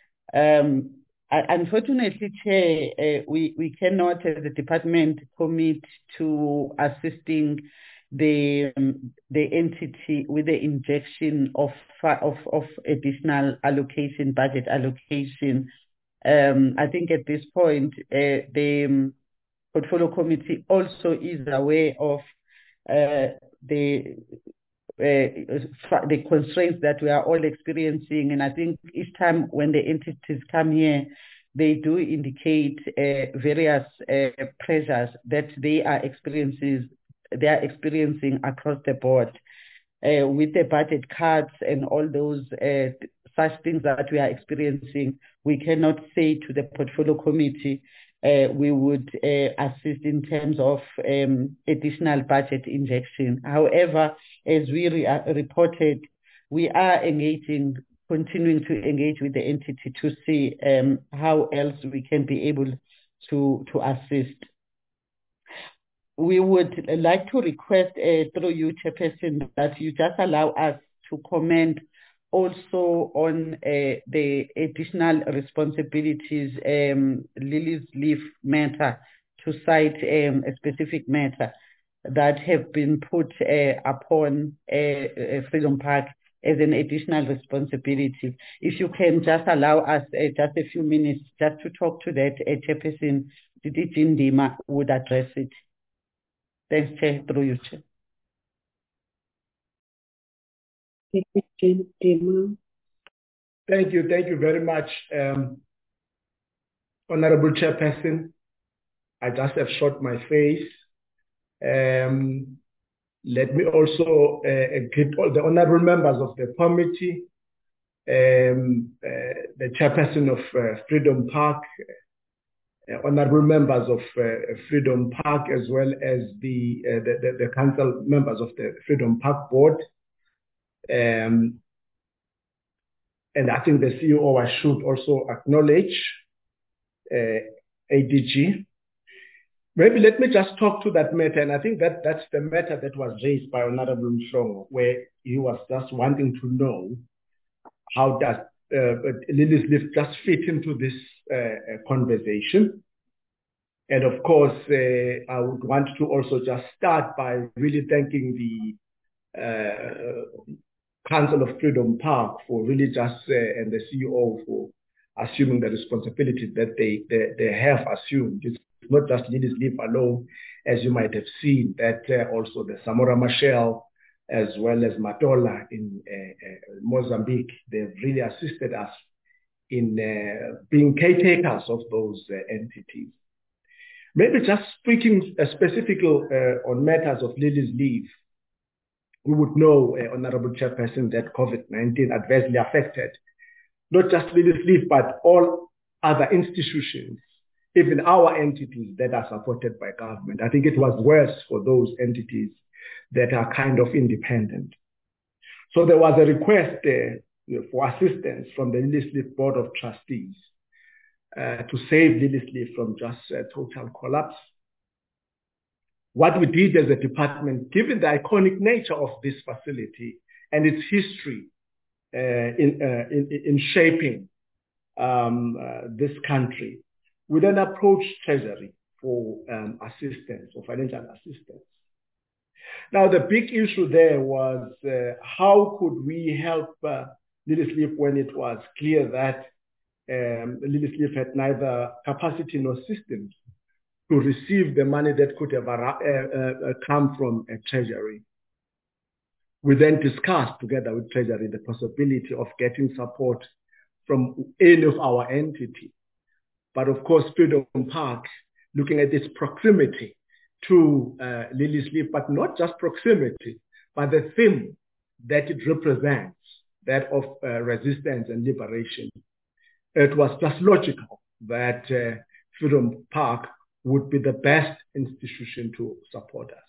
Unfortunately, Chair, we cannot, as a department, commit to assisting the entity with the injection of additional allocation, budget allocation. I think at this point, the portfolio committee also is aware of the constraints that we are all experiencing, and I think each time when the entities come here, they do indicate various pressures that they are experiencing across the board with the budget cuts and all those such things that we are experiencing. We cannot say to the portfolio committee we would assist in terms of additional budget injection. However, as we reported, we are continuing to engage with the entity to see how else we can be able to assist. We would like to request through you, Chairperson, that you just allow us to comment also on the additional responsibilities, Lily's Leaf matter, to cite a specific matter that have been put upon Freedom Park as an additional responsibility. If you can just allow us just a few minutes just to talk to that, Chairperson DG Ndima would address it. Thanks, Chair. Through you, Chair. Thank you very much, Honorable Chairperson. I just have shot my face. Let me also greet all the honorable members of the committee, the Chairperson of Freedom Park, honorable members of Freedom Park, as well as the council members of the Freedom Park board. And I think the CEO I should also acknowledge, ADG. Maybe let me just talk to that matter, and I think that's the matter that was raised by Honorable Mshongo, where he was just wanting to know how does Lily's Leaf just fit into this conversation. And of course, I would want to also just start by really thanking the Council of Freedom Park for really just, and the CEO for assuming the responsibility that they have assumed. It's not just Lilies Leaf alone, as you might have seen, that also the Samora Machel, as well as Matola in Mozambique, they've really assisted us in being caretakers of those entities. Maybe just speaking specifically on matters of Lilies Leaf, we would know, Honorable Chairperson, that COVID-19 adversely affected not just Lilies Leaf, but all other institutions, even our entities that are supported by government. I think it was worse for those entities that are kind of independent. So there was a request for assistance from the Lilies Leaf Board of Trustees to save Lilies Leaf from just total collapse. What we did as a department, given the iconic nature of this facility and its history in shaping this country, we then approached Treasury for assistance, for financial assistance. Now, the big issue there was how could we help Lilies Leaf when it was clear that Lilies Leaf had neither capacity nor systems to receive the money that could have come from a Treasury. We then discussed together with Treasury the possibility of getting support from any of our entities. But of course, Freedom Park, looking at its proximity to Lilies Leaf, but not just proximity, but the theme that it represents, that of resistance and liberation. It was just logical that Freedom Park would be the best institution to support us.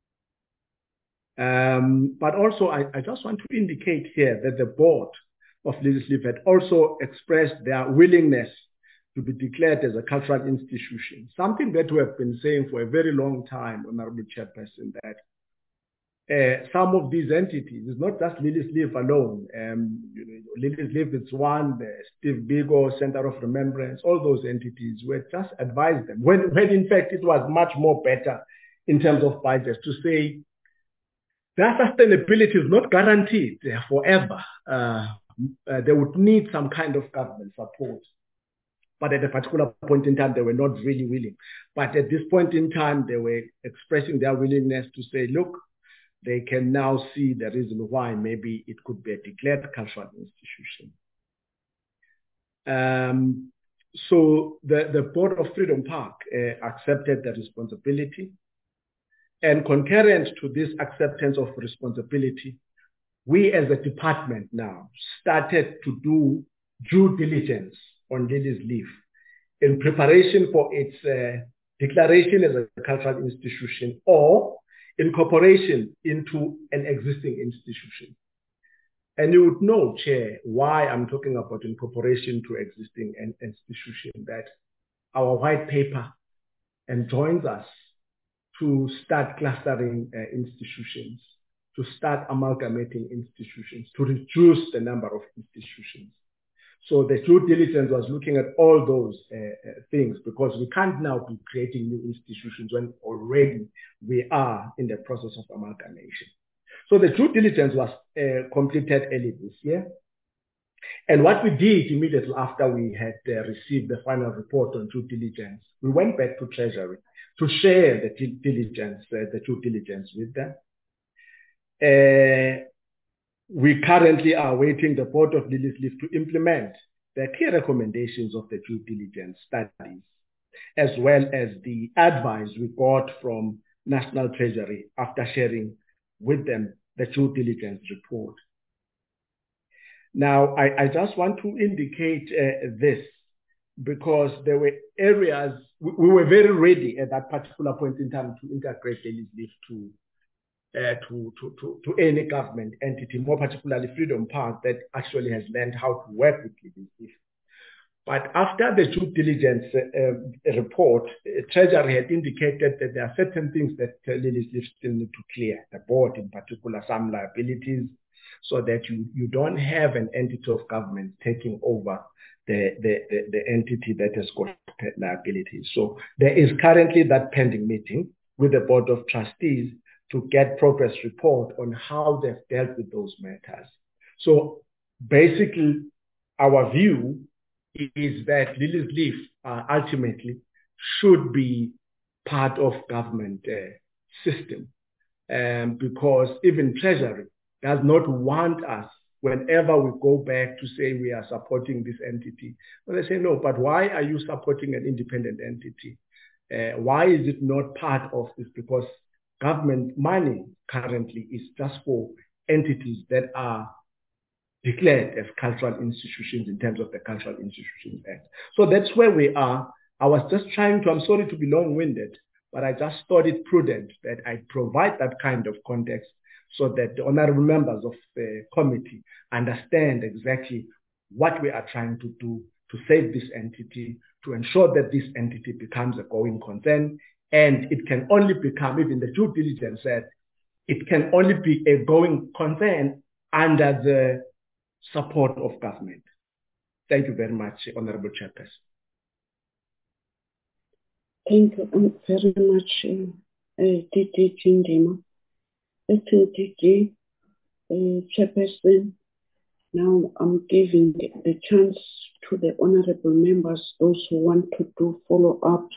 But also, I just want to indicate here that the board of Lilies Leaf had also expressed their willingness to be declared as a cultural institution, something that we have been saying for a very long time, Honorable Chairperson, that some of these entities, it's not just Lilies Leaf alone. Lilies Leaf is one, the Steve Biko, Center of Remembrance, all those entities, we just advised them, when in fact it was much more better in terms of budgets, to say their sustainability is not guaranteed forever. They would need some kind of government support. But at a particular point in time, they were not really willing. But at this point in time, they were expressing their willingness to say, look, they can now see the reason why maybe it could be a declared cultural institution. So the board of Freedom Park accepted the responsibility. And concurrent to this acceptance of responsibility, we as a department now started to do due diligence on Lilies Leaf in preparation for its declaration as a cultural institution or incorporation into an existing institution. And you would know, Chair, why I'm talking about incorporation to existing institution, that our white paper enjoins us to start clustering institutions, to start amalgamating institutions, to reduce the number of institutions. So the due diligence was looking at all those things, because we can't now be creating new institutions when already we are in the process of amalgamation. So the due diligence was completed early this year. And what we did immediately after we had received the final report on due diligence, we went back to Treasury to share the due diligence with them. We currently are waiting the board of Lilies Leaf to implement the key recommendations of the due diligence studies, as well as the advice we got from National Treasury after sharing with them the due diligence report. Now, I just want to indicate this, because there were areas, we were very ready at that particular point in time to integrate Lilies Leaf to any government entity, more particularly Freedom Park, that actually has learned how to work with Lilies Leaf. But after the due diligence report, Treasury had indicated that there are certain things that Lilies Leaf still need to clear, the board in particular, some liabilities, so that you don't have an entity of government taking over the entity that has got liabilities. So there is currently that pending meeting with the Board of Trustees to get progress report on how they've dealt with those matters. So basically, our view is that Lily's Leaf ultimately should be part of government system, because even Treasury does not want us, whenever we go back, to say we are supporting this entity. Well, they say, no, but why are you supporting an independent entity? Why is it not part of this? Because government money currently is just for entities that are declared as cultural institutions in terms of the Cultural Institutions Act. So that's where we are. I was just trying to, I'm sorry to be long-winded, but I just thought it prudent that I provide that kind of context so that the honorable members of the committee understand exactly what we are trying to do to save this entity, to ensure that this entity becomes a going concern. And it can only become, even the due diligence said, it can only be a going concern under the support of government. Thank you very much, Honorable Chairperson. Thank you very much, DG Chindima. DG Chairperson, now I'm giving the chance to the honorable members, those who want to do follow-ups,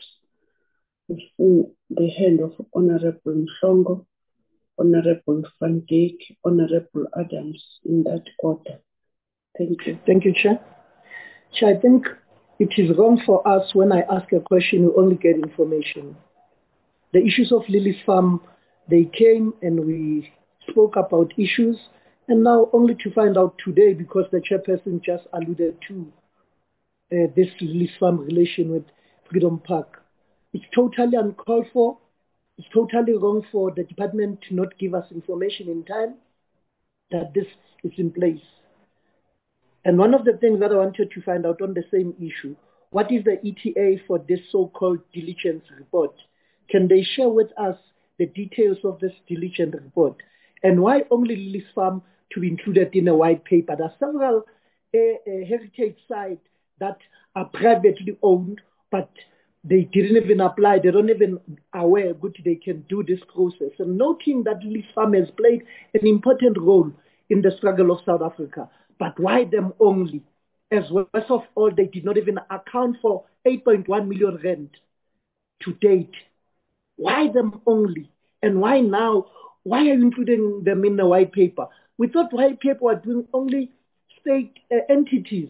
in the hand of Honorable Mhlongo, Honorable Van Dijk, Honorable Adams, in that order. Thank you. Thank you, Chair. Chair, I think it is wrong for us when I ask a question, we only get information. The issues of Lily's Farm, they came and we spoke about issues, and now only to find out today, because the chairperson just alluded to this Lily's Farm relation with Freedom Park. It's totally uncalled for. It's totally wrong for the department to not give us information in time that this is in place. And one of the things that I wanted to find out on the same issue, what is the ETA for this so-called diligence report? Can they share with us the details of this diligence report? And why only Lily's Farm to be included in a white paper? There are several heritage sites that are privately owned, but they didn't even apply. They don't even aware good they can do this process. And noting that Lily's Farm has played an important role in the struggle of South Africa. But why them only? As worst of all, they did not even account for 8.1 million rand to date. Why them only? And why now? Why are you including them in the white paper? We thought white paper were doing only state entities.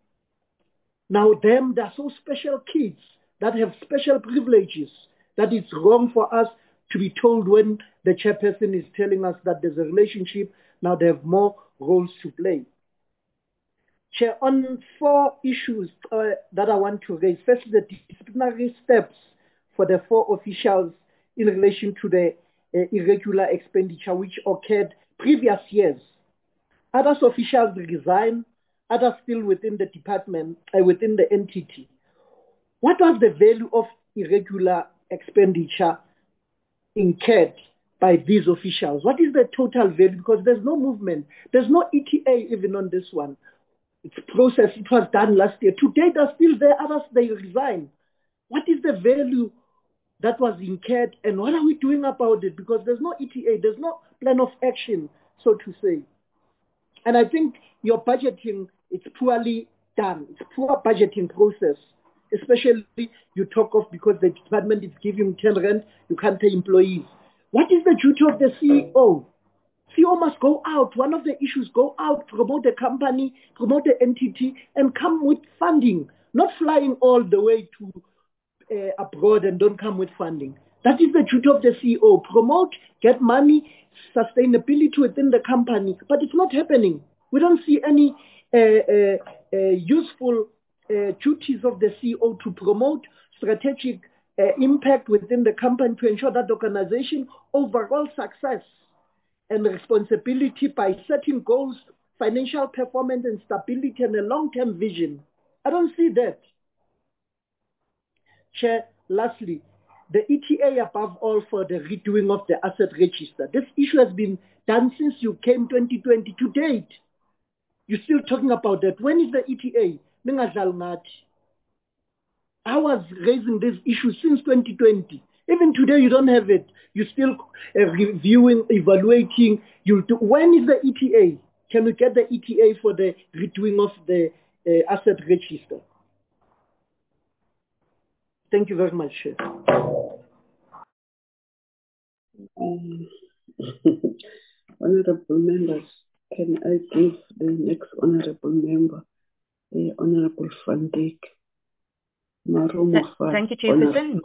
Now them, they're so special kids that have special privileges that it's wrong for us to be told when the chairperson is telling us that there's a relationship, now they have more roles to play. Chair, on 4 issues that I want to raise. First, the disciplinary steps for the 4 officials in relation to the irregular expenditure which occurred previous years. Others officials resign, others still within the department, within the entity. What was the value of irregular expenditure incurred by these officials? What is the total value? Because there's no movement. There's no ETA even on this one. It's process. It was done last year. Today they're still there. Others, they resign. What is the value that was incurred and what are we doing about it? Because there's no ETA. There's no plan of action, so to say. And I think your budgeting, it's poorly done. It's poor budgeting process. Especially you talk of because the department is giving 10 rand, you can't pay employees. What is the duty of the CEO? CEO must go out. One of the issues, go out, promote the company, promote the entity, and come with funding. Not flying all the way to abroad and don't come with funding. That is the duty of the CEO. Promote, get money, sustainability within the company. But it's not happening. We don't see any useful duties of the CEO to promote strategic impact within the company to ensure that the organization overall success and responsibility by setting goals, financial performance and stability and a long-term vision. I don't see that. Chair, lastly, the ETA above all for the redoing of the asset register. This issue has been done since you came 2020 to date. You're still talking about that. When is the ETA? I was raising this issue since 2020. Even today you don't have it. You're still reviewing, evaluating. When is the ETA? Can we get the ETA for the redoing of the asset register? Thank you very much, Chair. Honorable members, can I give the next honorable member, the Honorable Van Dijk? Thank you, Chairperson.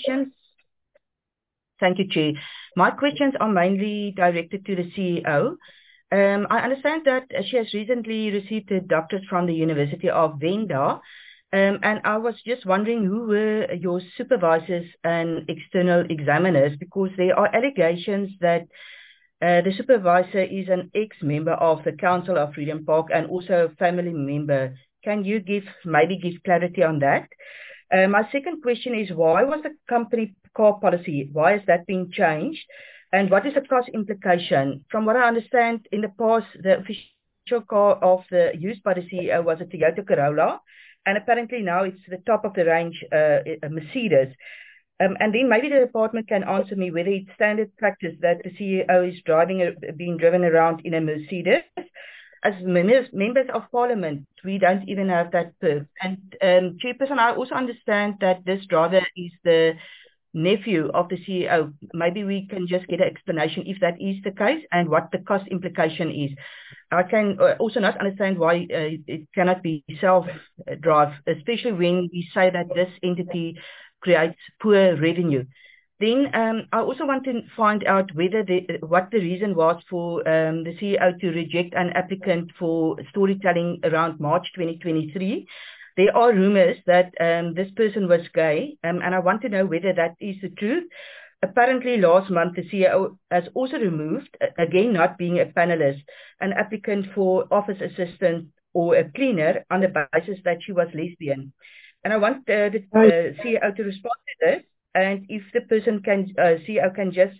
Thank you, Chair. My questions are mainly directed to the CEO. I understand that she has recently received a doctorate from the University of Venda, and I was just wondering who were your supervisors and external examiners, because there are allegations that the supervisor is an ex-member of the Council of Freedom Park and also a family member. Can you maybe give clarity on that? My second question is, why was the company car policy, why has that been changed? And what is the cost implication? From what I understand, in the past, the official car of the used by the CEO was a Toyota Corolla, and apparently now it's the top of the range, a Mercedes. And then maybe the department can answer me whether it's standard practice that the CEO is being driven around in a Mercedes. As members of parliament, we don't even have that perk. And Chairperson, I also understand that this driver is the nephew of the CEO. Maybe we can just get an explanation if that is the case and what the cost implication is. I can also not understand why it cannot be self-drive, especially when we say that this entity creates poor revenue. Then I also want to find out whether what the reason was for the CEO to reject an applicant for storytelling around March 2023. There are rumors that this person was gay, and I want to know whether that is the truth. Apparently last month the CEO has also removed, again not being a panelist, an applicant for office assistant or a cleaner on the basis that she was lesbian. And I want the CEO to respond to this. And if the person CEO can just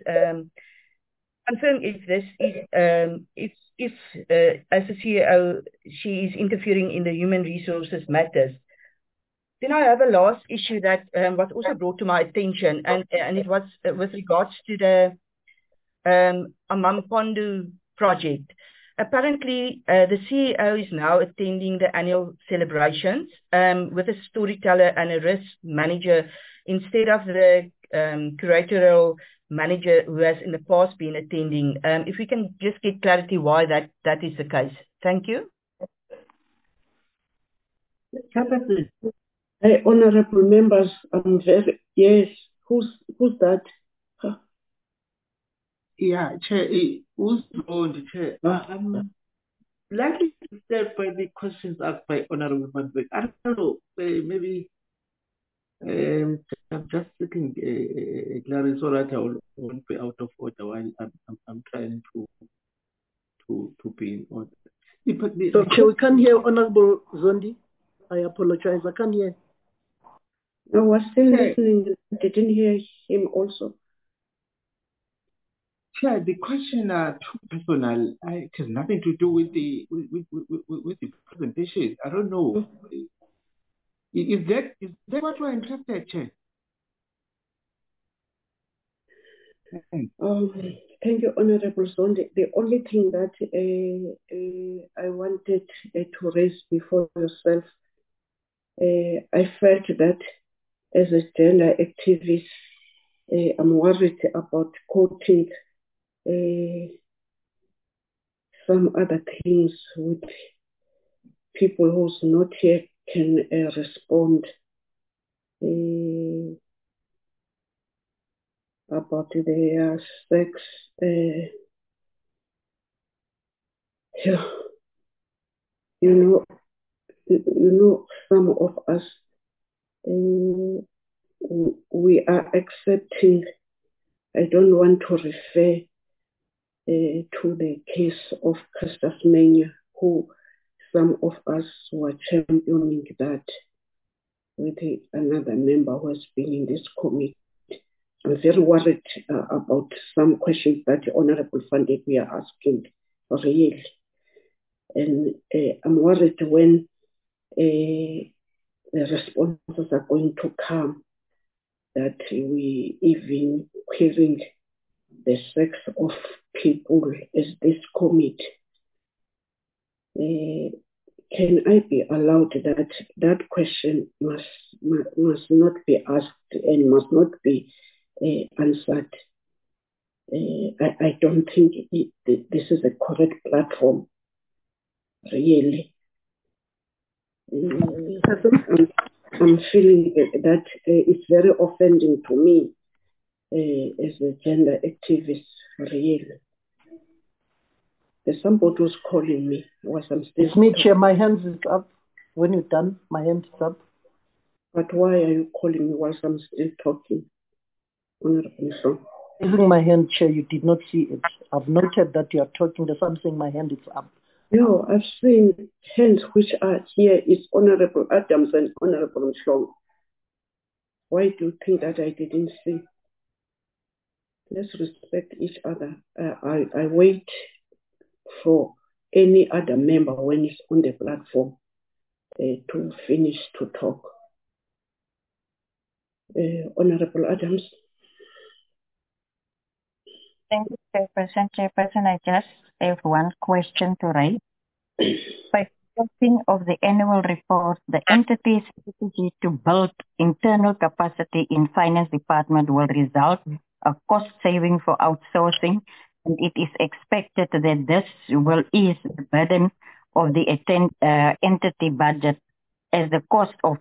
confirm if this is, if as a CEO, she is interfering in the human resources matters. Then I have a last issue that was also brought to my attention, and it was with regards to the Amampondu project. Apparently, the CEO is now attending the annual celebrations with a storyteller and a risk manager instead of the curatorial manager who has in the past been attending. If we can just get clarity why that is the case. Thank you. Hey, honorable members, yes, who's that? Huh? Yeah, Chair, who's on the Chair? I'm likely to start by the questions asked by Honorable Van Dijk. I don't know, maybe I'm just looking Clarice, so that I won't be out of order while I'm trying to be in order. So, Chair, we can't hear Honorable Zondi. I apologize, I can't hear. I was still listening. I didn't hear him also. Chair, the question are too personal. It has nothing to do with the presentation. I don't know. Is that what we're interested, Chair? Thank you, Honorable Zondi. The only thing that I wanted to raise before yourself, I felt that as a gender activist, I'm worried about quoting some other things with people who's not here can respond about their sex. Yeah. You know, some of us, we are accepting. I don't want to refer to the case of Castus Mania, who some of us were championing that with another member who has been in this committee. I'm very worried about some questions that Honorable Van Dijk we are asking, really. And I'm worried when the responses are going to come that we even querying the sex of people as this committee. can I be allowed that question must not be asked and must not be answered? I don't think this is a correct platform, really. I'm feeling that it's very offending to me as a gender activist, really. There's somebody who's calling me. It's me, Chair. My hand is up. When you're done, my hand is up. But why are you calling me whilst I'm still talking? Honorable Mhlongo. Raising my hand, Chair, you did not see it. I've noted that you are talking. There's something, my hand is up. No, I've seen hands which are here. It's Honorable Adams and Honorable Mhlongo. Why do you think that I didn't see? Let's respect each other. I wait for any other member when he's on the platform to finish to talk. Honorable Adams. Thank you, Chairperson. Chairperson, I just have one question to raise. By posting of the annual report, the entity's strategy to build internal capacity in finance department will result a cost saving for outsourcing, and it is expected that this will ease the burden of the entity budget, as the cost of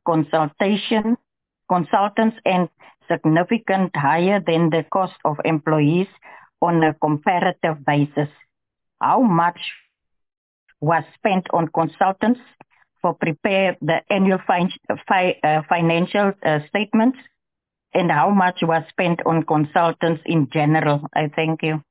consultants and significant higher than the cost of employees on a comparative basis. How much was spent on consultants for prepare the annual financial statements, and how much was spent on consultants in general? I thank you.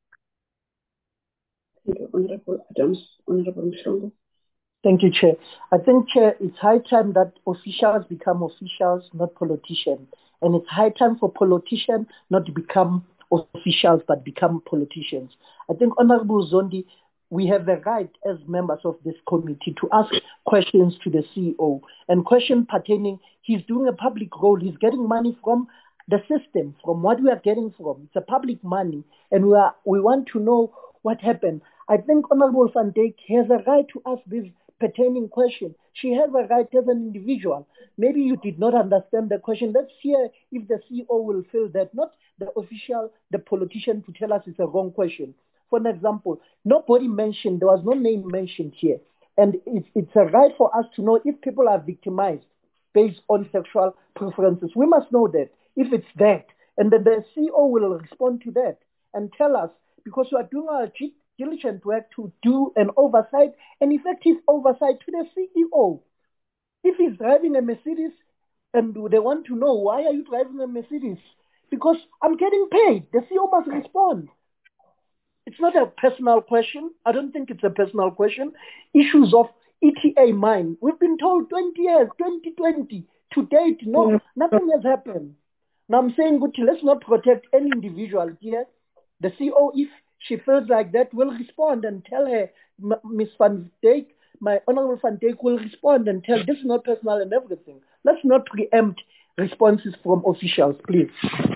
Thank you, Honorable Adams. Honorable Mhlongo. Thank you, Chair. I think, Chair, it's high time that officials become officials, not politicians. And it's high time for politicians not to become officials, but become politicians. I think, Honorable Zondi, we have the right as members of this committee to ask questions to the CEO, and question pertaining, he's doing a public role, he's getting money from the system, from what we are getting from. It's a public money, and we want to know what happened. I think Honorable Van Dijk has a right to ask this pertaining question. She has a right as an individual. Maybe you did not understand the question. Let's hear if the CEO will feel that, not the official, the politician, to tell us it's a wrong question. For an example, nobody mentioned, there was no name mentioned here. And it's a right for us to know if people are victimized based on sexual preferences. We must know that, if it's that. And then the CEO will respond to that and tell us, because we are doing our diligent work to do an oversight, an effective oversight to the CEO. If he's driving a Mercedes and they want to know, why are you driving a Mercedes? Because I'm getting paid. The CEO must respond. It's not a personal question. I don't think it's a personal question. Issues of ETA mine. We've been told 20 years, 2020. To date, no, nothing has happened. Now I'm saying, let's not protect any individual here. The CEO, if she feels like that, will respond and tell her, Ms. Van Dijk, my Honorable Van Dijk will respond and tell, this is not personal and everything. Let's not preempt responses from officials, please.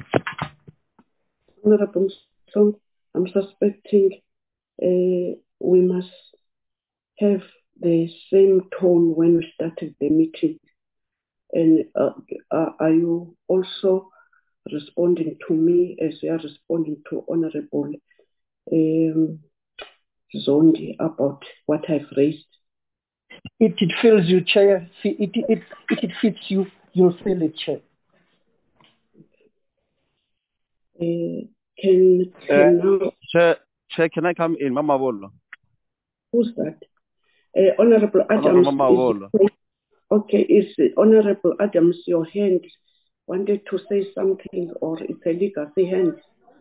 Honorable Song, I'm suspecting we must have the same tone when we started the meeting. And are you also responding to me as you are responding to Honorable Zondi about what I've raised? It fills you, Chair. It fits you, you'll feel it, Chair. Chair, can I come in? Mama Volo. Who's that? Honorable Adams. Mama Volo. Okay, is Honorable Adams, your hand wanted to say something, or it's a legacy hand?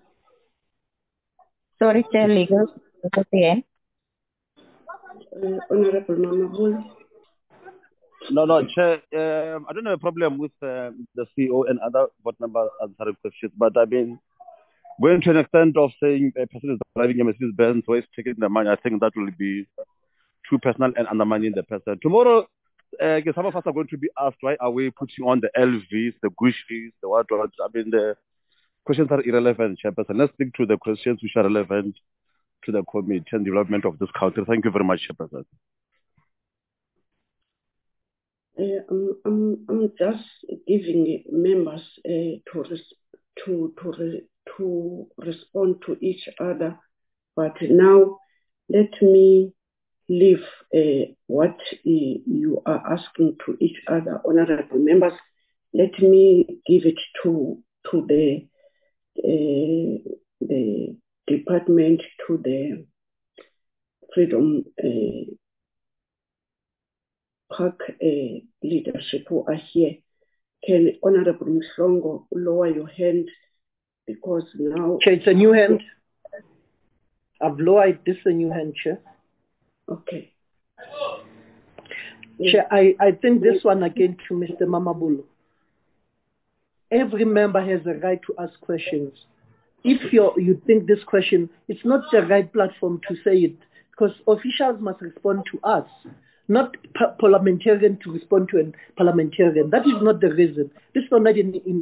Sorry, Chair, legal. Again. Honorable Mama Volo. No, Chair. I don't have a problem with the CEO and other board members answering questions, but I mean, going to an extent of saying a person is driving a Mercedes-Benz, so he's taking the money, I think that will be too personal and undermining the person. Tomorrow, some of us are going to be asked, why are we putting on the LVs, the Gucci's, the what? I mean, the questions are irrelevant, Chairperson. Let's stick to the questions which are relevant to the committee and development of this country. Thank you very much, Chairperson. I'm just giving members to respond to each other, but now let me leave what you are asking to each other, honorable members. Let me give it to the department, to the Freedom Park leadership who are here. Can Honorable Mhlongo lower your hand, because now... Chair, it's a new hand. I've lowered this a new hand, Chair. Okay. Chair, I think this one again to Mr. Mamabolo. Every member has a right to ask questions. If you think this question, it's not the right platform to say it, because officials must respond to us, not parliamentarian to respond to a parliamentarian. That is not the reason. This is not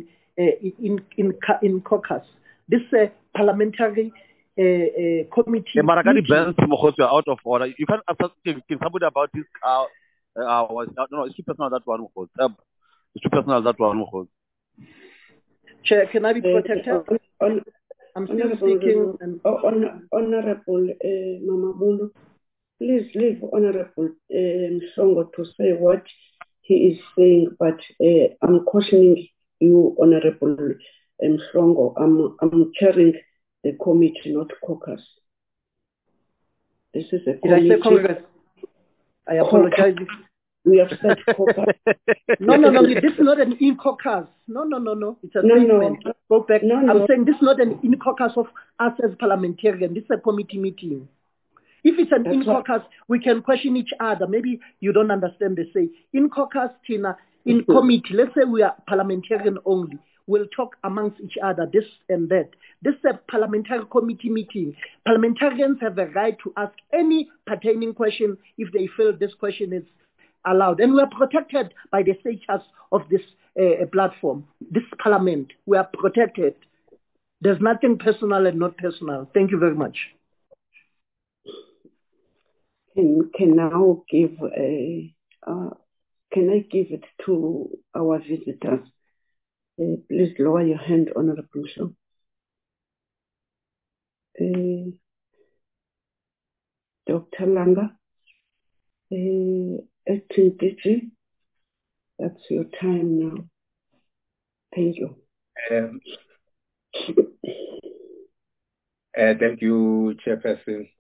in caucus. This is a parliamentary committee. Marakani Benz you're out of order. You can't ask somebody about this car. No, it's too personal, that one. It's too personal, that one. Chair, can I be protected? I'm still speaking. Honorable Mamabolo, please leave Honorable Mhlongo to say what he is saying, but I'm cautioning you, Honorable Mhlongo. I'm chairing the committee, not caucus. This is a committee. Did I say Congress? I apologize. We have said caucus. No. This is not an in-caucus. No. It's a statement. Go back. I'm saying this is not an in-caucus of us as parliamentarians. This is a committee meeting. If it's an in-caucus, we can question each other. Maybe you don't understand the say. In-caucus, Tina, in committee, let's say we are parliamentarian only. We'll talk amongst each other, this and that. This is a parliamentary committee meeting. Parliamentarians have a right to ask any pertaining question if they feel this question is allowed. And we are protected by the status of this platform, this parliament. We are protected. There's nothing personal and not personal. Thank you very much. Can now give can I give it to our visitors? Please lower your hand, Honorable Shaw. Dr. Langa, Acting DG, that's your time now. Thank you. Thank you, Chairperson.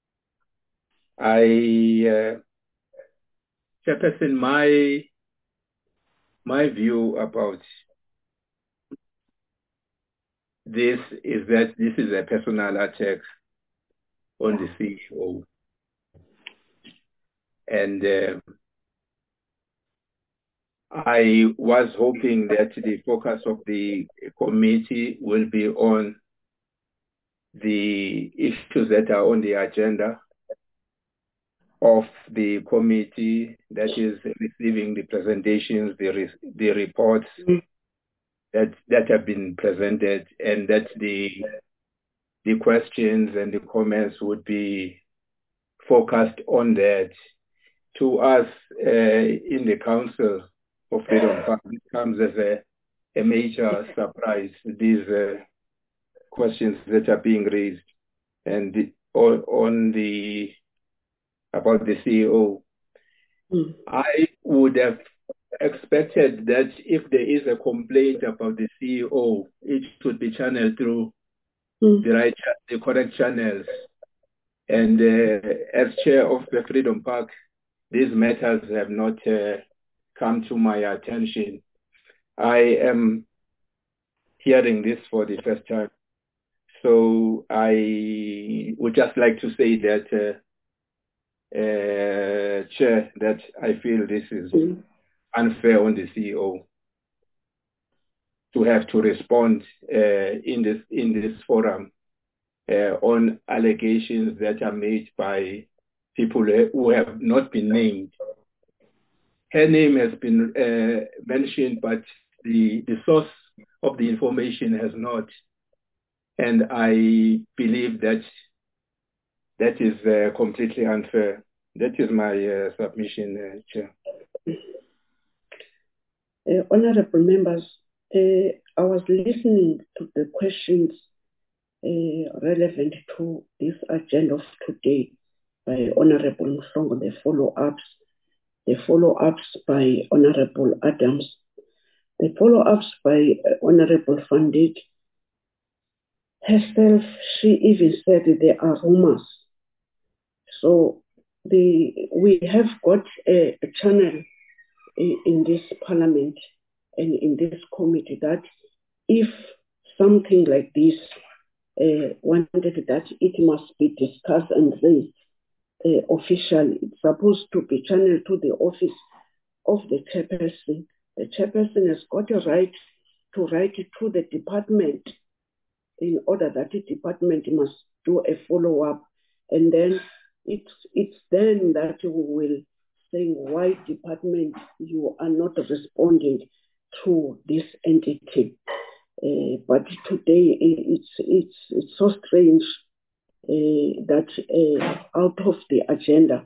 Chairperson, my view about this is that this is a personal attack on the CEO. And I was hoping that the focus of the committee will be on the issues that are on the agenda of the committee, that is receiving the presentations, the reports that have been presented, and that the questions and the comments would be focused on that. To us in the Council of Freedom Park, it comes as a major surprise, these questions that are being raised and about the CEO. I would have expected that if there is a complaint about the CEO, it should be channeled through the correct channels. And as chair of the Freedom Park, these matters have not come to my attention. I am hearing this for the first time. So I would just like to say that, Chair, that I feel this is unfair on the CEO to have to respond in this forum on allegations that are made by people who have not been named. Her name has been mentioned, but the source of the information has not. And I believe that is completely unfair. That is my submission, Chair. Honorable members, I was listening to the questions relevant to this agenda of today by Honorable Mhlongo, the follow-ups by Honorable Adams, the follow-ups by Honorable Van Dijk. Herself, she even said there are rumors. So we have got a channel in this parliament and in this committee that if something like this wanted that it must be discussed and raised officially, it's supposed to be channeled to the office of the chairperson. The chairperson has got a right to write it to the department in order that the department must do a follow-up, and then it's then that we will say why department you are not responding to this entity. But today it's so strange that out of the agenda,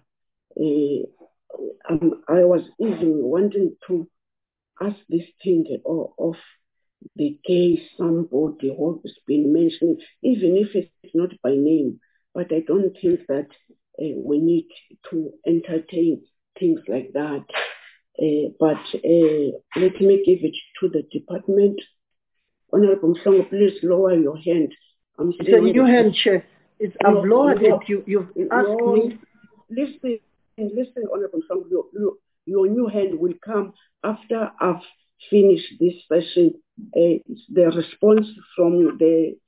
I was even wanting to ask this thing of the case somebody who has been mentioned, even if it's not by name. But I don't think that we need to entertain things like that. But let me give it to the department. Honorable Mhlongo, please lower your hand. It's a new hand, Chair. I've lowered it. You've asked me. Listen, Honorable Mhlongo, your new hand will come after I've finished this session. It's the response from the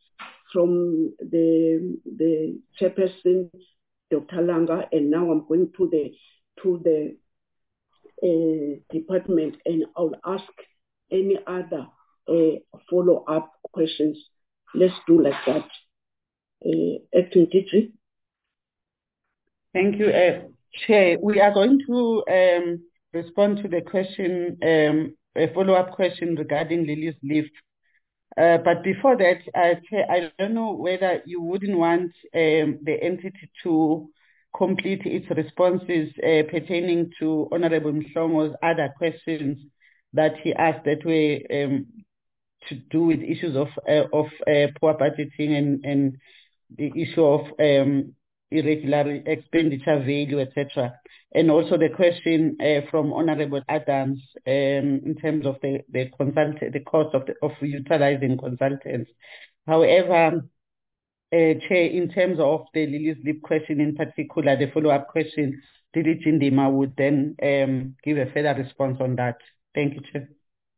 chairperson, Dr. Langa, and now I'm going to the department, and I'll ask any other follow-up questions. Let's do like that. Acting DG. Thank you, Chair. We are going to respond to the question, a follow-up question regarding Lily's leave. But before that, Chair, I don't know whether you wouldn't want the entity to complete its responses pertaining to Honorable Mhlongo's other questions that he asked that were to do with issues of poor budgeting and the issue of irregular expenditure value, etc. And also the question from Honorable Adams in terms of the cost of utilizing consultants. However, Chair, in terms of the Lily's leave question in particular, the follow-up question, Dilip Ndima would then give a further response on that. Thank you, Chair.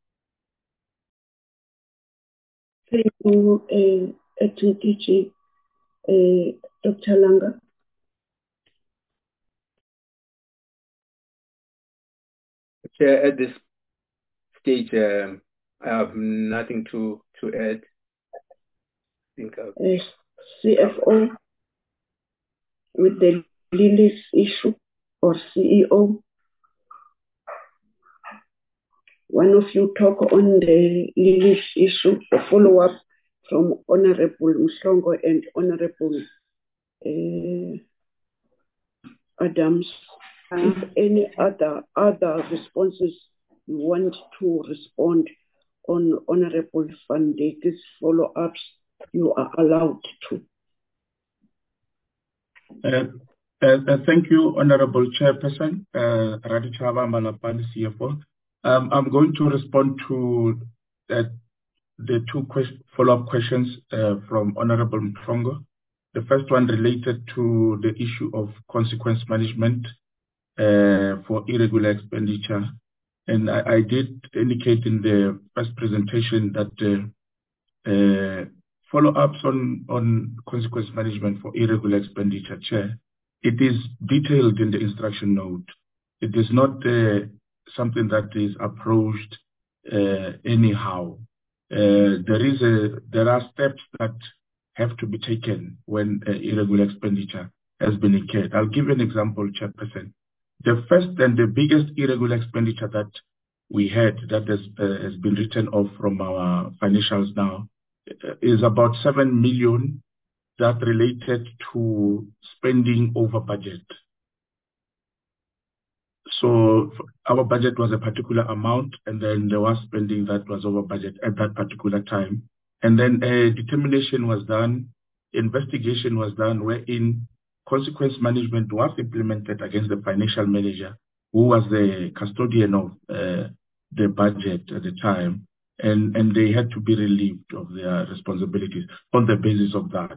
Thank you, DG, Dr. Langa. Chair, at this stage, I have nothing to add. CFO with the Lily's issue, or CEO. One of you talk on the Lily's issue, the follow-up from Honorable Mhlongo and Honorable Adams. If any other responses you want to respond on Honorable Van Dijk's follow-ups, you are allowed to. Thank you, Honorable Chairperson, Raditjhaba Malapane, CFO. I'm going to respond to the two follow-up questions from Honorable Mhlongo. The first one related to the issue of consequence management for irregular expenditure. And I did indicate in the first presentation that follow-ups on consequence management for irregular expenditure, Chair, it is detailed in the instruction note. It is not something that is approached anyhow. There are steps that have to be taken when irregular expenditure has been incurred. I'll give you an example, Chairperson. The first and the biggest irregular expenditure that we had that has been written off from our financials now is about 7 million that related to spending over budget. So our budget was a particular amount, and then there was spending that was over budget at that particular time. And then a determination was done, investigation was done, wherein consequence management was implemented against the financial manager, who was the custodian of the budget at the time, and they had to be relieved of their responsibilities on the basis of that.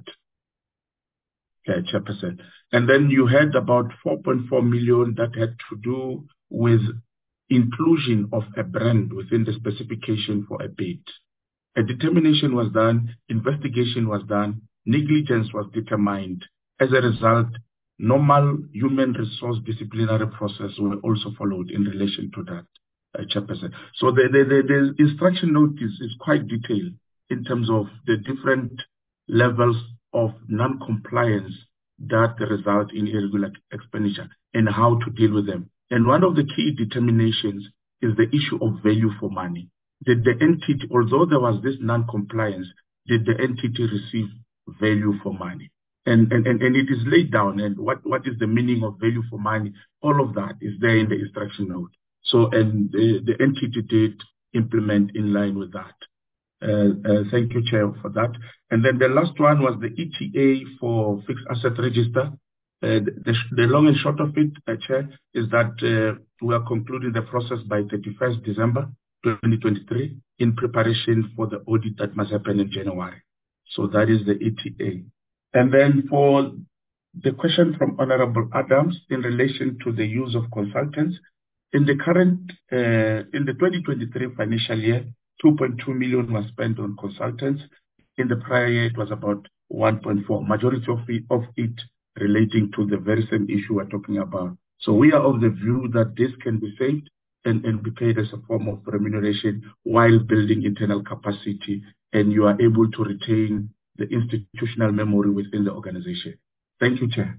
Chairperson. And then you had about 4.4 million that had to do with inclusion of a brand within the specification for a bid. A determination was done, investigation was done, negligence was determined. As a result, normal human resource disciplinary process were also followed in relation to that, Chairperson. So the instruction note is quite detailed in terms of the different levels of non-compliance that result in irregular expenditure and how to deal with them. And one of the key determinations is the issue of value for money. Did the entity, although there was this non-compliance, did the entity receive value for money? And it is laid down, and what is the meaning of value for money? All of that is there in the instruction note. So, and the entity did implement in line with that. Thank you, Chair, for that. And then the last one was the ETA for fixed asset register. The long and short of it, Chair, is that we are concluding the process by 31st December 2023 in preparation for the audit that must happen in January. So that is the ETA. And then for the question from Honorable Adams in relation to the use of consultants, in the current, in the 2023 financial year, 2.2 million was spent on consultants. In the prior year, it was about 1.4, majority of it relating to the very same issue we're talking about. So we are of the view that this can be saved and be paid as a form of remuneration while building internal capacity, and you are able to retain the institutional memory within the organization. Thank you, Chair.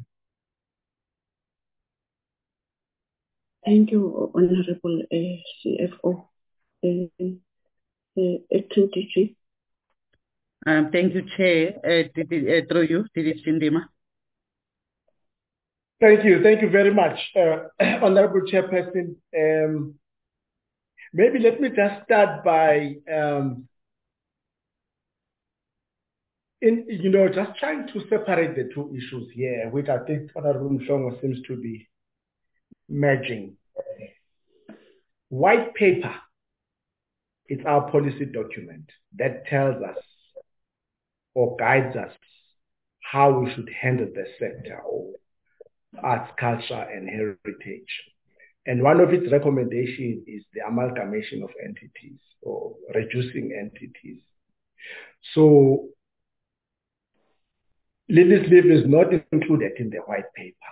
Thank you, Honorable CFO. Acting DG. Thank you, Chair. Through you, DG Ndima. Thank you very much, Honorable Chairperson. Maybe let me just start by, just trying to separate the two issues here, which I think Honorable Mhlongo seems to be merging. White paper, it's our policy document that tells us or guides us how we should handle the sector of arts, culture, and heritage. And one of its recommendations is the amalgamation of entities or reducing entities. So Lily's Leaf is not included in the white paper.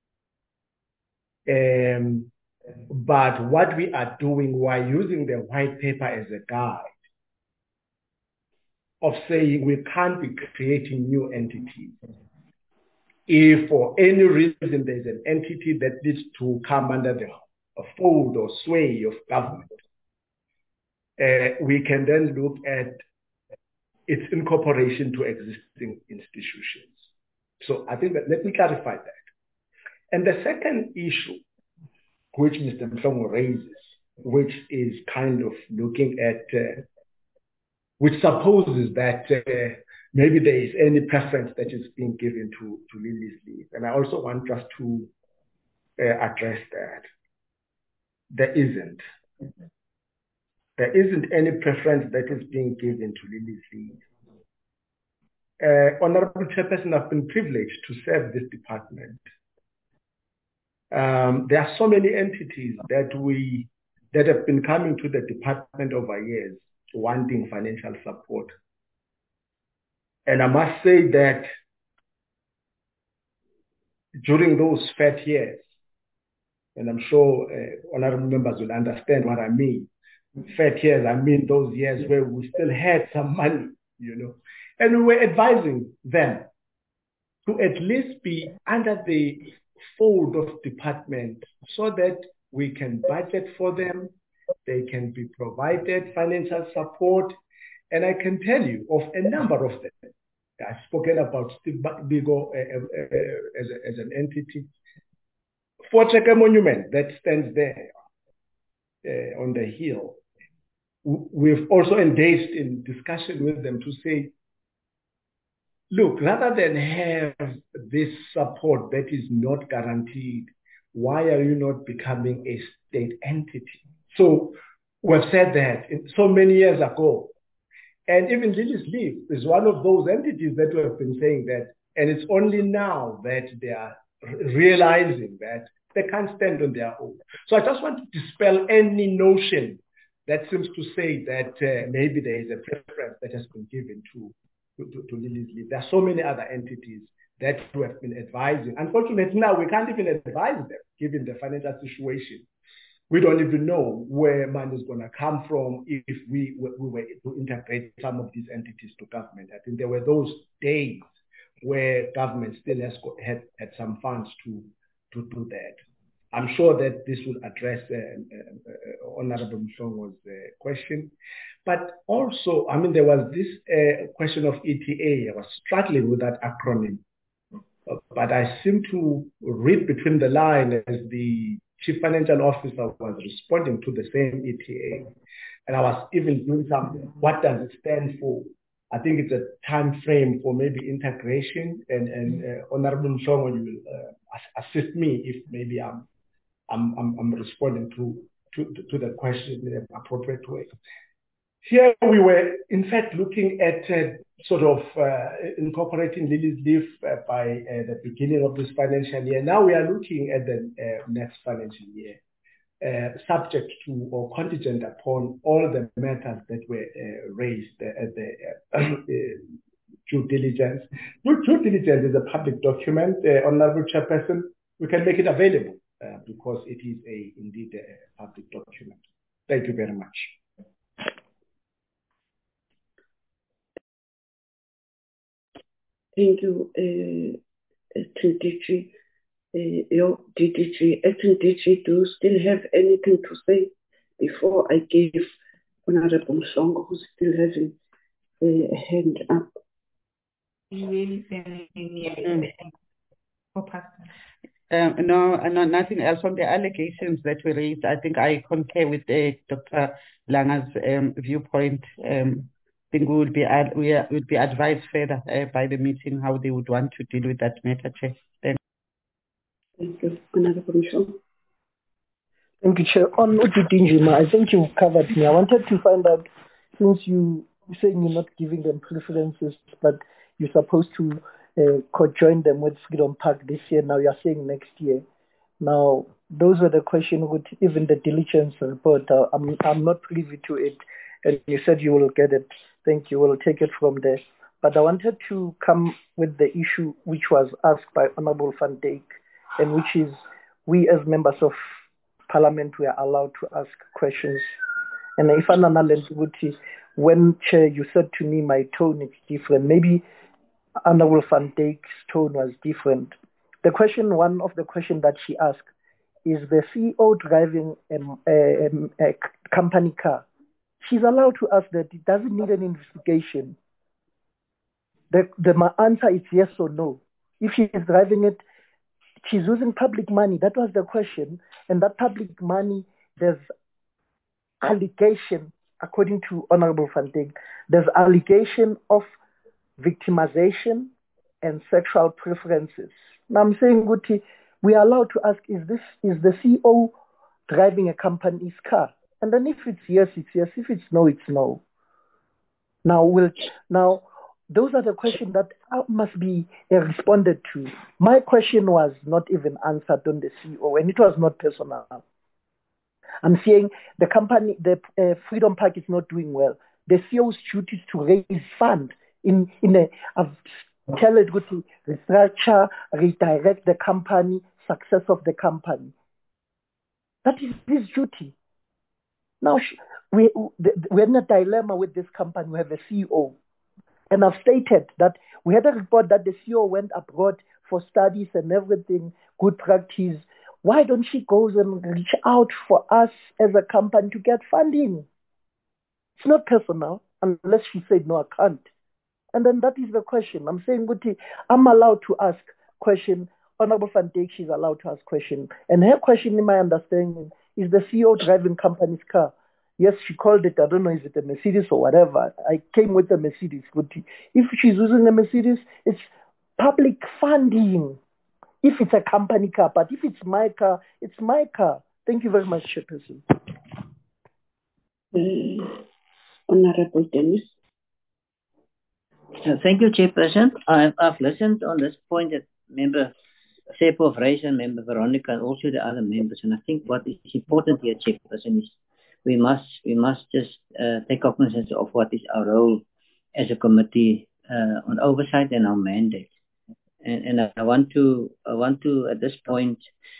But what we are doing while using the white paper as a guide of saying we can't be creating new entities. If for any reason there's an entity that needs to come under the fold or sway of government, we can then look at its incorporation to existing institutions. So I think that, let me clarify that. And the second issue, which Mr. Mhlongo raises, which is kind of looking at, which supposes that maybe there is any preference that is being given to Lily's Leaf. And I also want us to address that. There isn't. There isn't any preference that is being given to Lily's Leaf. Honorable Chairperson, I've been privileged to serve this department. There are so many entities that have been coming to the department over years wanting financial support. And I must say that during those fat years, and I'm sure honorable members will understand what I mean. Fat years, I mean those years where we still had some money, and we were advising them to at least be under the fold of department so that we can budget for them, they can be provided financial support, and I can tell you of a number of them. I've spoken about Steve Biko as an entity. Voortrekker monument that stands there on the hill, we've also engaged in discussion with them to say, look, rather than have this support that is not guaranteed, why are you not becoming a state entity? So we've said that so many years ago. And even Lily's Leaf is one of those entities that we have been saying that, and it's only now that they are realizing that they can't stand on their own. So I just want to dispel any notion that seems to say that maybe there is a preference that has been given to Lily's Leaf. There are so many other entities that we have been advising. Unfortunately, now we can't even advise them, given the financial situation. We don't even know where money is going to come from if we were to integrate some of these entities to government. I think there were those days where government still had some funds to do that. I'm sure that this will address Honorable Mhlongo's question. But also, I mean, there was this question of ETA. I was struggling with that acronym. But I seem to read between the lines as the Chief Financial Officer was responding to the same ETA. And I was even doing some, what does it stand for? I think it's a time frame for maybe integration. And Honorable Mhlongo, you will assist me if maybe I'm responding to the question in an appropriate way. Here we were, in fact, looking at sort of incorporating Lily's Leaf by the beginning of this financial year. Now we are looking at the next financial year, subject to or contingent upon all the matters that were raised at the due diligence. Due diligence is a public document. Honorable Chairperson, we can make it available because it is indeed a public document. Thank you very much. Thank you, Acting DG. Your DDG, Acting DG, do you still have anything to say before I give Honorable Mhlongo, who's still having a hand up? No, nothing else on the allegations that were raised. I think I concur with Dr. Langa's viewpoint. I think we would be advised further by the meeting how they would want to deal with that matter, Chair. Thank you. Honorable Mhlongo. Thank you, Chair. On Utidinjima, I think you've covered me. I wanted to find out, since you're saying you're not giving them preferences, but you're supposed to co-join them with Freedom Park this year. Now you're saying next year. Now, those are the questions with even the diligence report. I'm not privy to it. And you said you will get it. Thank you. We'll take it from there. But I wanted to come with the issue which was asked by Honorable Van Dijk, and which is we as members of Parliament, we are allowed to ask questions. And if I'm when Chair, you said to me my tone is different. Maybe Honorable Van Dijk's tone was different. One of the questions that she asked is the CEO driving a company car. She's allowed to ask that. It doesn't need an investigation. My answer is yes or no. If she is driving it, she's using public money. That was the question. And that public money, there's allegation, according to Honorable Van Dijk, there's allegation of victimization and sexual preferences. Now I'm saying, Guti, we are allowed to ask, is the CEO driving a company's car? And then if it's yes, it's yes. If it's no, it's no. Now those are the questions that must be responded to. My question was not even answered on the CEO, and it was not personal. I'm saying the company, the Freedom Park is not doing well. The CEO's duty is to raise funds tell it to restructure, redirect the company, success of the company. That is his duty. Now, we're in a dilemma with this company. We have a CEO. And I've stated that we had a report that the CEO went abroad for studies and everything, good practice. Why don't she go and reach out for us as a company to get funding? It's not personal, unless she said, no, I can't. And then that is the question. I'm saying, Guti, I'm allowed to ask question Honorable Van Dijk, she's allowed to ask question. And her question, in my understanding, is the CEO driving company's car? Yes, she called it, I don't know, is it a Mercedes or whatever. I came with a Mercedes. But if she's using a Mercedes, it's public funding. If it's a company car, but if it's my car, it's my car. Thank you very much, Chairperson. Honorable Dennis. Thank you, Chairperson. I've listened on this point that Member Sepo raised and Member Veronica and also the other members. And I think what is important here, Chairperson, is we must just take cognizance of what is our role as a committee on oversight and our mandate. And I want to at this point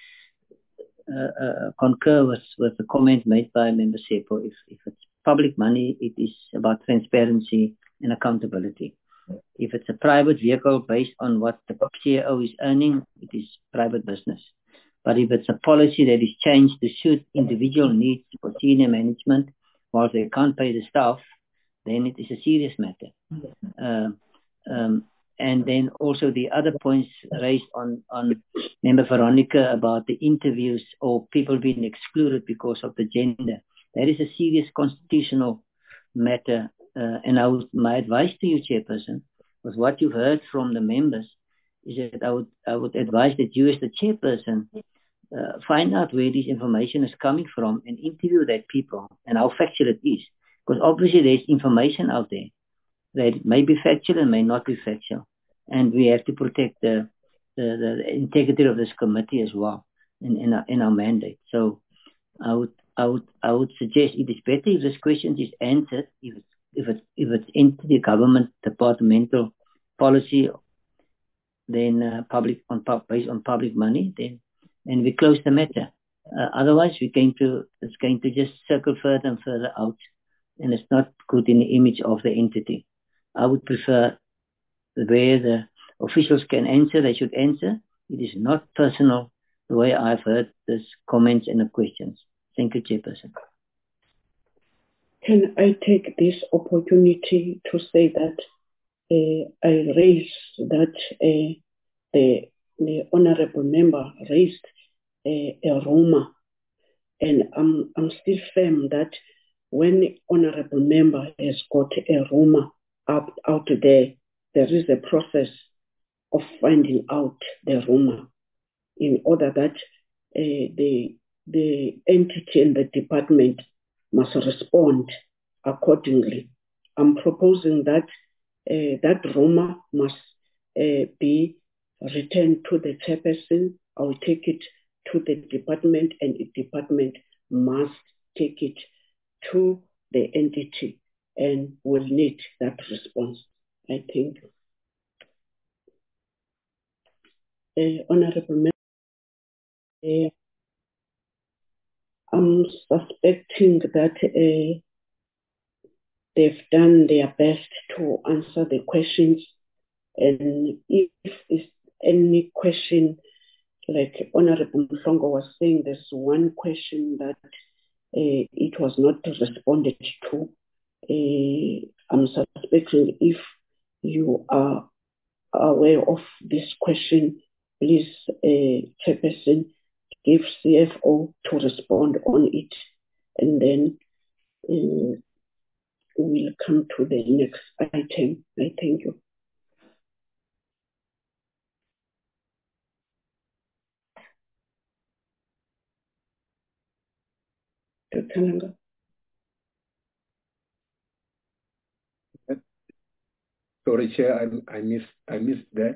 concur with the comment made by Member Sepo. If it's public money, it is about transparency and accountability. If it's a private vehicle based on what the CEO is earning, it is private business. But if it's a policy that is changed to suit individual needs for senior management, whilst they can't pay the staff, then it is a serious matter. And then also the other points raised on Member Veronica about the interviews or people being excluded because of the gender. That is a serious constitutional matter. And my advice to you, Chairperson, was what you've heard from the members, is that I would advise that you as the Chairperson find out where this information is coming from and interview that people and how factual it is. Because obviously there's information out there that may be factual and may not be factual. And we have to protect the integrity of this committee as well in our mandate. So I would suggest it is better if this question is answered, if it's into the government departmental policy, then based on public money, then we close the matter. Otherwise, it's going to just circle further and further out, and it's not good in the image of the entity. I would prefer where the officials can answer, they should answer. It is not personal the way I've heard these comments and the questions. Thank you, Chairperson. Can I take this opportunity to say that I raised that the honourable member raised a rumour, and I'm still firm that when the honourable member has got a rumour out there is a process of finding out the rumour in order that the entity and the department must respond accordingly. I'm proposing that that rumour must be returned to the chairperson. I will take it to the department, and the department must take it to the entity and will need that response. I think. Honourable Member, I'm suspecting that they've done their best to answer the questions, and if it's any question, like Honourable Mhlongo was saying, there's one question that it was not responded to. I'm suspecting if you are aware of this question, please, Chairperson, give CFO to respond on it, and then we'll come to the next item. I thank you. Dr. Langa. Sorry, Chair, I missed that.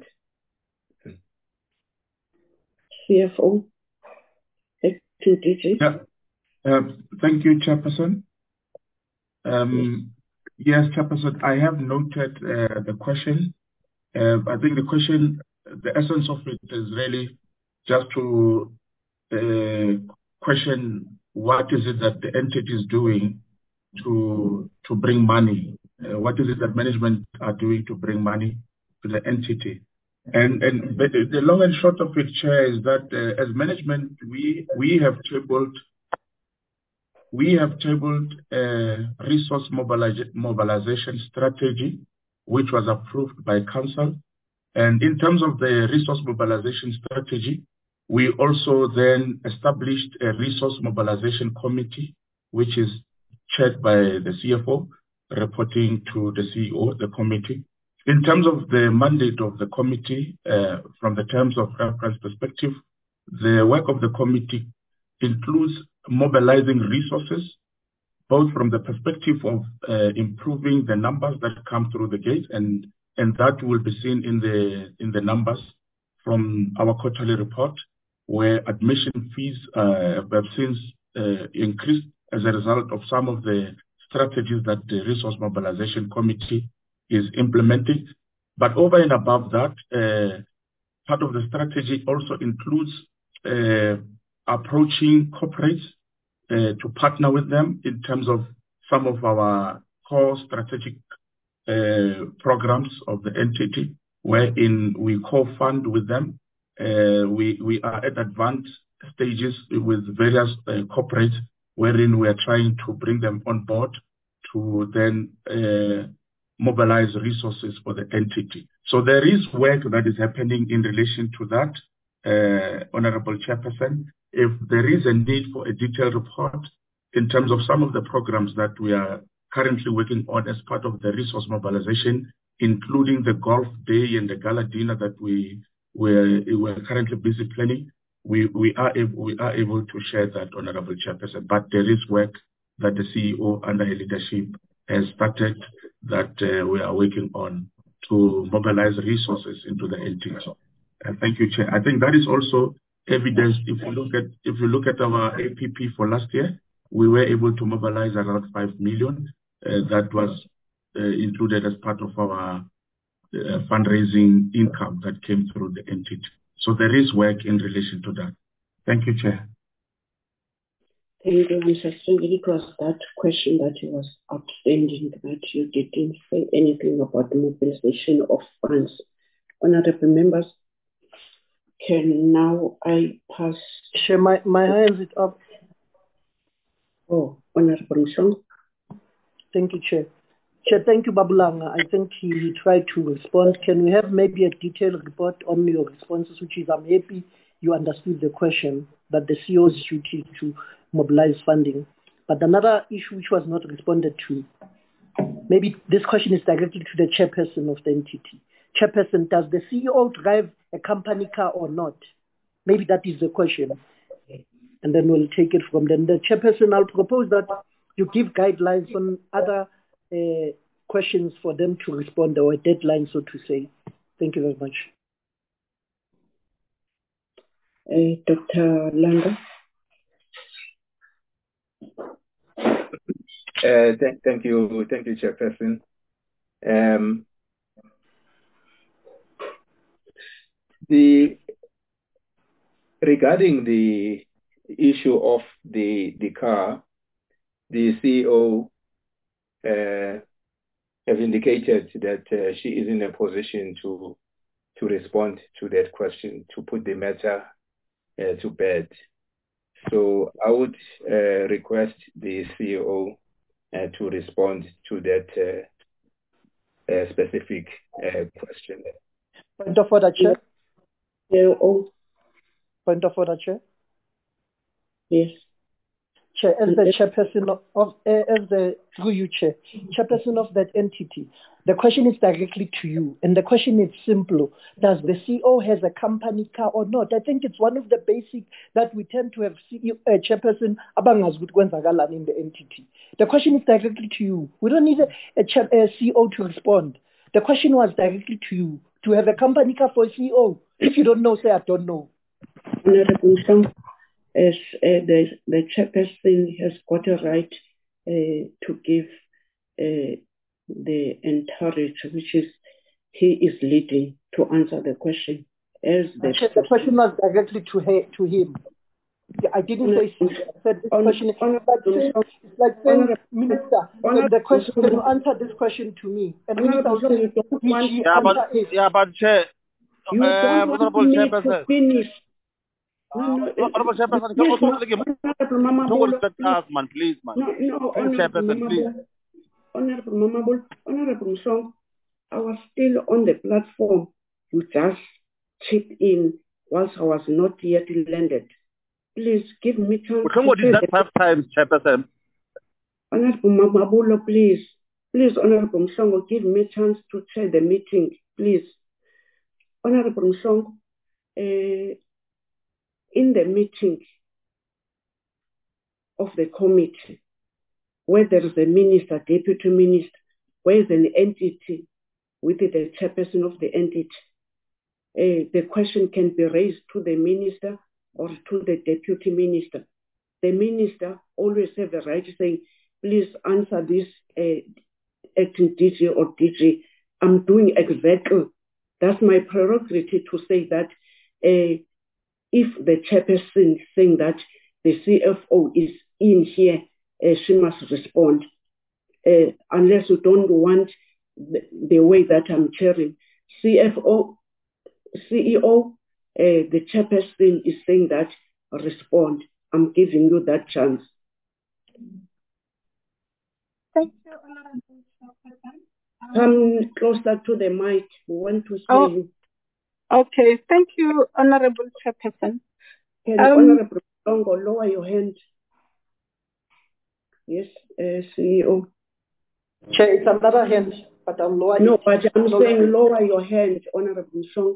CFO, Acting DG. Yeah. Thank you, Chairperson. Yes, Chairperson, I have noted the question. I think the question, the essence of it is really just to question what is it that the entity is doing to bring money. What is it that management are doing to bring money to the entity? And the long and short of it, Chair, is that as management, we have tabled a resource mobilization strategy, which was approved by Council. And in terms of the resource mobilization strategy, we also then established a resource mobilization committee, which is chaired by the CFO, reporting to the CEO of the committee. In terms of the mandate of the committee, from the terms of reference perspective, the work of the committee includes mobilizing resources, both from the perspective of improving the numbers that come through the gate, and that will be seen in the numbers from our quarterly report, where admission fees have since increased as a result of some of the strategies that the Resource Mobilization Committee is implementing. But over and above that, part of the strategy also includes approaching corporates to partner with them in terms of some of our core strategic programs of the entity, wherein we co-fund with them. We are at advanced stages with various corporates, wherein we are trying to bring them on board to then mobilize resources for the entity. So there is work that is happening in relation to that, Honorable Chairperson. If there is a need for a detailed report in terms of some of the programs that we are currently working on as part of the resource mobilization, including the golf day and the gala dinner that we're currently busy planning, we are able to share that, Honorable Chairperson. But there is work that the CEO under her leadership has started that we are working on to mobilize resources into the entity. Thank you, Chair. I think that is also evidence. If you look at our APP for last year, we were able to mobilize around 5 million. That was included as part of our fundraising income that came through the entity. So there is work in relation to that. Thank you, Chair. Thank you, Mr. Stringili, because that question that was outstanding, that you didn't say anything about the mobilization of funds. Honorable members, can now I pass? Chair, my hands is up. Oh, Honorable Mshong. Thank you, Chair. Chair, thank you, Babulanga. I think he tried to respond. Can we have maybe a detailed report on your responses, which is I'm happy you understood the question, that the CEO's duty to mobilize funding. But another issue which was not responded to, maybe this question is directed to the chairperson of the entity. Chairperson, does the CEO drive a company car or not? Maybe that is the question. And then we'll take it from them. The chairperson, I'll propose that you give guidelines on other questions for them to respond, or a deadline, so to say. Thank you very much. Dr. Langa. Thank you, Chairperson. Regarding the issue of the car, the CEO have indicated that she is in a position to respond to that question, to put the matter to bed. So I would request the CEO to respond to that specific question. Point of order, Chair. Point of order, Chair. Yes. Chair, as the chairperson through you, Chair, chairperson of that entity, the question is directly to you, and the question is simple: does the CEO has a company car or not? I think it's one of the basic that we tend to have chairperson abangazgut kwenzakala in the entity. The question is directly to you. We don't need a CEO to respond. The question was directly to you: to have a company car for a CEO. If you don't know, say I don't know. As the chairperson has got a right to give the entourage, which is he is leading, to answer the question. As the question was directly to him. I didn't say I said this question. It's like saying, Minister, the question, can you answer this question to me? And Minister will say, but Chair, you don't want me to finish. Honorable Chairperson, can also respect us, man, please, man. No, Chairperson, please. Honorable Mshong, I was still on the platform you just chip in whilst I was not yet landed. Please give me chance. What is that 5 times, Chairperson? Honorable Mamabulo, please. Please, Honorable Mhlongo, give me a chance to chair the meeting, please. Honorable Mhlongo, in the meeting of the committee, where there is a minister, deputy minister, where is an entity with the chairperson of the entity, the question can be raised to the minister or to the deputy minister. The minister always have the right to say, please answer this acting DG or DG. I'm doing exactly. That's my prerogative to say that if the chairperson is saying that the CFO is in here, she must respond. Unless you don't want the way that I'm chairing. CEO, the chairperson is saying that respond. I'm giving you that chance. Thank you, Honorable Chairperson. Come closer to the mic. We want to hear you. Okay, thank you, Honorable Chairperson. Can Honorable Longo lower your hand? Yes, CEO. Chair, it's another hand, but I'm lowering. No, but I'm saying lower your hand, Honorable Song.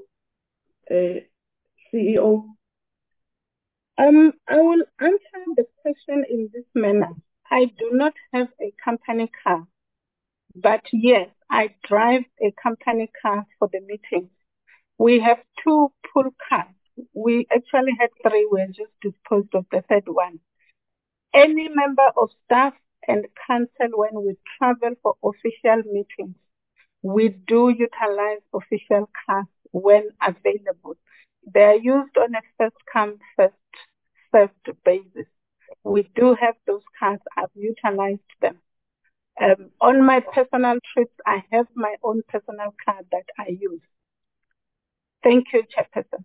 CEO. I will answer the question in this manner. I do not have a company car, but yes, I drive a company car for the meeting. We have 2 pool cars. We actually had 3. We just disposed of the 3rd one. Any member of staff and council, when we travel for official meetings, we do utilize official cars when available. They are used on a first-come, first-served basis. We do have those cars. I've utilized them. On my personal trips, I have my own personal car that I use. Thank you, Chairperson.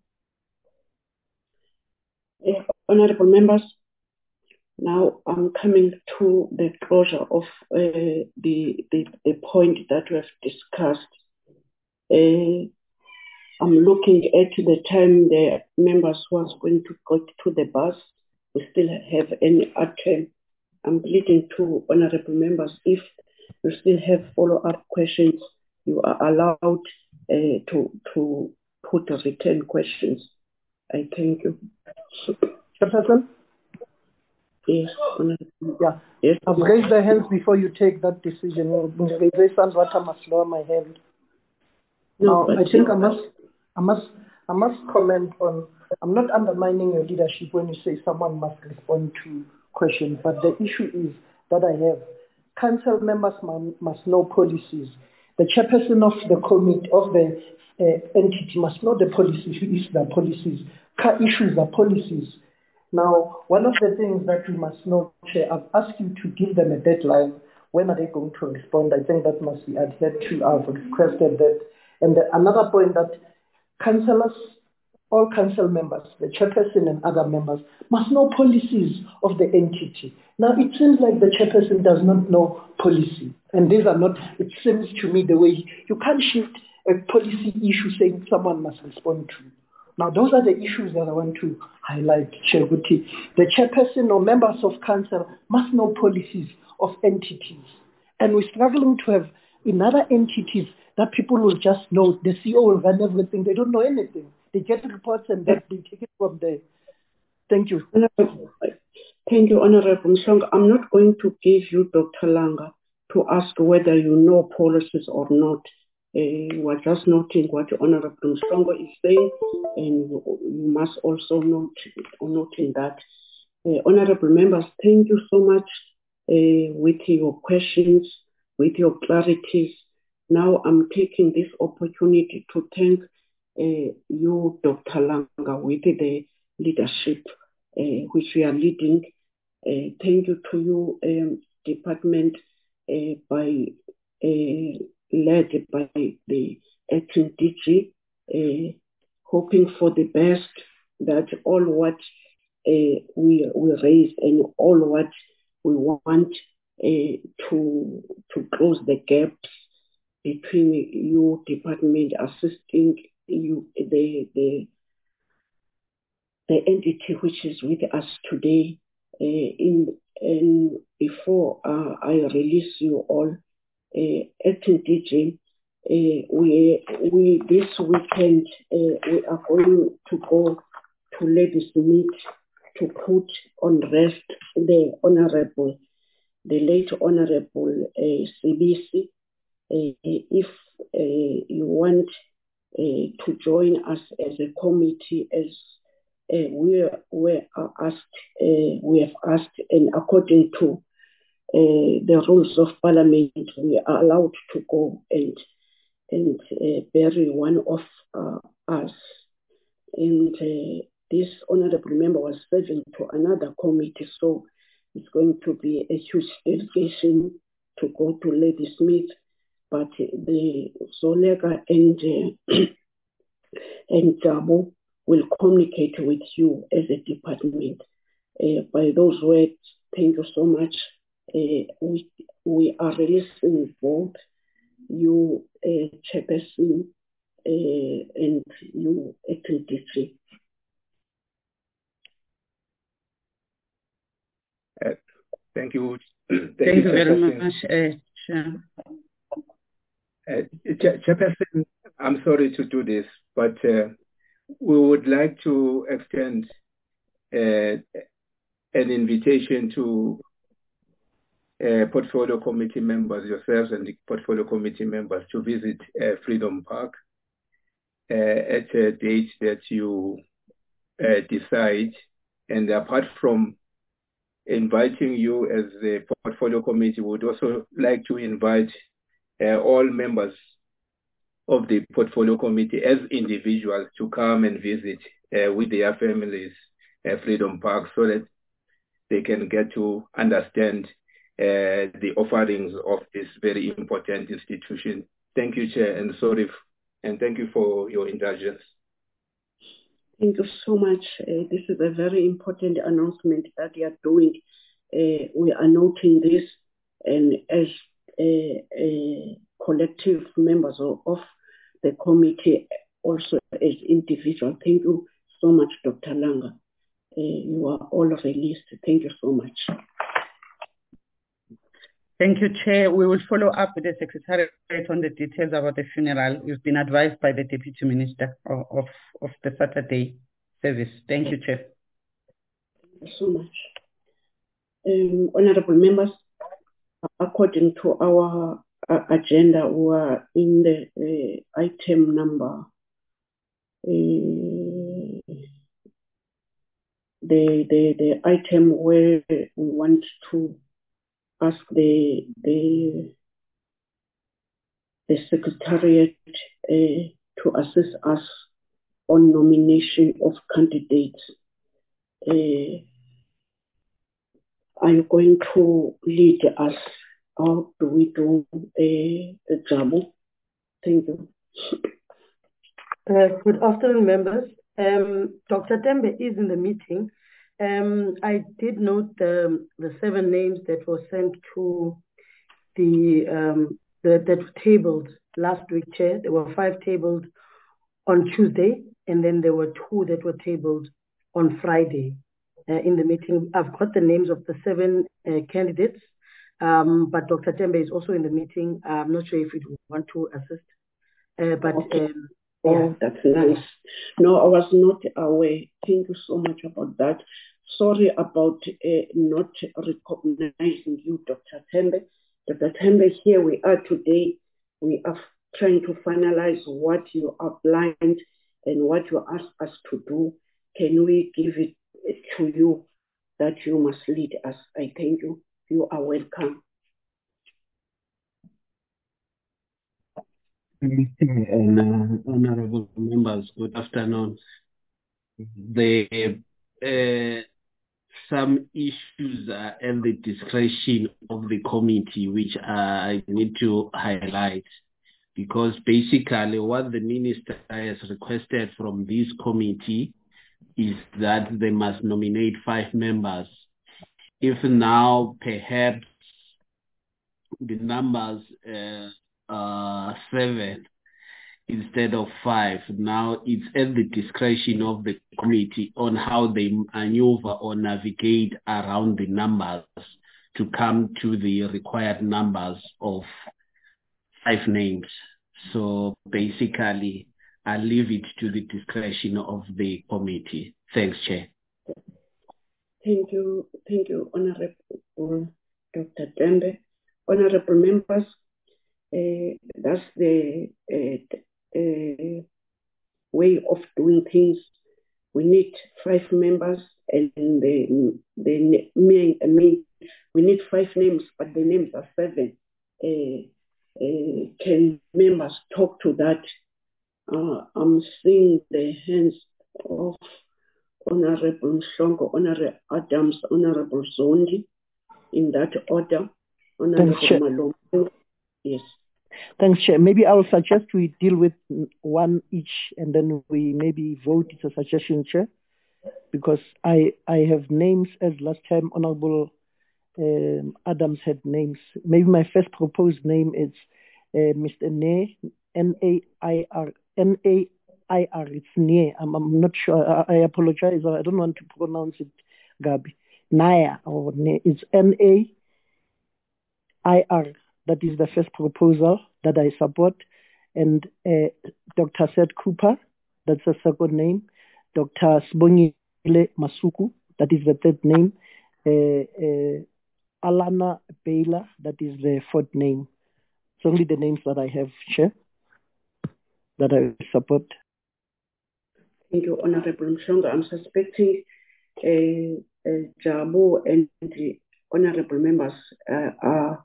Honorable members, now I'm coming to the closure of the point that we have discussed. I'm looking at the time the members was going to go to the bus. We still have any attempt. I'm pleading to honorable members, if you still have follow-up questions, you are allowed to put written questions. I thank you. Chairperson? Yes. Yeah. Yes. I've raised the hands before you take that decision. I must lower my hand. No, I think I must comment on. I'm not undermining your leadership when you say someone must respond to questions, but the issue is that I have council members must know policies. The chairperson of the committee of the entity must know the policies. Who is the policies? Car issues are policies. Now, one of the things that we must know, Chair, I've asked you to give them a deadline. When are they going to respond? I think that must be adhered to. I've requested that. And another point that councillors, all council members, the chairperson and other members, must know policies of the entity. Now, it seems like the chairperson does not know policy. And these are not, it seems to me the way, you can't shift a policy issue saying someone must respond to. Now, those are the issues that I want to highlight, Chair Guti. The chairperson or members of council must know policies of entities. And we're struggling to have in other entities that people will just know, the CEO will run everything. They don't know anything. They get reports and then they take it from there. Thank you. Thank you, Honorable Mhlongo. I'm not going to give you, Dr. Langa, to ask whether you know policies or not. We're just noting what Honorable Mhlongo is saying, and you must also noting that. Honorable members, thank you so much with your questions, with your clarities. Now I'm taking this opportunity to thank you, Dr. Langa, with the leadership which we are leading. Thank you to you, department, led by the acting DG, hoping for the best, that all what we raised and all what we want to close the gaps between you department assisting the entity which is with us today. Before I release you all, Acting DG, we this weekend we are going to go to Ladies Meet to put on rest the late Honorable CBC. If you want to join us as a committee, as we have asked, and according to the rules of Parliament, we are allowed to go and bury one of us. And this honorable member was serving to another committee, so it's going to be a huge dedication to go to Lady Smith. But the Zolega and Jabu will communicate with you as a department. By those words, thank you so much. We are releasing both you, Chairperson, and you, Acting DG. Thank you. Thank you very much, Chair. Chairperson, I'm sorry to do this, but we would like to extend an invitation to portfolio committee members, yourselves and the portfolio committee members, to visit Freedom Park at a date that you decide. And apart from inviting you as the portfolio committee, we would also like to invite all members of the portfolio committee as individuals to come and visit with their families Freedom Park, so that they can get to understand the offerings of this very important institution. Thank you, Chair, and sorry, and thank you for your indulgence. Thank you so much. This is a very important announcement that you are doing. We are noting this, and as collective members of the committee, also as individuals. Thank you so much, Dr. Langa. You are all released. Thank you so much. Thank you, Chair. We will follow up with the Secretariat on the details about the funeral. We've been advised by the Deputy Minister of the Saturday service. Thank you, Chair. Thank you so much. Honorable members, according to our agenda, we are in the item number, the item where we want to ask the Secretariat to assist us on nomination of candidates. Are you going to lead us? How do we do Jabu? Thank you. Good afternoon, members. Dr. Tembe is in the meeting. I did note the 7 names that were sent to that were tabled last week, Chair. There were 5 tabled on Tuesday, and then there were 2 that were tabled on Friday in the meeting. I've got the names of the 7 candidates, but Dr. Tembe is also in the meeting. I'm not sure if you want to assist. Okay. That's nice. No, I was not aware. Thank you so much about that. Sorry about not recognizing you, Dr. Tembe. Dr. Tembe, here we are today. We are trying to finalize what you outlined and what you asked us to do. Can we give it to you that you must lead us? I thank you. You are welcome. And honorable members, good afternoon. Some issues are at the discretion of the committee, which I need to highlight, because basically what the minister has requested from this committee is that they must nominate 5 members. If now perhaps the numbers 7, instead of 5. Now it's at the discretion of the committee on how they maneuver or navigate around the numbers to come to the required numbers of 5 names. So basically, I leave it to the discretion of the committee. Thanks, Chair. Thank you, Honorable Dr. Dembe. Honorable members, that's the way of doing things. We need 5 members, and we need 5 names, but the names are 7. Can members talk to that? I'm seeing the hands of Honorable Mhlongo, Honorable Adams, Honorable Zondi, in that order. Honorable Malonga. Yes. Thanks, Chair. Maybe I will suggest we deal with one each, and then we maybe vote. It's a suggestion, Chair, because I have names as last time Honorable Adams had names. Maybe my first proposed name is Mr. Nair, N-A-I-R. It's Nair. I'm not sure. I apologize. I don't want to pronounce it, Gabi. Nair or Nair. It's N-A-I-R. That is the first proposal that I support. And Dr. Seth Cooper, that's the second name. Dr. Sibongile Masuku, that is the third name. Alana Baylor, that is the fourth name. It's only the names that I have, Chair, that I support. Thank you, Honorable Mhlongo. I'm suspecting Jabu and the honorable members are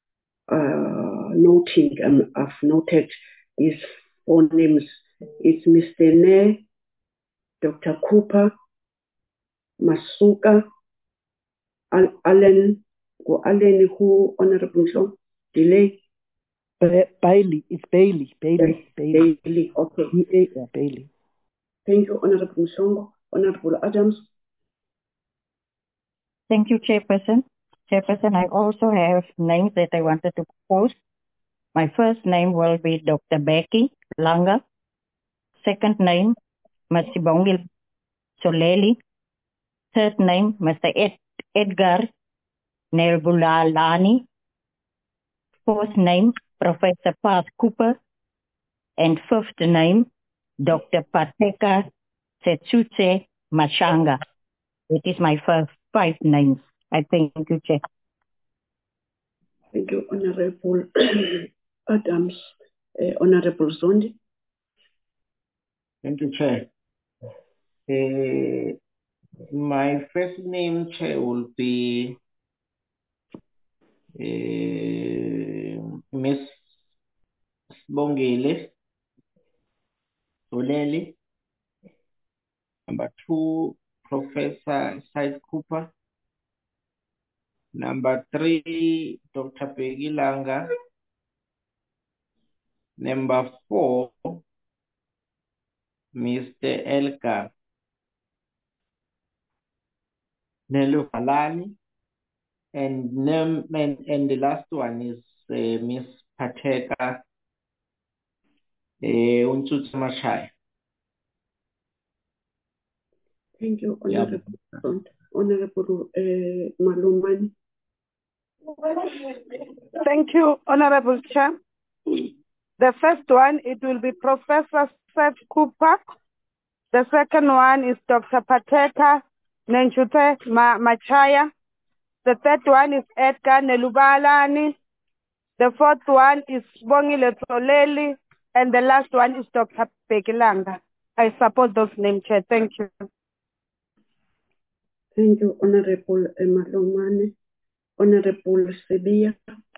noting, I've noted these 4 names. It's Mr. Nair, Dr. Cooper, Masuka, Allen, who Honorable Mhlongo? Delay? Bailey. It's Bailey. Bailey. Okay. Yeah, Bailey. Thank you, Honorable Mhlongo. Honorable Adams. Thank you, Chairperson. Chairperson, I also have names that I wanted to propose. My first name will be Dr. Becky Langa. Second name, Mr. Bongil Soleli. Third name, Mr. Edgar Nerbulalani. Fourth name, Professor Path Cooper. And fifth name, Dr. Pateka Setsutse Mashanga. It is my first 5 names. I thank you, Chair. Thank you, Honorable Adams. Honorable Zondi. Thank you, Chair. My first name, Chair, will be Miss Bongile Soleli. Number 2, Professor Seth Cooper. Number 3, Dr. Peggy Langa. Number 4, Mr. Elka Neluvalani. And the last one is Miss Pateka Untutsi Mashaya. Thank you, Honorable Honorable Malumani. Thank you, Honorable Chair. The first one, it will be Professor Seth Cooper. The second one is Dr. Pateka Nenchute Machaya. The third one is Edgar Nelubalani. The fourth one is Bongile Soleli. And the last one is Dr. Pegilanga. I support those names, Chair. Thank you. Thank you, Honorable Malumani. Honorable Sebia.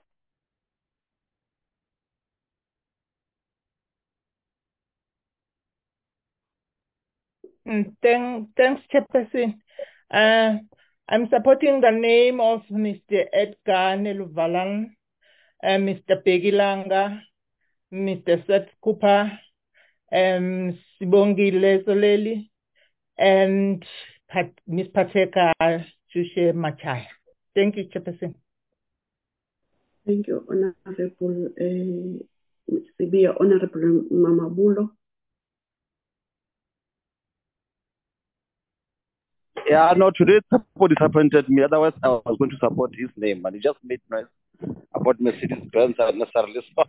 Thanks, Chairperson. I'm supporting the name of Mr. Edgar Neluvalan, Mr. Pegilanga, Mr. Seth Cooper, Sibongile Soleli, and Ms. Pateka Chushe Machaya. Thank you, Chairperson. Thank you, Honorable Sibiya, Honorable Mamabulo. Yeah, no, today support disappointed me. Otherwise, I was going to support his name, and he just made noise about Mercedes-Benz unnecessarily. So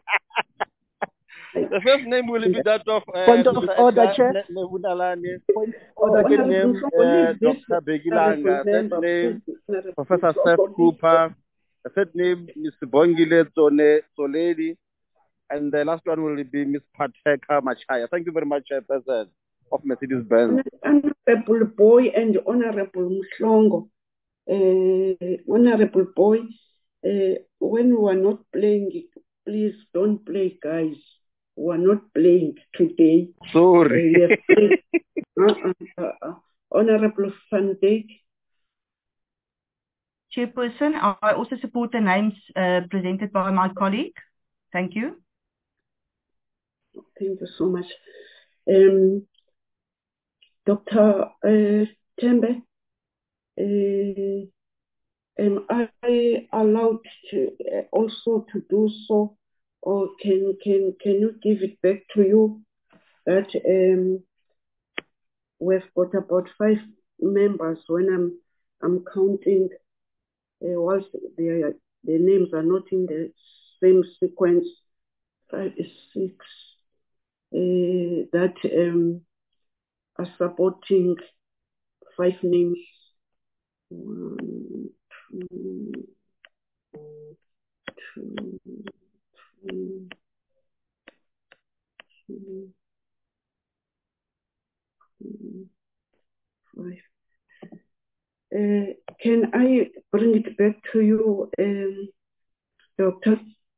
the first name will be that of Point of order, Chair. Point of second name, Dr. Begilanga. Third name, Professor Seth Cooper. The third name, Mr. Bongile Soledi. And the last one will be Ms. Patheka Machaya. Thank you very much, President of Mercedes-Benz. Honorable Boy and Honorable Mhlongo. Honorable Boy, when we are not playing, please don't play, guys. We are not playing today. Sorry. Honorable Van Dijk. Chairperson, I also support the names presented by my colleague. Thank you. Thank you so much. Dr. Tembe, am I allowed to also to do so, or can you give it back to you that we've got about 5 members when I'm counting whilst their names are not in the same sequence. 5 is 6 that are supporting 5 names. 1, 2, 3, 4, 5. Can I bring it back to you, Doctor?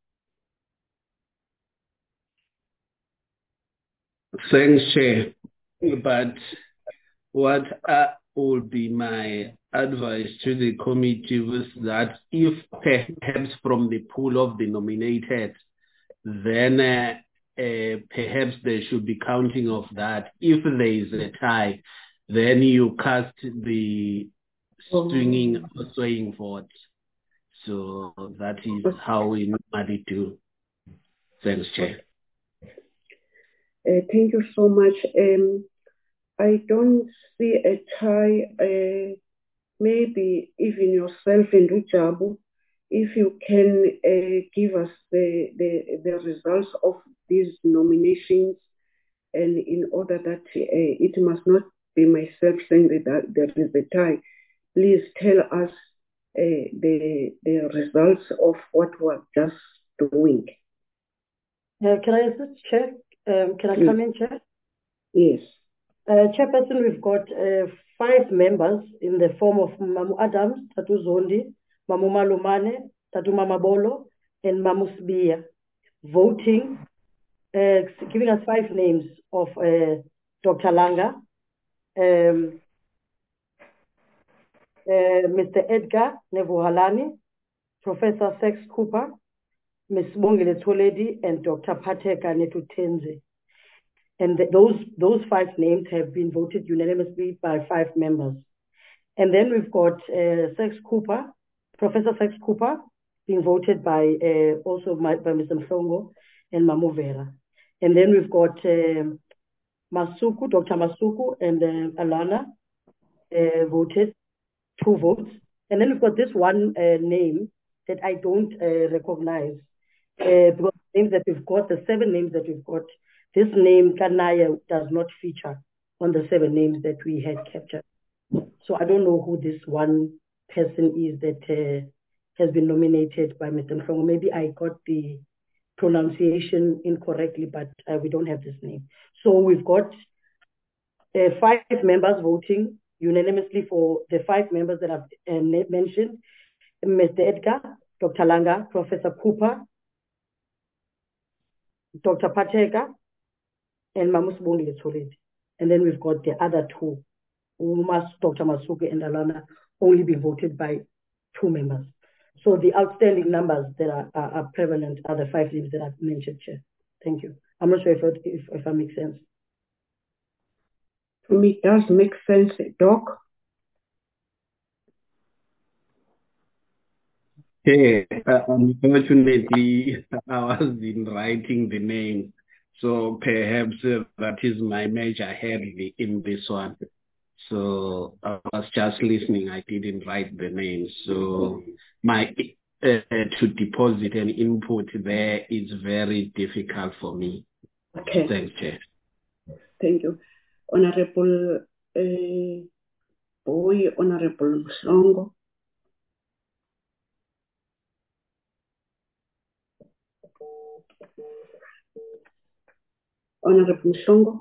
Thanks, Chair. But what would be my advice to the committee was that if perhaps from the pool of the nominated, then perhaps there should be counting of that. If there is a tie, then you cast the swinging or swaying vote. So that is how we normally do. Thanks, Chair. Thank you so much. I don't see a tie. Maybe even yourself and Ujabu, if you can give us the results of these nominations, and in order that it must not be myself saying that there is a tie, please tell us the results of what we're just doing. Can I assist, Chair? Can I come in, Chair? Yes. Chairperson, we've got 5 members in the form of Mamu Adams, Tatu Zondi, Mamu Malumane, Tatu Mamabolo, and Mamu Sbiya, voting, giving us 5 names of Dr. Langa, Mr. Edgar Nevuhalani, Professor Sex Cooper, Ms. Bongile Toledi, and Dr. Patheka Netutenze. And those 5 names have been voted unanimously by 5 members. And then we've got Sex Cooper, Professor Sex Cooper, being voted by also by Mr. Mhlongo and Mamu Vera. And then we've got Masuku, Dr. Masuku and Alana voted 2 votes. And then we've got this one name that I don't recognize. Because the names that we've got, the 7 names that we've got, this name, Kanaya, does not feature on the 7 names that we had captured. So I don't know who this one person is that has been nominated by Mr. Mhlongo. Maybe I got the pronunciation incorrectly, but we don't have this name. So we've got 5 members voting unanimously for the 5 members that I've mentioned. Mr. Edgar, Dr. Langa, Professor Cooper, Dr. Patheka, and Mamu Sibongile Tsoledi. And then we've got the other 2, Dr. Masuku and Alana, only being voted by 2 members. So the outstanding numbers that are prevalent are the 5 names that I've mentioned, Chair. Thank you. I'm not sure if that makes sense. To me, it does make sense, Doc. Unfortunately, I was in writing the name, so perhaps that is my major hurdle in this one. So I was just listening. I didn't write the name. So my to deposit an input there is very difficult for me. Okay. Thanks, Chair. Thank you. Honorable Boy, Honorable Mhlongo. Honorable Mhlongo.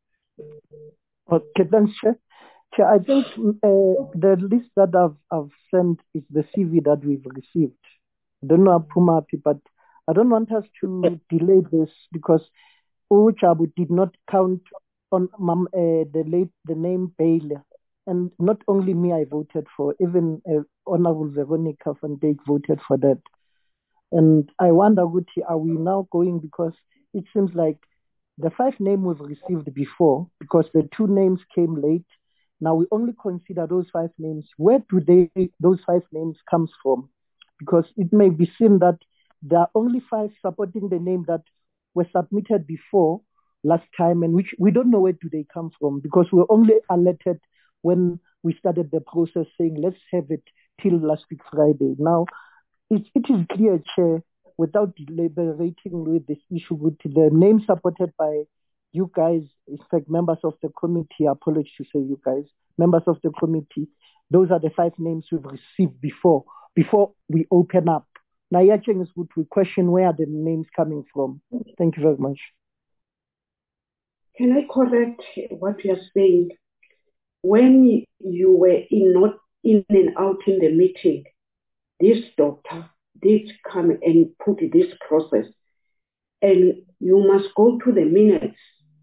Okay, thanks, Chair. Chair, I think the list that I've sent is the CV that we've received. I don't know Pumapi, but I don't want us to delay this because Uchabu did not count on the name Bailey. And not only me, I voted for, even Honorable Veronica van Dijk voted for that. And I wonder, Guti, are we now going, because it seems like the 5 names we've received before, because the 2 names came late. Now we only consider those 5 names. Where do those 5 names come from? Because it may be seen that there are only 5 supporting the name that were submitted before last time, and which we don't know where do they come from, because we were only alerted when we started the process saying, let's have it till last week Friday. Now, it is clear, Chair, without deliberating with this issue, with the name supported by you guys, in fact, members of the committee, apologies to say you guys, members of the committee, those are the 5 names we've received before we open up. Now, Yacheng is good. We question where are the names coming from. Thank you very much. Can I correct what you are saying? When you were not in and out in the meeting, this doctor did come and put this process, and you must go to the minutes.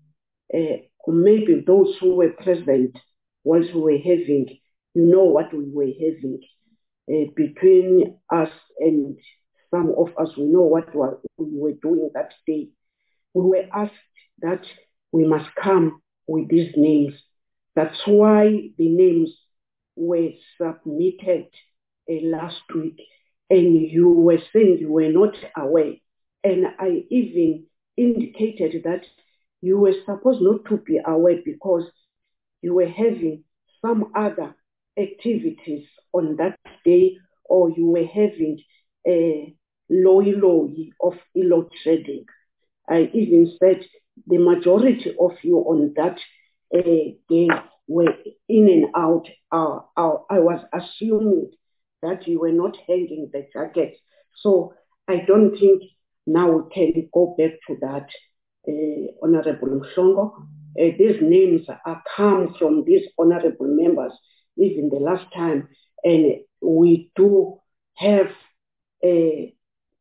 Maybe those who were present whilst we were having, you know what we were having between us, and some of us, we know what we were doing that day. We were asked that we must come with these names. That's why the names were submitted last week, and you were saying you were not aware. And I even indicated that you were supposed not to be aware because you were having some other activities on that day, or you were having a low of load shedding. I even said the majority of you on that day were in and out. I was assuming that you were not hanging the jacket. So I don't think now we can go back to that, Honorable Mhlongo. These names are come from these honorable members, even the last time, and we do have a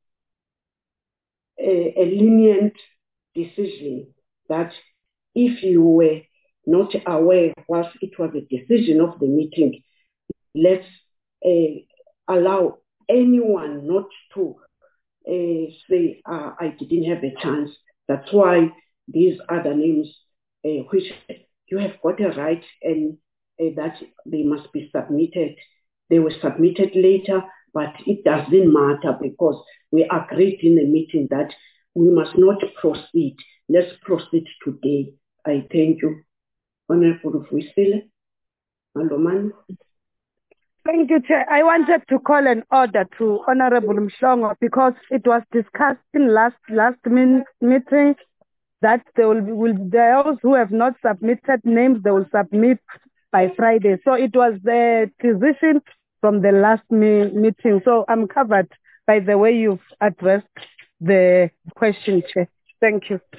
lenient decision that if you were not aware whilst it was a decision of the meeting, let's allow anyone not to say, I didn't have a chance. That's why these other names, which you have got a right and that they must be submitted. They were submitted later, but it doesn't matter because we agreed in the meeting that we must not proceed. Let's proceed today. I thank you. Honorable Vuyisile Malomane. Thank you, Chair. I wanted to call an order to Honorable Mhlongo because it was discussed in last meeting that there will those who have not submitted names, they will submit by Friday. So it was the decision from the last meeting. So I'm covered by the way you've addressed the question, Chair. Thank you.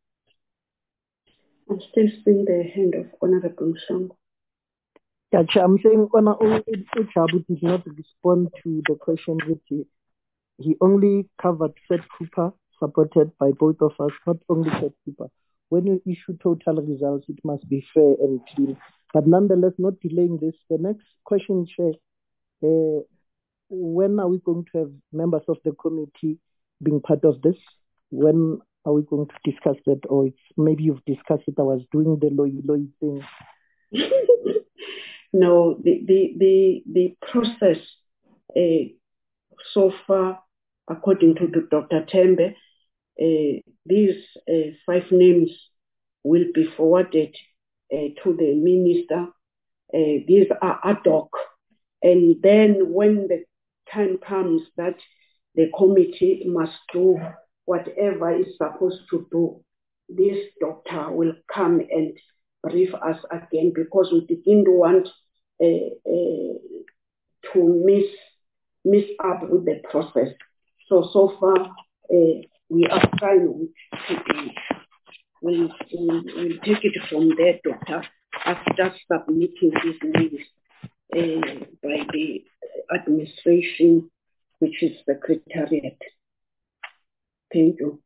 I'm still seeing the hand of Honorable Mhlongo. Yeah, Chair, I'm saying Uchabu did not respond to the question with he only covered Seth Cooper, supported by both of us, not only Seth Cooper. When you issue total results, it must be fair and clean. But nonetheless, not delaying this. The next question, Chair, when are we going to have members of the committee being part of this? When are we going to discuss that? Or it's maybe you've discussed it. I was doing the loy thing. No, the process so far, according to Dr. Tembe, these 5 names will be forwarded to the minister. These are ad hoc. And then when the time comes that the committee must do whatever it's supposed to do, this doctor will come and brief us again, because we didn't want to miss up with the process. So far, we are trying to we'll take it from there, doctor, after submitting these names by the administration, which is secretariat. Thank you.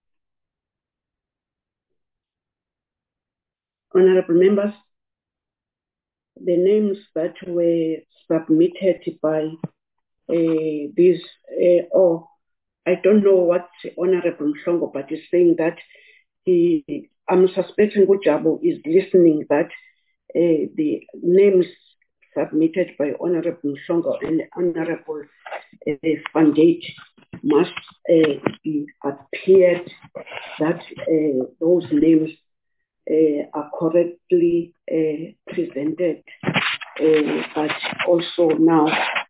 Honorable members, the names that were submitted by these, I don't know what Honorable Mhlongo, but he's saying that I'm suspecting Jabu is listening, that the names submitted by Honorable Mhlongo and Honorable Van Dijk must be appeared, that those names are correctly presented, but also now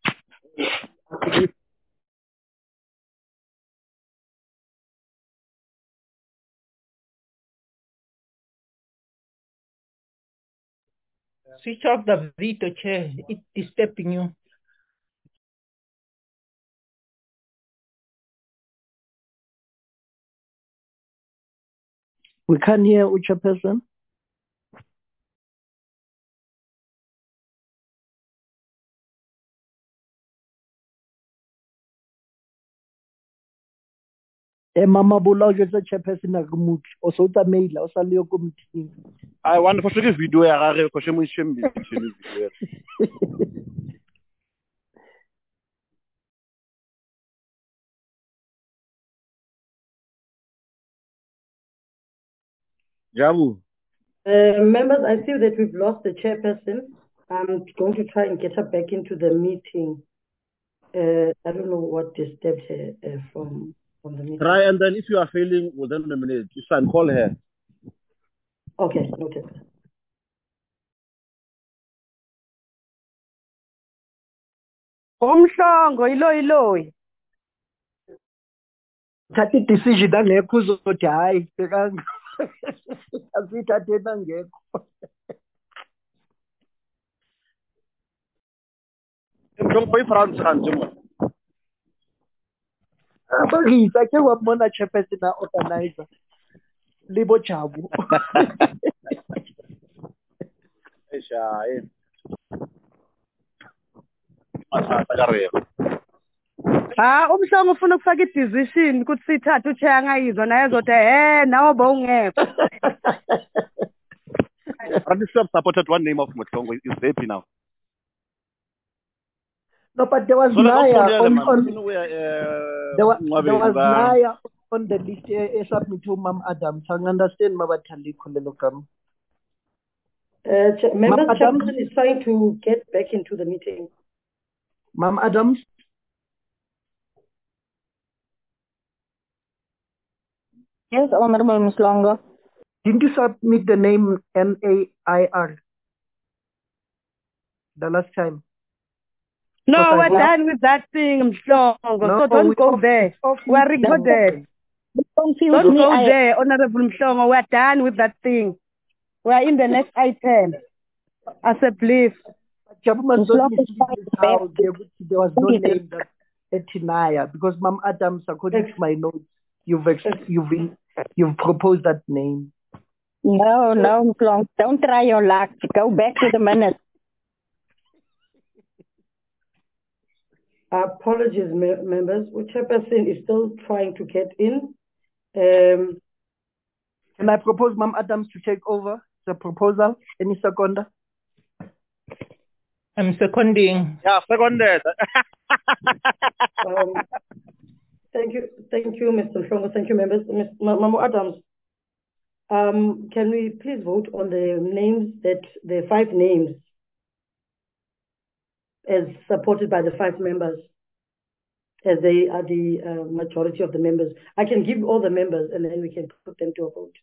Switch off the video, Chair. It's disturbing you. We can't hear Chairperson. Mama Bola just a Chairperson a good o so ta mail o sa le yo committee. I want to show you video ya gagwe go shemo shemo video. Jabu. Members, I feel that we've lost the chairperson. I'm going to try and get her back into the meeting. I don't know what disturbed her from the meeting. Try, and then if you are failing within a minute, you can call her. Okay, okay. Umhlongo iloyi. Thatha i-decision angekho uzothi hayi asithathe nangekho. Abagisa ke wabona chairperson na organizer libo Jabu. Umhlongo ufuna ukufaka i-decision ukuthi sithathe uchair angayizwa naye ezothi nawo bowungekho. Radiswap supported one name of Mhlongo is happy now. No, but there was Naya there was Naya on the list submit to Mam Adams. I understand Mabatali Kulelokam. Member Chairperson is trying to get back into the meeting. Mam Adams. Yes, Honorable Mhlongo. Didn't you submit the name NAIR the last time? No, we're done with that thing, Mhlongo. No, so don't go there. We're recorded. Don't go there, Honorable Mhlongo. We're done with that thing. We're in the next item. As a belief. There was no name that Etinaya, because Mam Adams, according to my notes, you've proposed that name. No, Mhlongo. Don't try your luck. Go back to the minutes. Apologies, members. Chairperson is still trying to get in. Can I propose Mam Adams to take over the proposal? Any seconder? I'm seconding. Yeah, seconded. Thank you, Mr. Mhlongo. Thank you, members. Mamo Adams, can we please vote on the names, the 5 names as supported by the 5 members? as they are the majority of the members. I can give all the members and then we can put them to a vote.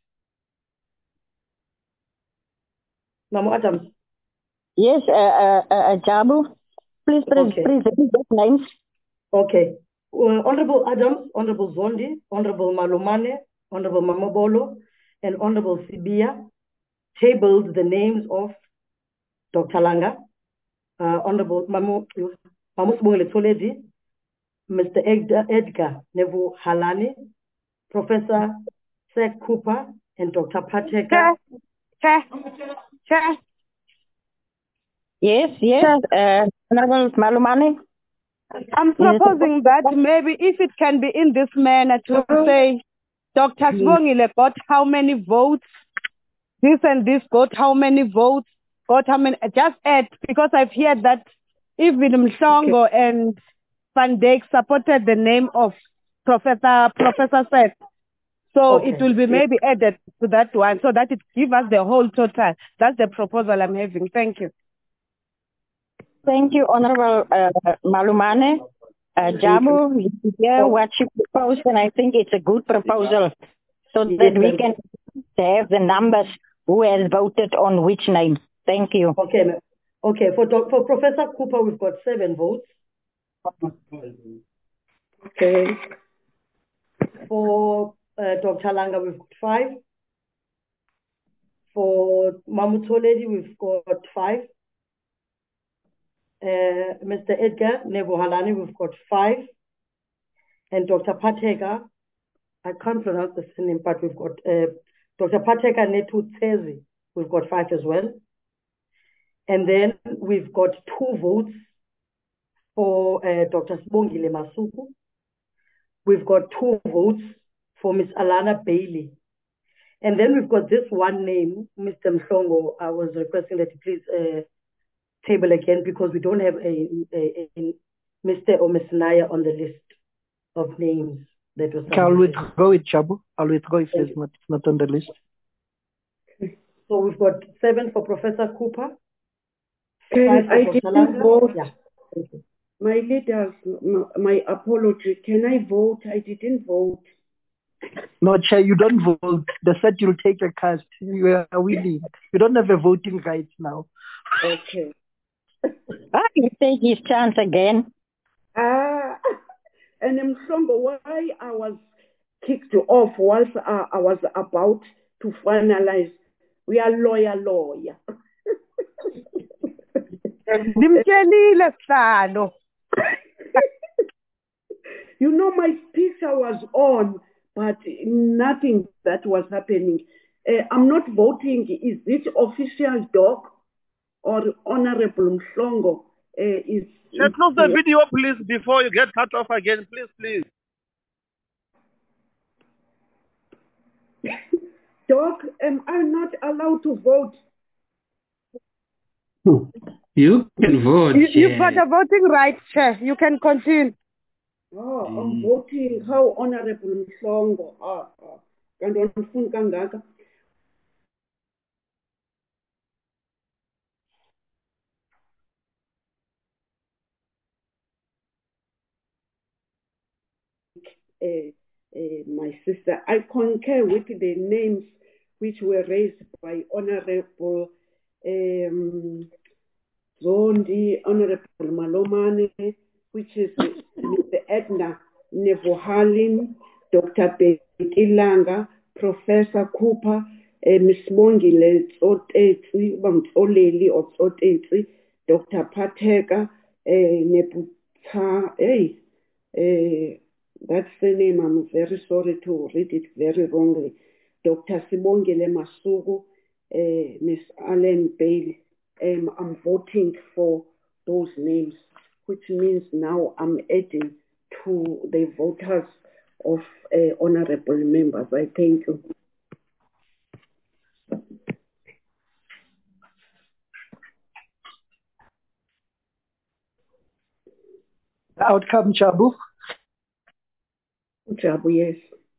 Mamo Adams. Yes, Jabu, please present those names. Okay. Honorable Adams, Honorable Zondi, Honorable Malumane, Honorable Mamabolo, and Honorable Sibia tabled the names of Dr. Langa, Honorable Mamusbungile Toledi, Mr. Edgar Nevu Halani, Professor Sek Cooper, and Dr. Pateka. Chair. Yes. Honorable Malumane. I'm proposing that maybe if it can be in this manner to say Dr. Sibongile got how many votes, this and this got how many votes, got how many, just add, because I've heard that even Mhlongo and Van Dijk supported the name of Professor Seth. So it will be maybe added to that one so that it gives us the whole total. That's the proposal I'm having. Thank you. Thank you, Honorable Malumane. Jabu, you hear what you proposed, and I think it's a good proposal so that we can have the numbers who has voted on which name. Thank you. Okay. For Professor Cooper, we've got 7 votes. Okay. For Dr. Langa, we've got 5. For Mamutoledi, we've got 5. Mr. Edgar Nebuhalani, we've got 5. And Dr. Pateka, I can't pronounce the name, but we've got Dr. Pateka Netu Tsezi, we've got 5 as well. And then we've got 2 votes for Dr. Sibongile Masuku. We've got 2 votes for Ms. Alana Bailey. And then we've got this one name, Mr. Mhlongo. I was requesting that you please table again because we don't have a Mr. or Ms. Naya on the list of names that was submitted. I'll withdraw it, Chabu. I'll withdraw if it's not on the list. So we've got 7 for Professor Cooper. I didn't vote. Yeah. Thank you. My leaders, my apology. Can I vote? I didn't vote. No, Chair, you don't vote. They said you'll take a cast. You are willing. You don't have a voting rights now. Okay. You take his chance again. And Mhlongo, why I was kicked off whilst I was about to finalize. We are lawyer. You know, my picture was on, but nothing that was happening. I'm not voting. Is it official, Doc, or Honorable Mhlongo? Close the video, please, before you get cut off again. Please. Doc, am I not allowed to vote? You can vote. You've got a voting right, Chair. You can continue. Oh, I'm voting. How Honorable Mhlongo. Kangaka. My sister, I concur with the names which were raised by Honorable Zondi, Honorable Malomane, which is Mr. Edna Nevohalin, Dr. Betilanga, Professor Cooper, Ms. Mongile Oleli or Tsotetsi, Dr. Pateka, that's the name. I'm very sorry to read it very wrongly. Dr. Sibongile Masuku, Ms. Allen Bailey. I'm voting for those names, which means now I'm adding to the voters of honorable members. I thank you. Outcome, Chabu. Chabu, yes.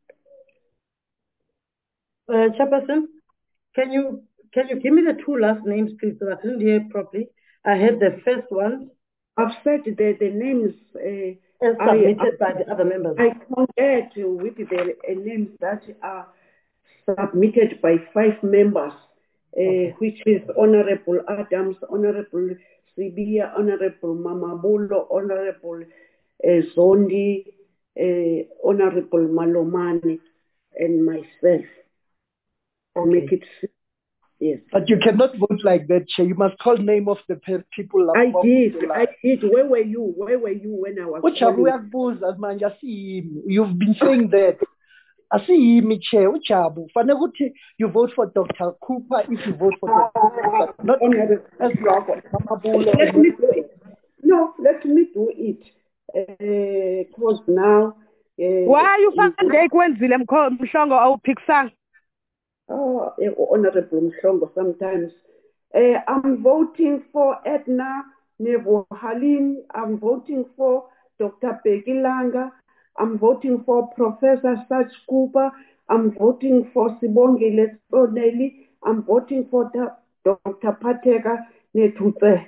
Chairperson, can you give me the 2 last names, please? So I couldn't hear properly. I heard the first one, I've said the names. And submitted by the other members. I compared with the names that are submitted by 5 members, which is Honorable Adams, Honorable Sibia, Honorable Mamabulo, Honorable Zondi, Honorable Malomani, and myself. Okay. Make it yes. But you cannot vote like that, Chair. You must call name of the people. I did. Where were you? Where were you when I was calling? You've been saying that. I see me, Chair. You vote for Dr. Cooper if you vote for Dr. Cooper. Not as you are for Let me do it. No, let me do it. Because now. Why are you finding Kwenzile Mhlongo awuphikisanga? Oh, Honorable Mhlongo, sometimes. I'm voting for Edna Nevo-Halim. I'm voting for Dr. Peggy Langa. I'm voting for Professor Sach Cooper. I'm voting for Sibongile Soneli. I'm voting for Dr. Pateka Netutse.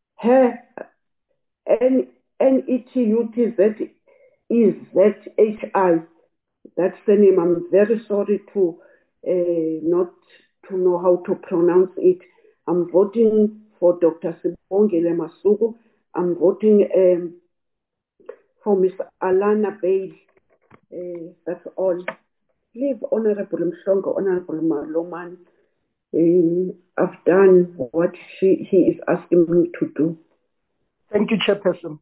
N-E-T-U-T-Z-E-Z-H-I. That's the name. I'm very sorry to not to know how to pronounce it. I'm voting for Dr. Sibongile Masuku. I'm voting for Ms. Alana Bale. That's all. Leave Honorable Mhlongo, Honorable Malomani. I've done what he is asking me to do. Thank you, Chairperson.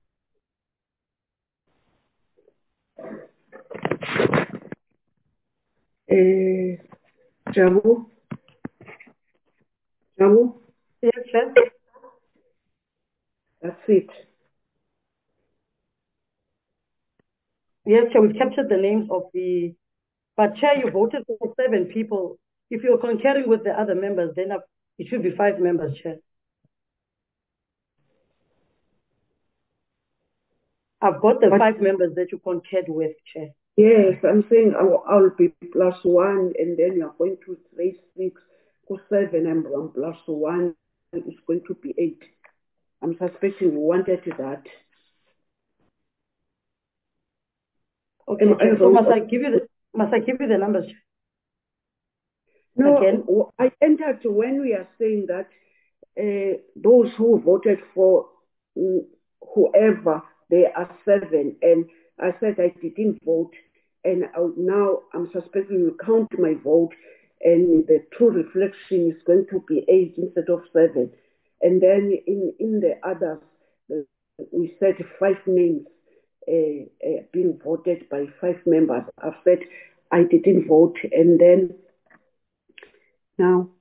Jabu? Yes, sir. That's it. Yes, Chair, we've captured the names of the... But Chair, you voted for 7 people. If you're concurring with the other members, then it should be 5 members, Chair. I've got the 5 members that you concurred with, Chair. Yes, I'm saying I'll be +1, and then you're going to raise 6 to 7, and I'm +1. It's going to be 8. I'm suspecting we wanted that. Okay, so must I give you the numbers? No, again? I entered when we are saying that those who voted for whoever, they are 7, and I said I didn't vote, and now I'm suspecting you count my vote, and the true reflection is going to be 8 instead of 7. And then in the others, we said 5 names being voted by 5 members. I've said I didn't vote, and then now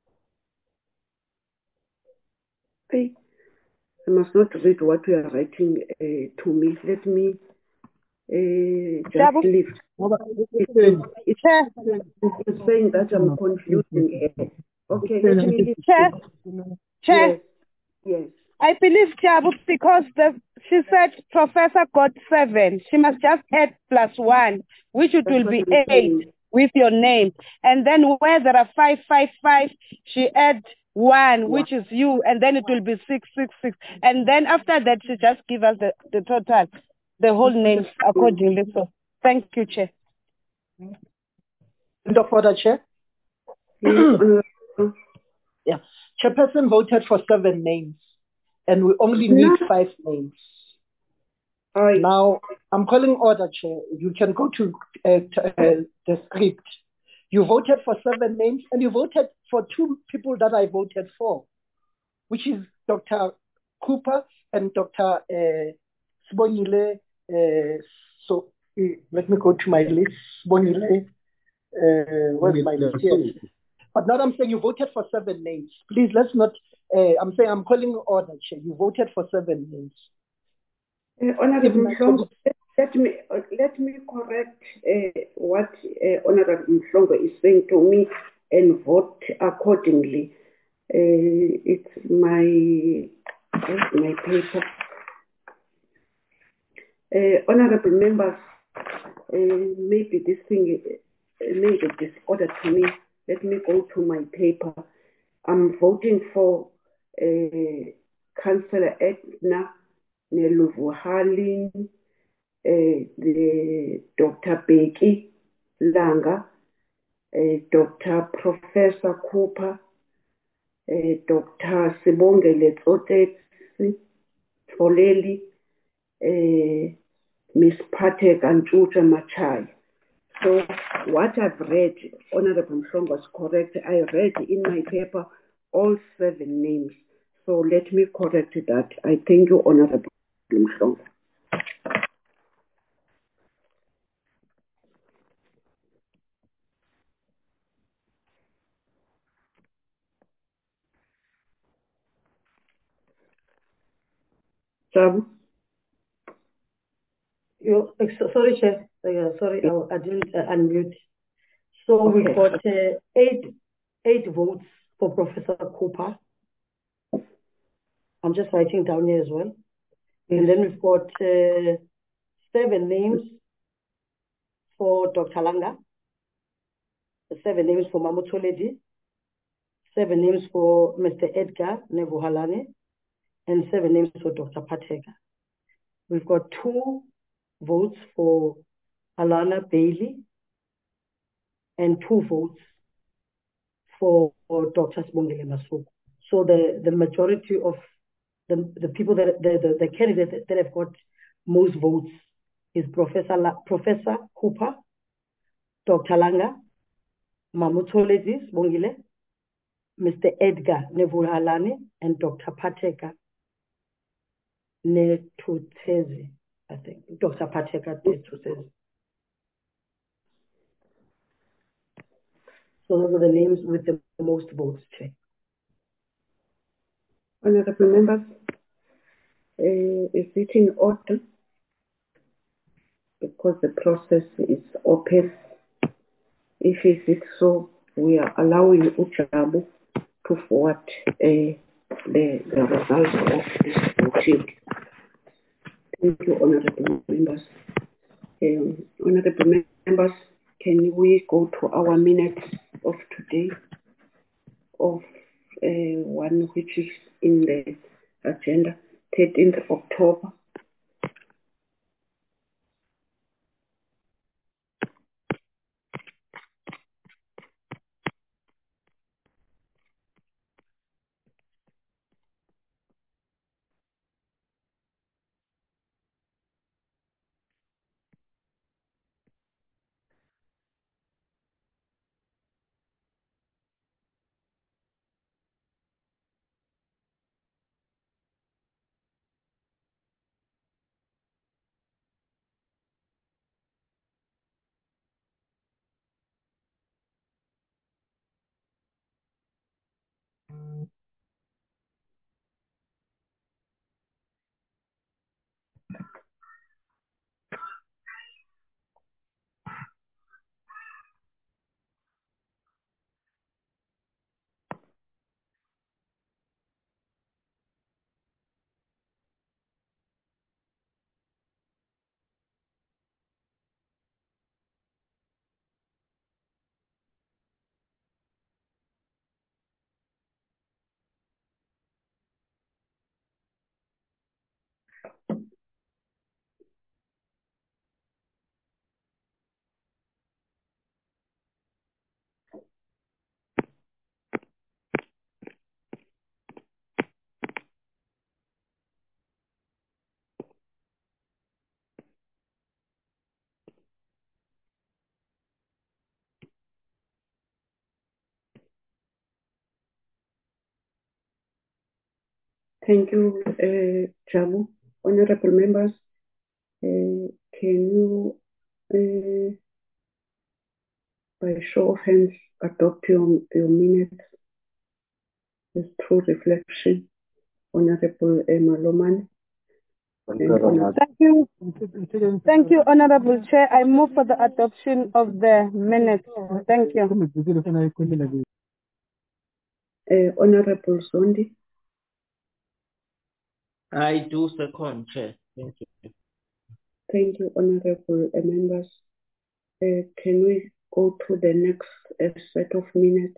I must not read what you are writing to me. Let me just leave. It's saying that I'm confusing here. Okay, let me leave. Chair. Yes. I believe, Jabu, because she said Professor got 7. She must just add +1, which it will be 8 with your name. And then where there are 5, 5, 5, she add 1, which is you, and then it will be 6, 6, 6. And then after that, she just give us the total, the whole names accordingly. So thank you, Chair. End of order, Chair. Yeah. Chairperson voted for 7 names, and we only need 5 names. Now, I'm calling order, Chair. You can go to the script. You voted for 7 names, and you voted for 2 people that I voted for, which is Dr. Cooper and Dr. Sibongile. So let me go to my list. Sibongile. Where's my list? Yes. But now I'm saying you voted for 7 names. Please, let's not. I'm saying I'm calling order, Chair. You voted for 7 names. Honorable Mhlongo, let me correct what Honorable Mhlongo is saying to me and vote accordingly. It's my paper. Honorable members, maybe this thing made a disorder to me. Let me go to my paper. I'm voting for Councillor Edna Neluvuhalin, the Dr. Beki Langa, Dr. Professor Cooper, Dr. Sibongile Toleli, Miss Patek and Chucha Machai. So what I've read, Honorable Mhlongo, was correct. I read in my paper all 7 names. So let me correct that. I thank you, Honorable Mhlongo. Jabu? Sorry, Chair. Sorry, I didn't unmute. So Okay. we've got 8 votes for Professor Cooper. I'm just writing down here as well. Yes. And then we've got 7 names for Dr. Langa, 7 names for Mamutoledi, 7 names for Mr. Edgar Nevuhalane, and 7 names for Dr. Pateka. We've got 2 votes for Alana Bailey and 2 votes for Dr. Sibongile Masuku. So the majority of the people the candidates that have got most votes is Professor Cooper, Dr. Langa, Mamutoledi Sibongile, Mr. Edgar Nevuhalane, and Dr. Pateka Netutezi, I think. Dr. Pateka Netutezi. So those are the names with the most votes, Chair. Honorable members, is it in order? Because the process is open. If it is so, we are allowing Ujabu to forward the results of this voting. Thank you, honorable members. Honorable members, can we go to our minutes of today, of one which is in the agenda, 13th October. Thank you, Jabu. Honorable members, can you, by show of hands, adopt your minutes as true reflection? Honorable Malomane. Thank you. Thank you, Honorable Chair. I move for the adoption of the minutes. Thank you. Honorable Zondi. I do second, Chair. Thank you. Thank you, honorable members. Can we go to the next set of minutes?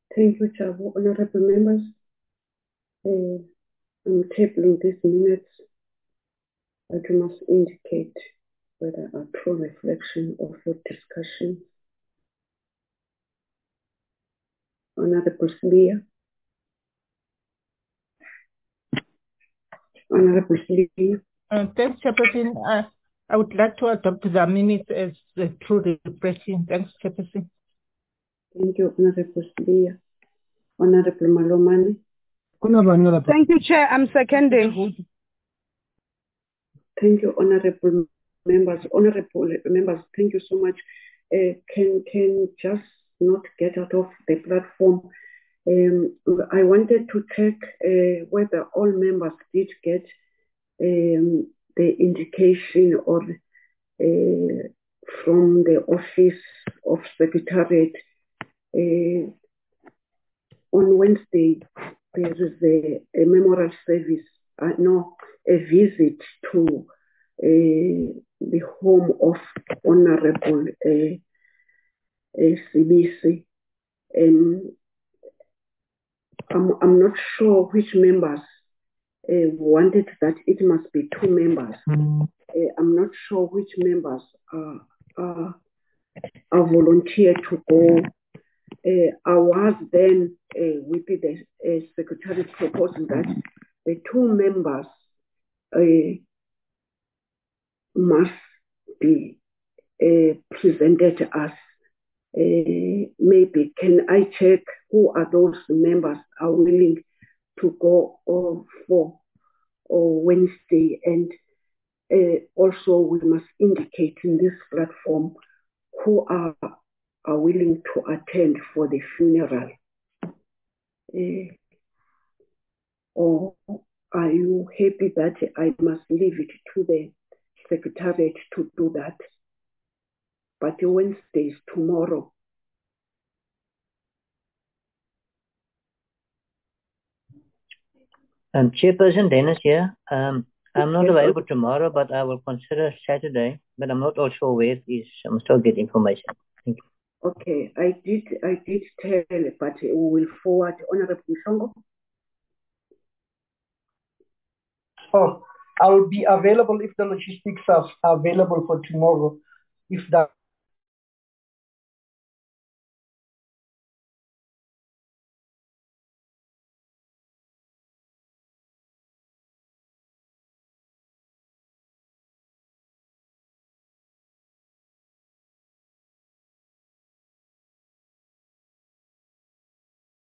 Thank you, Chavo. Honorable members, I'm tabling these minutes that you must indicate whether a true reflection of your discussion. Honorable Slia. Honorable Slia. Thanks, Chairperson. I would like to adopt the minutes as a true reflection. Thanks, Chairperson. Thank you, Honorable Slia. Honorable Malomane. Thank you, Chair. I'm seconding. Thank you, honorable members. Honorable members, thank you so much. Can just not get out of the platform. I wanted to check whether all members did get the indication or from the Office of Secretariat. On Wednesday, there is a memorial service, a visit to the home of Honorable Sibisi. I'm not sure which members wanted that it must be 2 members. I'm not sure which members are volunteered to go. I was then with the secretary proposing that the 2 members must be presented as maybe can I check who are those members are willing to go for Wednesday, and also we must indicate in this platform who are willing to attend for the funeral. Or are you happy that I must leave it to the secretariat to do that? But Wednesday is tomorrow. Chairperson Dennis here. I'm not available tomorrow, but I will consider Saturday. But I'm not also where it is. I'm still getting information. Thank you. Okay, I did tell, but we will forward Honorable Mhlongo. Oh, I'll be available if the logistics are available for tomorrow. If that